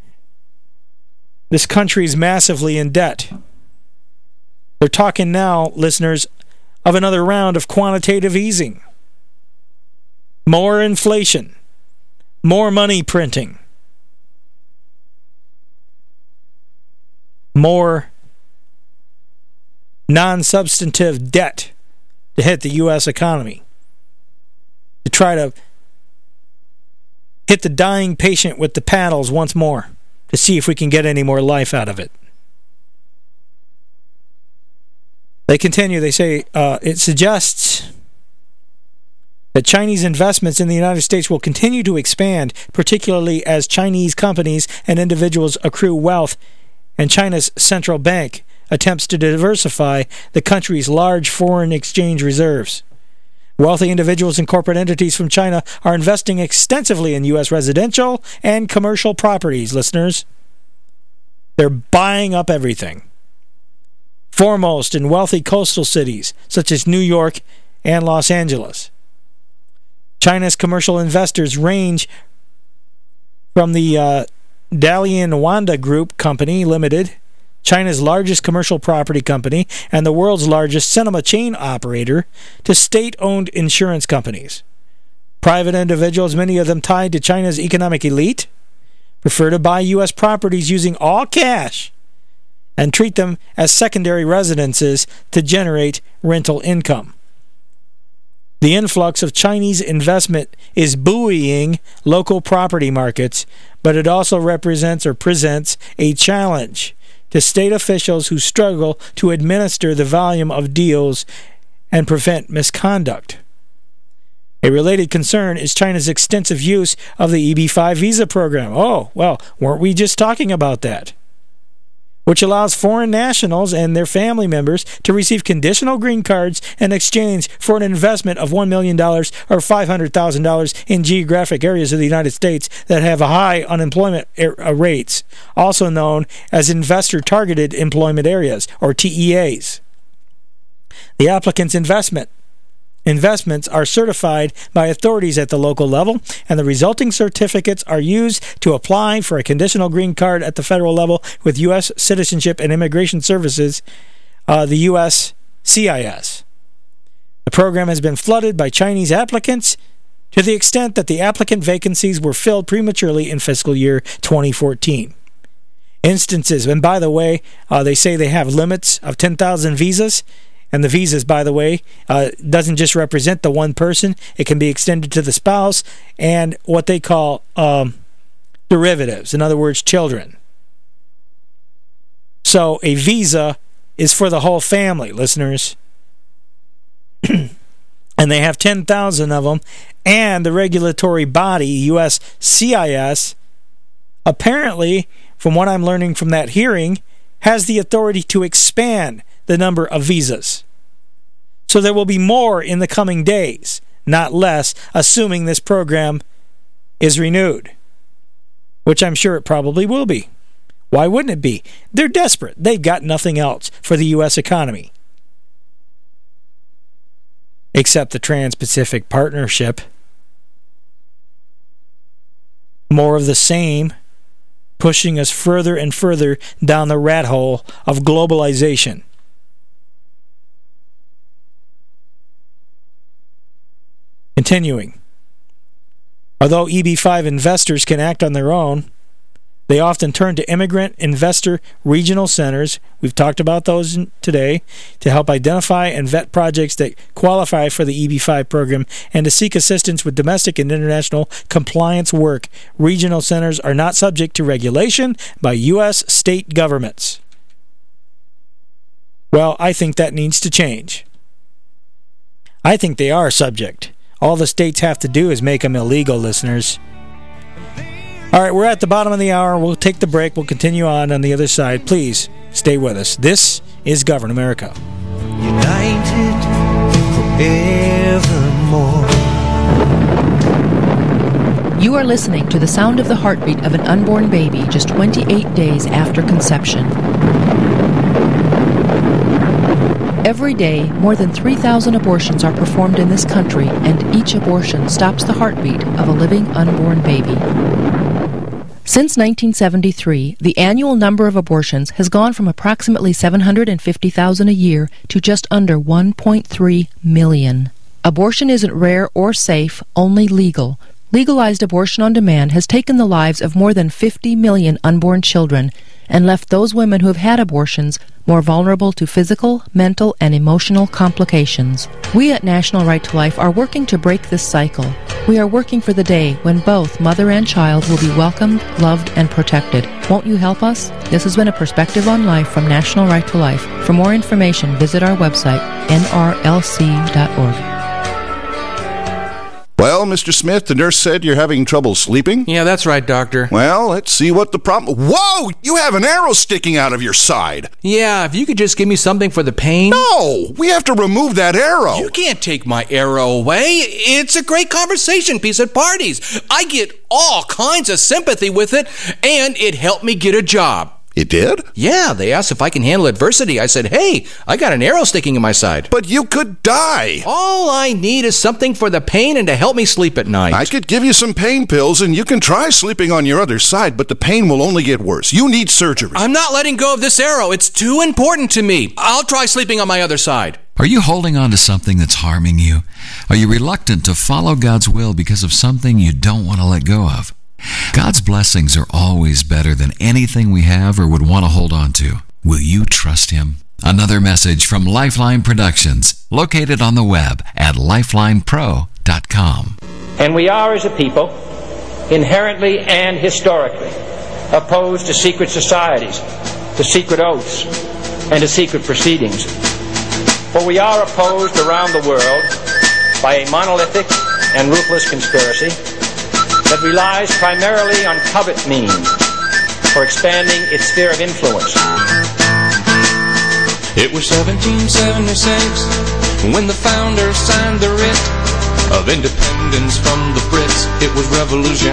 This country is massively in debt. They're talking now, listeners, of another round of quantitative easing. More inflation. More money printing. More non-substantive debt to hit the U.S. economy. To try to hit the dying patient with the paddles once more to see if we can get any more life out of it. They continue, they say, it suggests that Chinese investments in the United States will continue to expand, particularly as Chinese companies and individuals accrue wealth and China's central bank attempts to diversify the country's large foreign exchange reserves. Wealthy individuals and corporate entities from China are investing extensively in U.S. residential and commercial properties, listeners. They're buying up everything. Foremost in wealthy coastal cities such as New York and Los Angeles. China's commercial investors range from the Dalian Wanda Group Company Limited, China's largest commercial property company and the world's largest cinema chain operator, to state-owned insurance companies. Private individuals, many of them tied to China's economic elite, prefer to buy U.S. properties using all cash and treat them as secondary residences to generate rental income. The influx of Chinese investment is buoying local property markets, but it also represents or presents a challenge to state officials who struggle to administer the volume of deals and prevent misconduct. A related concern is China's extensive use of the EB-5 visa program. Oh, well, weren't we just talking about that? Which allows foreign nationals and their family members to receive conditional green cards in exchange for an investment of $1 million or $500,000 in geographic areas of the United States that have high unemployment rates, also known as investor-targeted employment areas, or TEAs. The applicant's investments are certified by authorities at the local level, and the resulting certificates are used to apply for a conditional green card at the federal level with U.S. Citizenship and Immigration Services, the USCIS. The program has been flooded by Chinese applicants to the extent that the applicant vacancies were filled prematurely in fiscal year 2014. Instances, and by the way, they say they have limits of 10,000 visas. And the visas, by the way, doesn't just represent the one person. It can be extended to the spouse and what they call derivatives. In other words, children. So a visa is for the whole family, listeners. And they have 10,000 of them. And the regulatory body, USCIS, apparently, from what I'm learning from that hearing, has the authority to expand the number of visas. So there will be more in the coming days, not less, assuming this program is renewed, which I'm sure it probably will be. Why wouldn't it be? They're desperate. They've got nothing else for the U.S. economy, except the Trans-Pacific Partnership. More of the same, pushing us further and further down the rat hole of globalization. Continuing. Although EB-5 investors can act on their own, they often turn to immigrant investor regional centers, we've talked about those today, to help identify and vet projects that qualify for the EB-5 program and to seek assistance with domestic and international compliance work. Regional centers are not subject to regulation by U.S. state governments. Well, I think that needs to change. I think they are subject. All the states have to do is make them illegal, listeners. All right, we're at the bottom of the hour. We'll take the break. We'll continue on the other side. Please stay with us. This is Govern America. United forevermore. You are listening to the sound of the heartbeat of an unborn baby just 28 days after conception. Every day, more than 3,000 abortions are performed in this country, and each abortion stops the heartbeat of a living unborn baby. Since 1973, the annual number of abortions has gone from approximately 750,000 a year to just under 1.3 million. Abortion isn't rare or safe, only legal. Legalized abortion on demand has taken the lives of more than 50 million unborn children and left those women who have had abortions more vulnerable to physical, mental, and emotional complications. We at National Right to Life are working to break this cycle. We are working for the day when both mother and child will be welcomed, loved, and protected. Won't you help us? This has been a Perspective on Life from National Right to Life. For more information, visit our website, nrlc.org. Well, Mr. Smith, the nurse said you're having trouble sleeping? Yeah, that's right, Doctor. Well, let's see what the problem... Whoa! You have an arrow sticking out of your side! Yeah, if you could just give me something for the pain... No! We have to remove that arrow! You can't take my arrow away. It's a great conversation piece at parties. I get all kinds of sympathy with it, and it helped me get a job. It did? Yeah, they asked if I can handle adversity. I said, hey, I got an arrow sticking in my side. But you could die. All I need is something for the pain and to help me sleep at night. I could give you some pain pills and you can try sleeping on your other side, but the pain will only get worse. You need surgery. I'm not letting go of this arrow. It's too important to me. I'll try sleeping on my other side. Are you holding on to something that's harming you? Are you reluctant to follow God's will because of something you don't want to let go of? God's blessings are always better than anything we have or would want to hold on to. Will you trust Him? Another message from Lifeline Productions, located on the web at lifelinepro.com. And we are, as a people, inherently and historically opposed to secret societies to secret oaths and to secret proceedings. For we are opposed around the world by a monolithic and ruthless conspiracy that relies primarily on covert means for expanding its sphere of influence. It was 1776 when the founders signed the writ of independence from the Brits. It was revolution.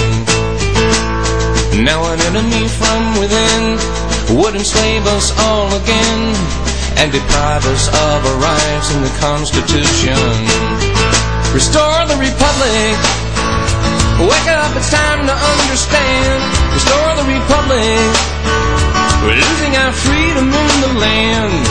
Now an enemy from within would enslave us all again and deprive us of our rights in the Constitution. Restore the Republic. Wake up, it's time to understand. Restore the Republic. We're losing our freedom in the land.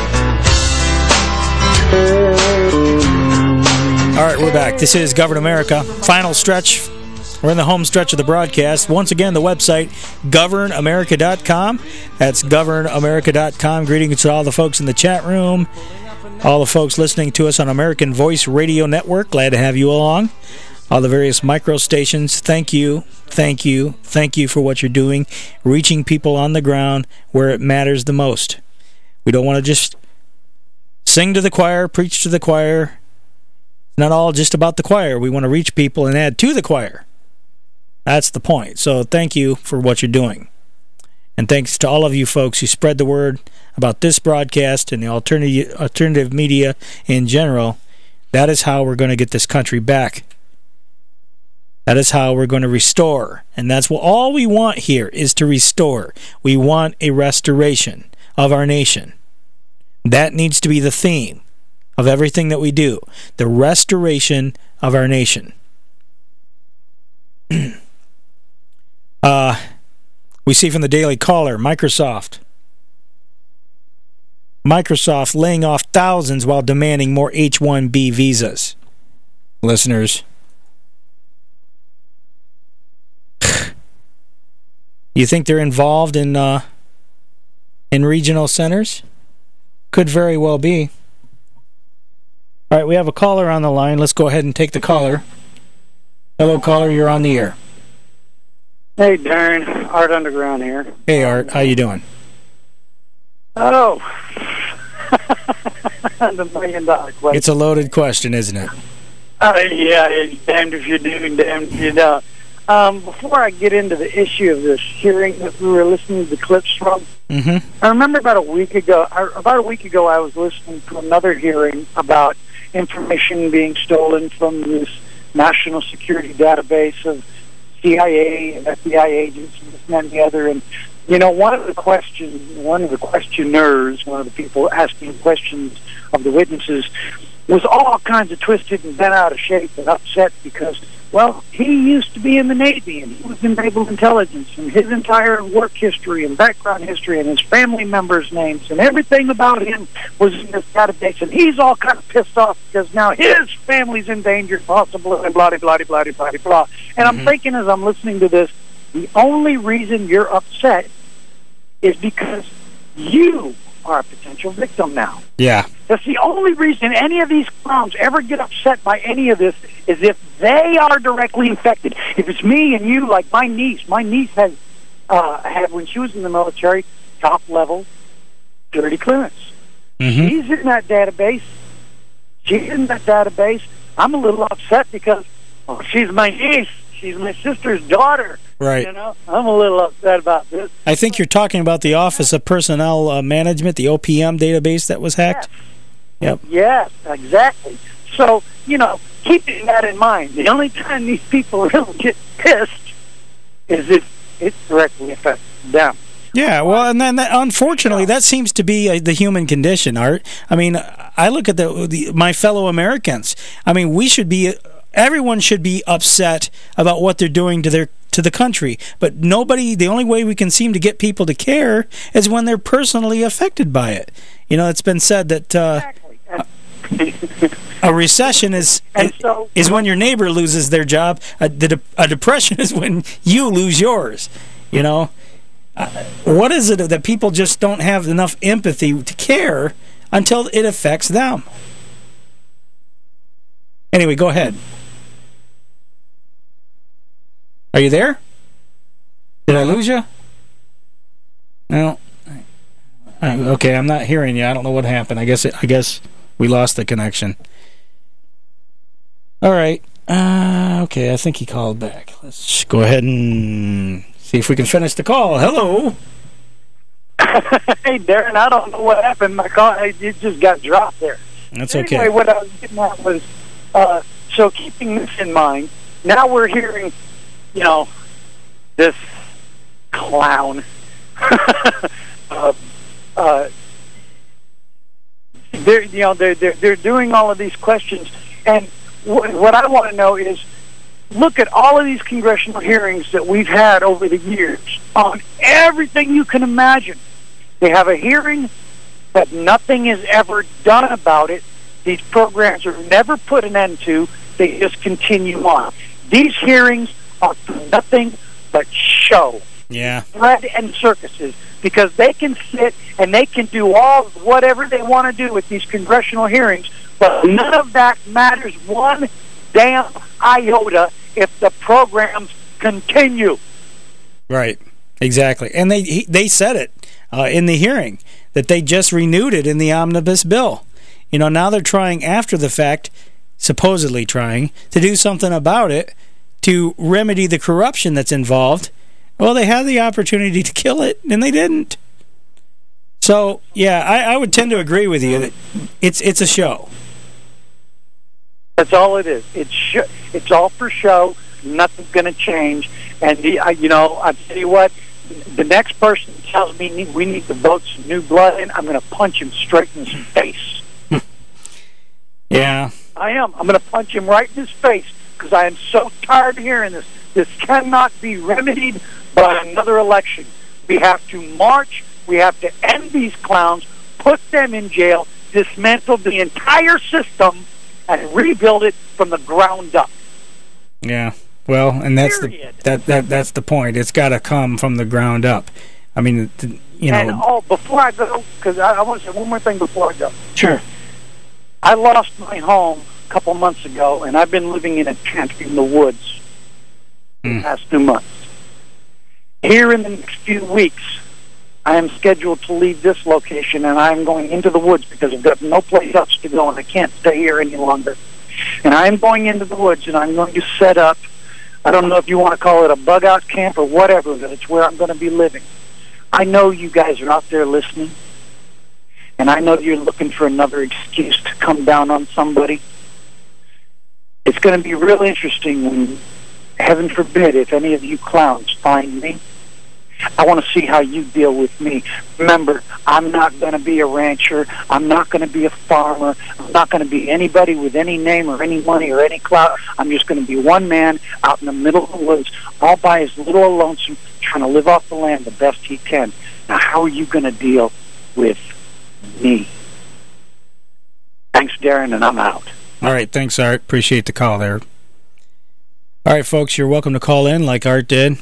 All right, we're back. This is Govern America. Final stretch. We're in the home stretch of the broadcast. Once again, the website, governamerica.com. That's governamerica.com. Greetings to all the folks in the chat room, all the folks listening to us on American Voice Radio Network. Glad to have you along. All the various micro stations, thank you for what you're doing, reaching people on the ground where it matters the most. We don't want to just sing to the choir, preach to the choir. It's not all just about the choir. We want to reach people and add to the choir. That's the point. So thank you for what you're doing. And thanks to all of you folks who spread the word about this broadcast and the alternative media in general. That is how we're going to get this country back. That is how we're going to restore. And that's what all we want here is to restore. We want a restoration of our nation. That needs to be the theme of everything that we do. The restoration of our nation. We see from the Daily Caller, Microsoft laying off thousands while demanding more H-1B visas. Listeners, you think they're involved in regional centers? Could very well be. All right, we have a caller on the line. Let's go ahead and take the caller. Hello, caller. You're on the air. Hey, Darren. Art Underground here. Hey, Art. How you doing? Oh. The $1,000,000 question. It's a loaded question, isn't it? Yeah, it's damned if you do and damned if you don't. Before I get into the issue of this hearing that we were listening to the clips from, I remember about a week ago, I was listening to another hearing about information being stolen from this national security database of CIA and FBI agents and this and that and the other. And, you know, one of the people asking questions of the witnesses was all kinds of twisted and bent out of shape and upset because, well, he used to be in the Navy and he was in naval intelligence and his entire work history and background history and his family members' names and everything about him was in this database, and he's all kind of pissed off because now his family's in danger, possibly, and blah, blah, blah, blah, blah, blah, blah. And I'm thinking as I'm listening to this, the only reason you're upset is because you are a potential victim now. Yeah. That's the only reason any of these clowns ever get upset by any of this is if they are directly infected. If it's me and you, like my niece has had, when she was in the military, top level dirty clearance. She's in that database. I'm a little upset because she's my niece. She's my sister's daughter. Right. You know, I'm a little upset about this. I think you're talking about the Office of Personnel Management, the OPM database that was hacked. Yes. Yep. Yes, exactly. So, you know, keeping that in mind, the only time these people really get pissed is if it directly affects them. Yeah, well, and then unfortunately, that seems to be the human condition, Art. I mean, I look at my fellow Americans. I mean, everyone should be upset about what they're doing to the country, but nobody. The only way we can seem to get people to care is when they're personally affected by it. You know, it's been said that a recession is when your neighbor loses their job. A depression is when you lose yours. You know, what is it that people just don't have enough empathy to care until it affects them? Anyway, go ahead. Are you there? Did I lose you? No, Okay, I'm not hearing you. I don't know what happened. I guess we lost the connection. All right. Okay, I think he called back. Let's go ahead and see if we can finish the call. Hello. Hey, Darren, I don't know what happened. My call, it just got dropped there. That's okay. Anyway, what I was getting at was, so keeping this in mind, now we're hearing, this clown. They're doing all of these questions, and what I want to know is, look at all of these congressional hearings that we've had over the years on everything you can imagine. They have a hearing, but nothing is ever done about it. These programs are never put an end to. They just continue on. These hearings are for nothing but show. Yeah. Bread and circuses, because they can sit and they can do all whatever they want to do with these congressional hearings, but none of that matters one damn iota if the programs continue. Right. Exactly. And they said it in the hearing that they just renewed it in the omnibus bill. Now they're trying after the fact, supposedly trying, to do something about it to remedy the corruption that's involved. Well, they had the opportunity to kill it, and they didn't. So, yeah, I would tend to agree with you that it's a show. That's all it is. It's all for show. Nothing's going to change. And, I tell you what, the next person tells me we need to vote some new blood in, I'm going to punch him straight in his face. Yeah. I am. I'm going to punch him right in his face because I am so tired of hearing this. This cannot be remedied by another election. We have to march. We have to end these clowns, put them in jail, dismantle the entire system, and rebuild it from the ground up. Yeah. Well, and that's that's the point. It's got to come from the ground up. I mean, And before I go, because I want to say one more thing before I go. Sure. I lost my home a couple months ago, and I've been living in a tent in the woods the past 2 months. Here in the next few weeks, I am scheduled to leave this location, and I'm going into the woods because I've got no place else to go, and I can't stay here any longer. And I am going into the woods, and I'm going to set up, I don't know if you want to call it a bug-out camp or whatever, but it's where I'm going to be living. I know you guys are out there listening, and I know you're looking for another excuse to come down on somebody. It's going to be real interesting when, heaven forbid, if any of you clowns find me. I want to see how you deal with me. Remember, I'm not going to be a rancher. I'm not going to be a farmer. I'm not going to be anybody with any name or any money or any clout. I'm just going to be one man out in the middle of the woods, all by his little lonesome, trying to live off the land the best he can. Now, how are you going to deal with me? Thanks, Darren, and I'm out. All right, thanks, Art. Appreciate the call there. All right, folks, you're welcome to call in like Art did,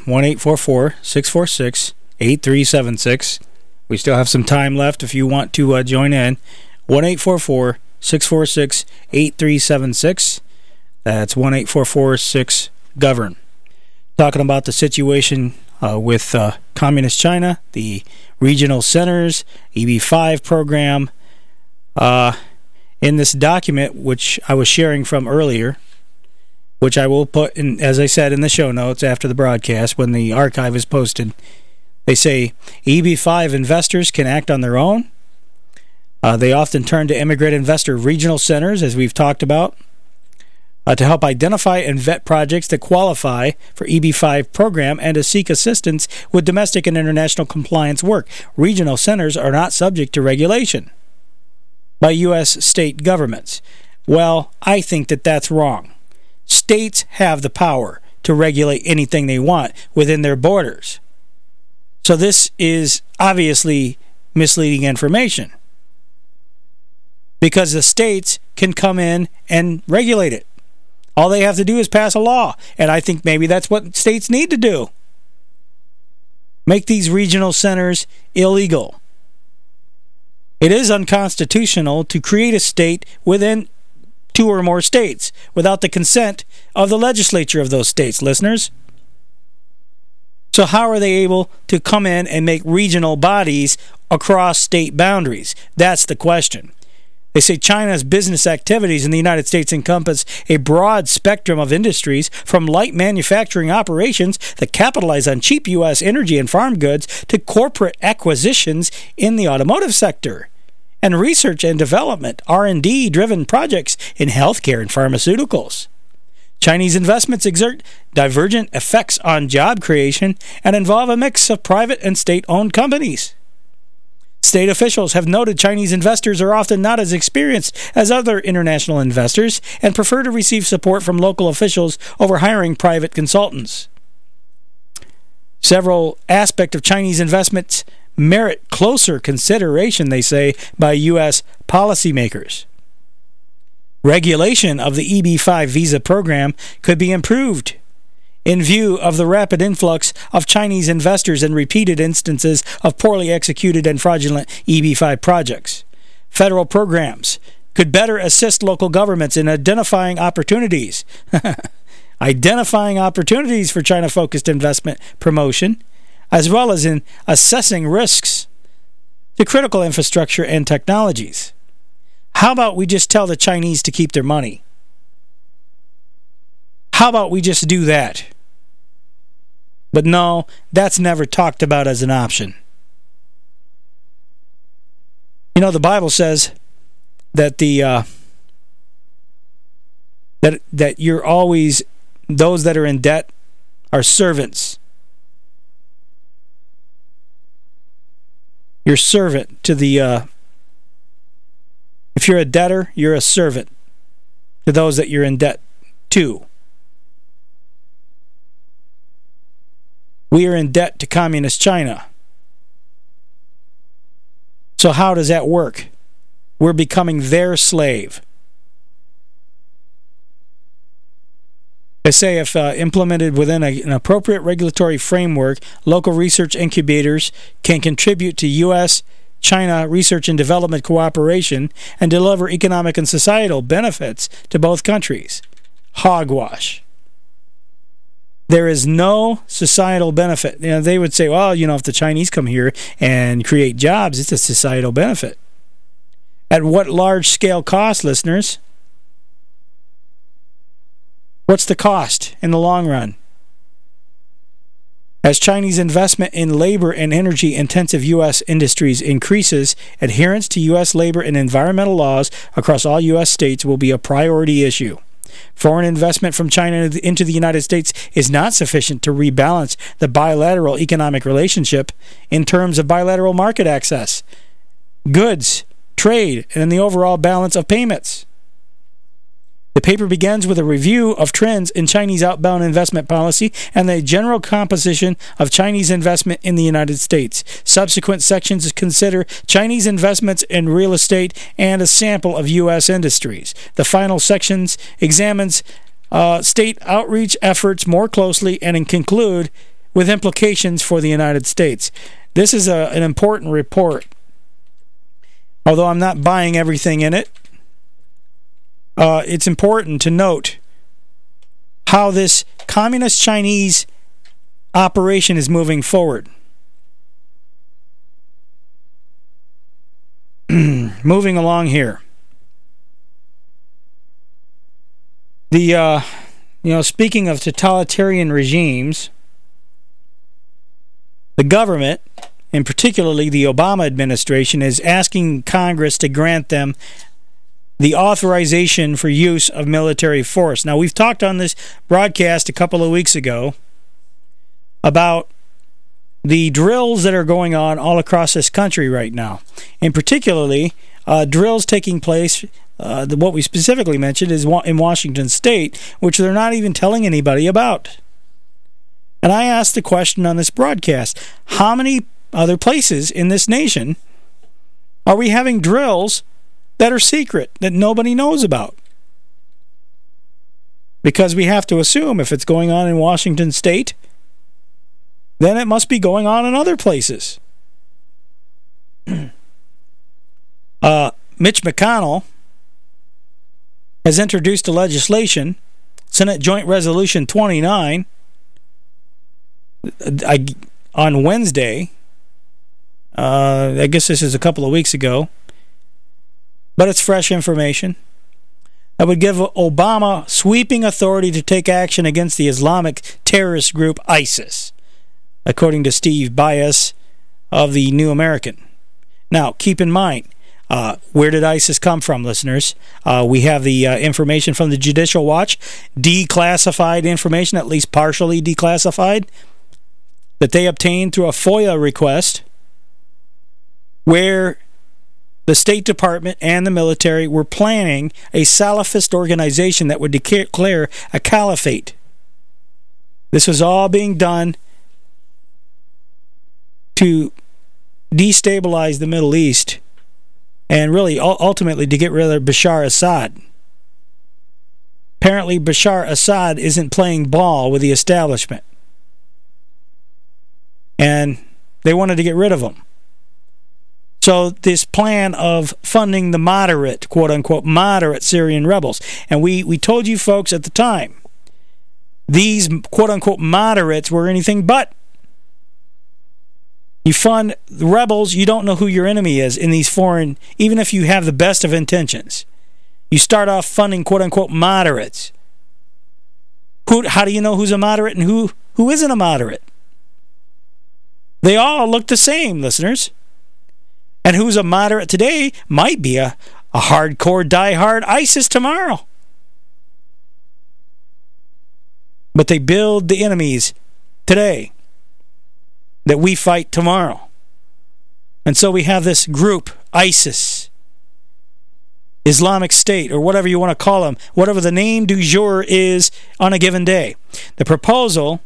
1-844-646-8376. We still have some time left if you want to join in, 1-844-646-8376. That's 1-844-6-GOVERN. Talking about the situation with Communist China, the regional centers, EB5 program. In this document, which I was sharing from earlier, which I will put in, as I said, in the show notes after the broadcast when the archive is posted. They say EB5 investors can act on their own. They often turn to immigrant investor regional centers, as we've talked about, to help identify and vet projects that qualify for EB5 program and to seek assistance with domestic and international compliance work. Regional centers are not subject to regulation by U.S. state governments. Well, I think that that's wrong. States have the power to regulate anything they want within their borders. So this is obviously misleading information because the states can come in and regulate it. All they have to do is pass a law, and I think maybe that's what states need to do. Make these regional centers illegal. It is unconstitutional to create a state within 2 or more states without the consent of the legislature of those states, listeners. So how are they able to come in and make regional bodies across state boundaries? That's the question. They say China's business activities in the United States encompass a broad spectrum of industries, from light manufacturing operations that capitalize on cheap U.S. energy and farm goods to corporate acquisitions in the automotive sector, and research and development, R&D-driven projects in healthcare and pharmaceuticals. Chinese investments exert divergent effects on job creation and involve a mix of private and state-owned companies. State officials have noted Chinese investors are often not as experienced as other international investors and prefer to receive support from local officials over hiring private consultants. Several aspects of Chinese investments merit closer consideration, they say, by U.S. policymakers. Regulation of the EB-5 visa program could be improved in view of the rapid influx of Chinese investors and repeated instances of poorly executed and fraudulent EB-5 projects. Federal programs could better assist local governments in identifying opportunities for China-focused investment promotion, as well as in assessing risks to critical infrastructure and technologies. How about we just tell the Chinese to keep their money? How about we just do that? But no, that's never talked about as an option. You know, the Bible says that that you're always, those that are in debt are servants. You're servant to the if you're a debtor, you're a servant to those that you're in debt to. We are in debt to Communist China. So how does that work? We're becoming their slave. They say if implemented within an appropriate regulatory framework, local research incubators can contribute to U.S.-China research and development cooperation and deliver economic and societal benefits to both countries. Hogwash. There is no societal benefit. You know, they would say, well, you know, if the Chinese come here and create jobs, it's a societal benefit. At what large-scale cost, listeners? What's the cost in the long run? As Chinese investment in labor and energy-intensive U.S. industries increases, adherence to U.S. labor and environmental laws across all U.S. states will be a priority issue. Foreign investment from China into the United States is not sufficient to rebalance the bilateral economic relationship in terms of bilateral market access, goods, trade, and the overall balance of payments. The paper begins with a review of trends in Chinese outbound investment policy and the general composition of Chinese investment in the United States. Subsequent sections consider Chinese investments in real estate and a sample of U.S. industries. The final sections examines state outreach efforts more closely and conclude with implications for the United States. This is an important report. Although I'm not buying everything in it, it's important to note how this communist Chinese operation is moving forward. Moving along here. Speaking of totalitarian regimes, the government, and particularly the Obama administration, is asking Congress to grant them the authorization for use of military force. Now, we've talked on this broadcast a couple of weeks ago about the drills that are going on all across this country right now. And particularly, drills taking place, what we specifically mentioned is in Washington State, which they're not even telling anybody about. And I asked the question on this broadcast, how many other places in this nation are we having drills that are secret, that nobody knows about? Because we have to assume if it's going on in Washington State, then it must be going on in other places. Mitch McConnell has introduced a legislation, Senate Joint Resolution 29, on Wednesday, I guess this is a couple of weeks ago, but it's fresh information, that would give Obama sweeping authority to take action against the Islamic terrorist group ISIS, according to Steve Bias of the New American. Now, keep in mind, where did ISIS come from, listeners? We have the information from the Judicial Watch, declassified information, at least partially declassified, that they obtained through a FOIA request, where the State Department and the military were planning a Salafist organization that would declare a caliphate. This was all being done to destabilize the Middle East and really ultimately to get rid of Bashar Assad. Apparently Bashar Assad isn't playing ball with the establishment, and they wanted to get rid of him. So this plan of funding the moderate, quote-unquote, moderate Syrian rebels. And we told you folks at the time, these, quote-unquote, moderates were anything but. You fund the rebels, you don't know who your enemy is in these foreign, even if you have the best of intentions. You start off funding, quote-unquote, moderates. How do you know who's a moderate and who isn't a moderate? They all look the same, listeners. And who's a moderate today might be a hardcore, diehard ISIS tomorrow. But they build the enemies today that we fight tomorrow. And so we have this group, ISIS, Islamic State, or whatever you want to call them, whatever the name du jour is on a given day. The proposal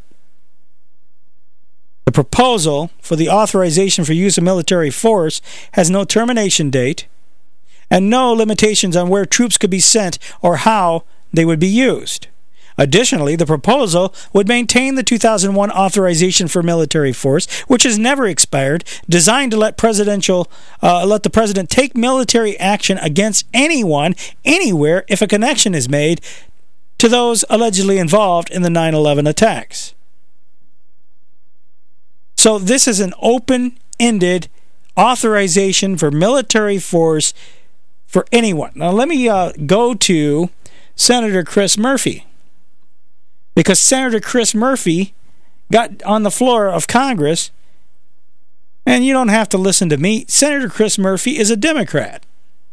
for the authorization for use of military force has no termination date and no limitations on where troops could be sent or how they would be used. Additionally, the proposal would maintain the 2001 authorization for military force, which has never expired, designed to let the president take military action against anyone, anywhere, if a connection is made to those allegedly involved in the 9/11 attacks. So this is an open-ended authorization for military force for anyone. Now let me go to Senator Chris Murphy, because Senator Chris Murphy got on the floor of Congress, and you don't have to listen to me. Senator Chris Murphy is a Democrat.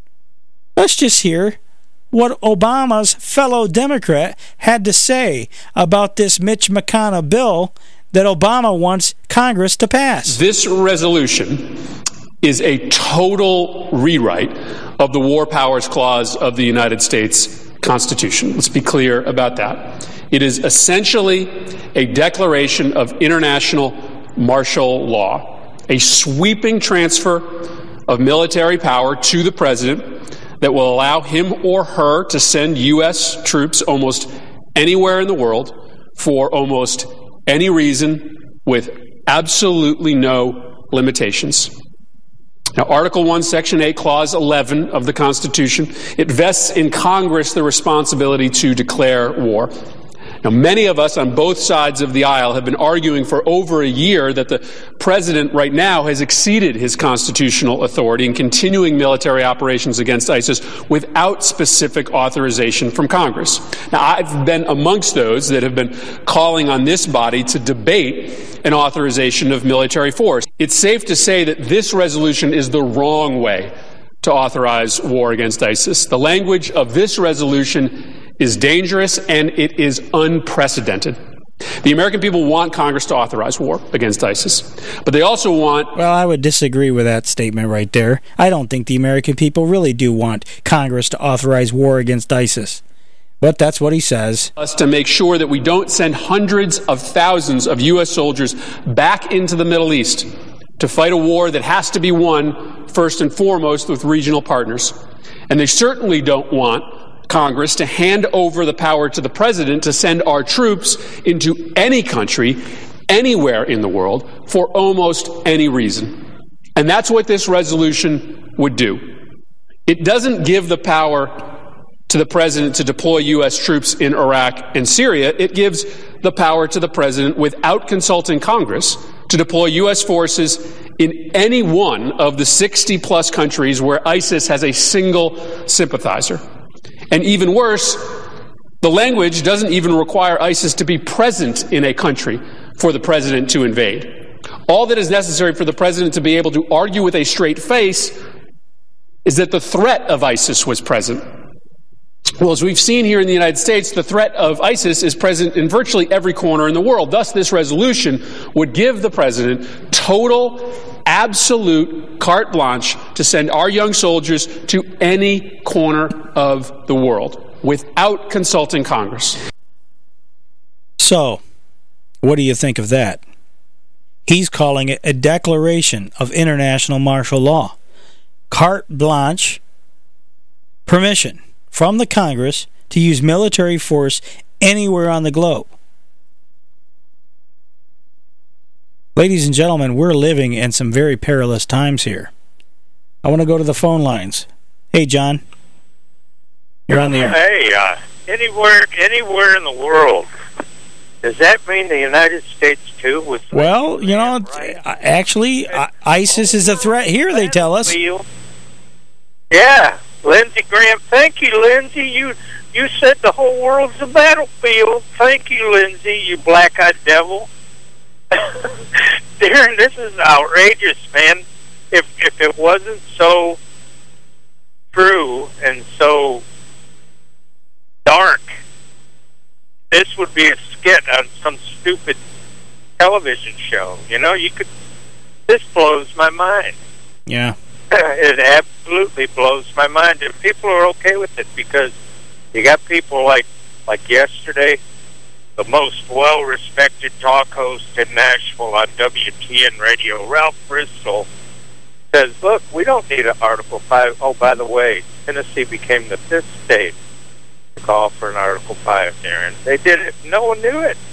Let's just hear what Obama's fellow Democrat had to say about this Mitch McConnell bill that Obama wants Congress to pass. This resolution is a total rewrite of the War Powers Clause of the United States Constitution. Let's be clear about that. It is essentially a declaration of international martial law, a sweeping transfer of military power to the president that will allow him or her to send U.S. troops almost anywhere in the world for almost any reason with absolutely no limitations. Now, Article 1, Section 8, Clause 11 of the Constitution, it vests in Congress the responsibility to declare war. Now, many of us on both sides of the aisle have been arguing for over a year that the president right now has exceeded his constitutional authority in continuing military operations against ISIS without specific authorization from Congress. Now, I've been amongst those that have been calling on this body to debate an authorization of military force. It's safe to say that this resolution is the wrong way to authorize war against ISIS. The language of this resolution is dangerous and it is unprecedented. The American people want Congress to authorize war against ISIS, but they also want... Well, I would disagree with that statement right there. I don't think the American people really do want Congress to authorize war against ISIS. But that's what he says. Us to make sure that we don't send hundreds of thousands of U.S. soldiers back into the Middle East to fight a war that has to be won first and foremost with regional partners. And they certainly don't want Congress to hand over the power to the president to send our troops into any country, anywhere in the world, for almost any reason. And that's what this resolution would do. It doesn't give the power to the president to deploy U.S. troops in Iraq and Syria. It gives the power to the president without consulting Congress to deploy U.S. forces in any one of the 60-plus countries where ISIS has a single sympathizer. And even worse, the language doesn't even require ISIS to be present in a country for the president to invade. All that is necessary for the president to be able to argue with a straight face is that the threat of ISIS was present. Well, as we've seen here in the United States, the threat of ISIS is present in virtually every corner in the world. Thus, this resolution would give the president total, absolute carte blanche to send our young soldiers to any corner of the world without consulting Congress. So, what do you think of that? He's calling it a declaration of international martial law. Carte blanche, permission from the Congress to use military force anywhere on the globe. Ladies and gentlemen, we're living in some very perilous times here. I want to go to the phone lines. Hey, John. You're on the air. Hey, anywhere in the world. Does that mean the United States, too? Well, you know, actually, ISIS is a threat here, they tell us. Yeah, Lindsey Graham. Thank you, Lindsey. You said the whole world's a battlefield. Thank you, Lindsey, you black-eyed devil. Darren, this is outrageous, man. If it wasn't so true and so dark, this would be a skit on some stupid television show. You know, this blows my mind. Yeah. It absolutely blows my mind. And people are okay with it because you got people like yesterday, the most well-respected talk host in Nashville on WTN Radio, Ralph Bristol, says, look, we don't need an Article 5. Oh, by the way, Tennessee became the 5th state to call for an Article 5, Darren. They did it. No one knew it.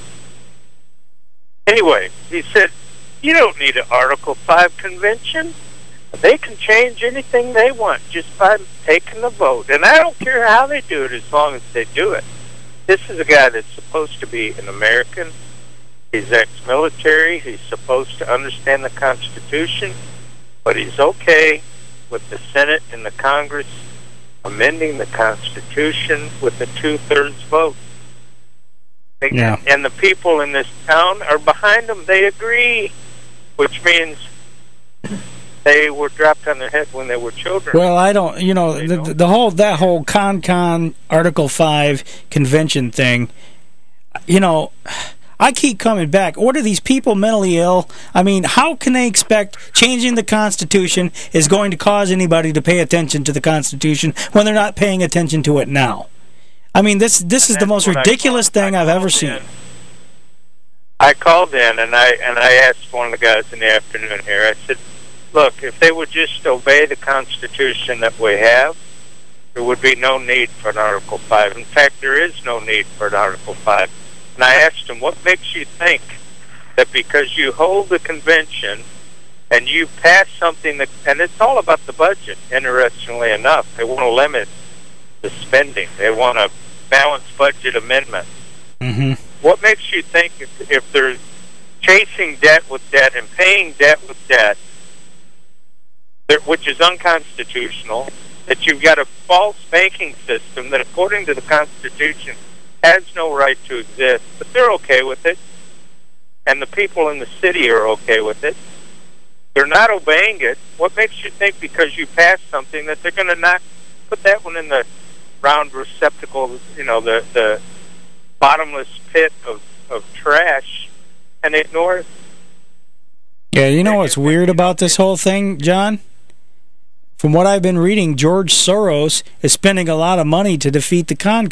Anyway, he said, you don't need an Article 5 convention. They can change anything they want just by taking the vote. And I don't care how they do it as long as they do it. This is a guy that's supposed to be an American. He's ex-military. He's supposed to understand the Constitution. But he's okay with the Senate and the Congress amending the Constitution with a 2/3 vote. Yeah. And the people in this town are behind them. They agree, which means they were dropped on their head when they were children. Well, I don't, you know, that whole CON Article 5 convention thing, you know, I keep coming back. What are these people mentally ill? I mean, how can they expect changing the Constitution is going to cause anybody to pay attention to the Constitution when they're not paying attention to it now? I mean, this is the most ridiculous thing I've ever seen. I called in and I asked one of the guys in the afternoon here. I said, look, if they would just obey the Constitution that we have, there would be no need for an Article 5. In fact, there is no need for an Article 5. And I asked him, what makes you think that because you hold the convention and you pass something that, and it's all about the budget, interestingly enough. They want to limit the spending. They want a balanced budget amendment. Mm-hmm. What makes you think if they're chasing debt with debt and paying debt with debt, which is unconstitutional, that you've got a false banking system that, according to the Constitution, has no right to exist, but they're okay with it, and the people in the city are okay with it. They're not obeying it. What makes you think because you pass something that they're going to not put that one in the round receptacle, you know, the bottomless pit of trash, and ignore it? Yeah, you know what's weird about this whole thing, John? From what I've been reading, George Soros is spending a lot of money to defeat the CON.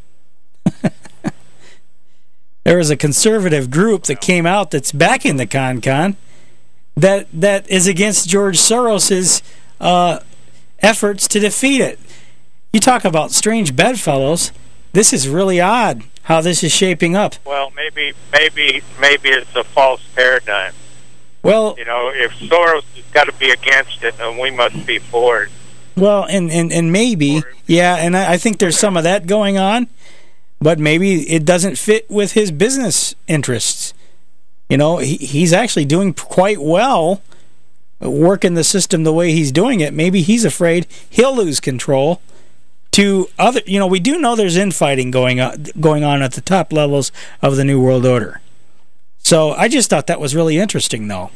There is a conservative group that came out that's backing the CON that is against George Soros's efforts to defeat it. You talk about strange bedfellows. This is really odd how this is shaping up. Well, maybe it's a false paradigm. Well, you know, if Soros has got to be against it, then we must be for it. Well, and maybe, yeah, and I think there's some of that going on, but maybe it doesn't fit with his business interests. You know, he's actually doing quite well working the system the way he's doing it. Maybe he's afraid he'll lose control to other. You know, we do know there's infighting going on at the top levels of the New World Order. So I just thought that was really interesting, though.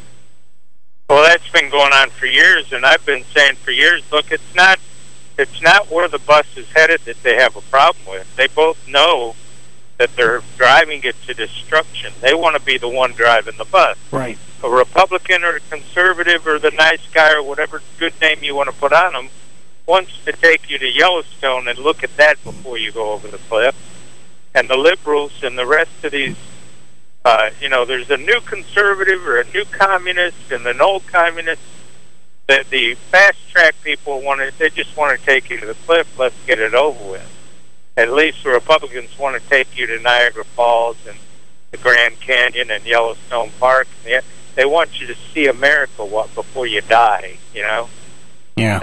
Well, that's been going on for years, and I've been saying for years, look, it's not where the bus is headed that they have a problem with. They both know that they're driving it to destruction. They want to be the one driving the bus. Right. A Republican or a conservative or the nice guy or whatever good name you want to put on them wants to take you to Yellowstone and look at that before you go over the cliff. And the liberals and the rest of these, there's a new conservative or a new communist and an old communist. The fast-track people they just want to take you to the cliff. Let's get it over with. At least the Republicans want to take you to Niagara Falls and the Grand Canyon and Yellowstone Park. They want you to see America before you die, you know? Yeah.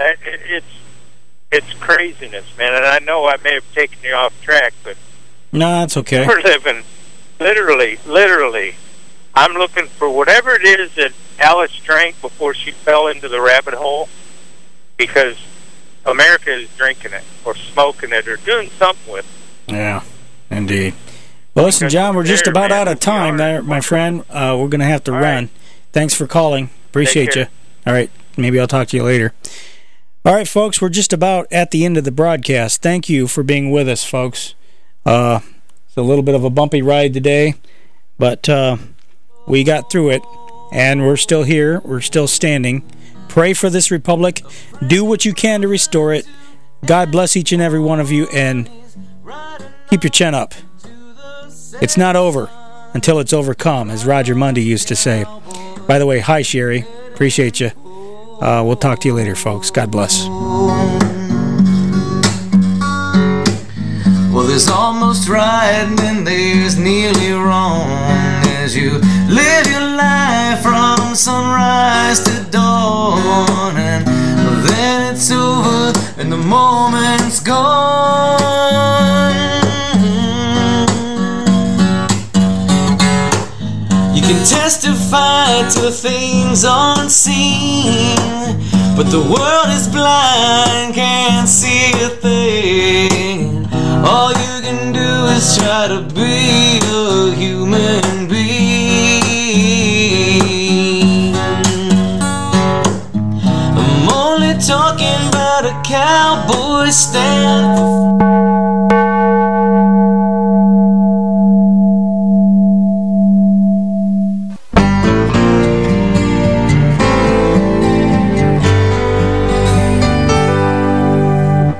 It's craziness, man. And I know I may have taken you off track, but... No, that's okay. We're living... Literally, I'm looking for whatever it is that Alice drank before she fell into the rabbit hole, because America is drinking it or smoking it or doing something with it. Yeah, indeed. Well, listen, John, we're just about out of time there, my friend. We're going to have to run. Thanks for calling. Appreciate you. All right, maybe I'll talk to you later. All right, folks, we're just about at the end of the broadcast. Thank you for being with us, folks. It's a little bit of a bumpy ride today, but we got through it, and we're still here. We're still standing. Pray for this republic. Do what you can to restore it. God bless each and every one of you, and keep your chin up. It's not over until it's overcome, as Roger Mundy used to say. By the way, hi, Sherry. Appreciate you. We'll talk to you later, folks. God bless. Well, there's almost right and then there's nearly wrong as you live your life from sunrise to dawn, and then it's over and the moment's gone. You can testify to things unseen, but the world is blind, can't see a thing. All you can do is try to be a human being. I'm only talking about a cowboy stand for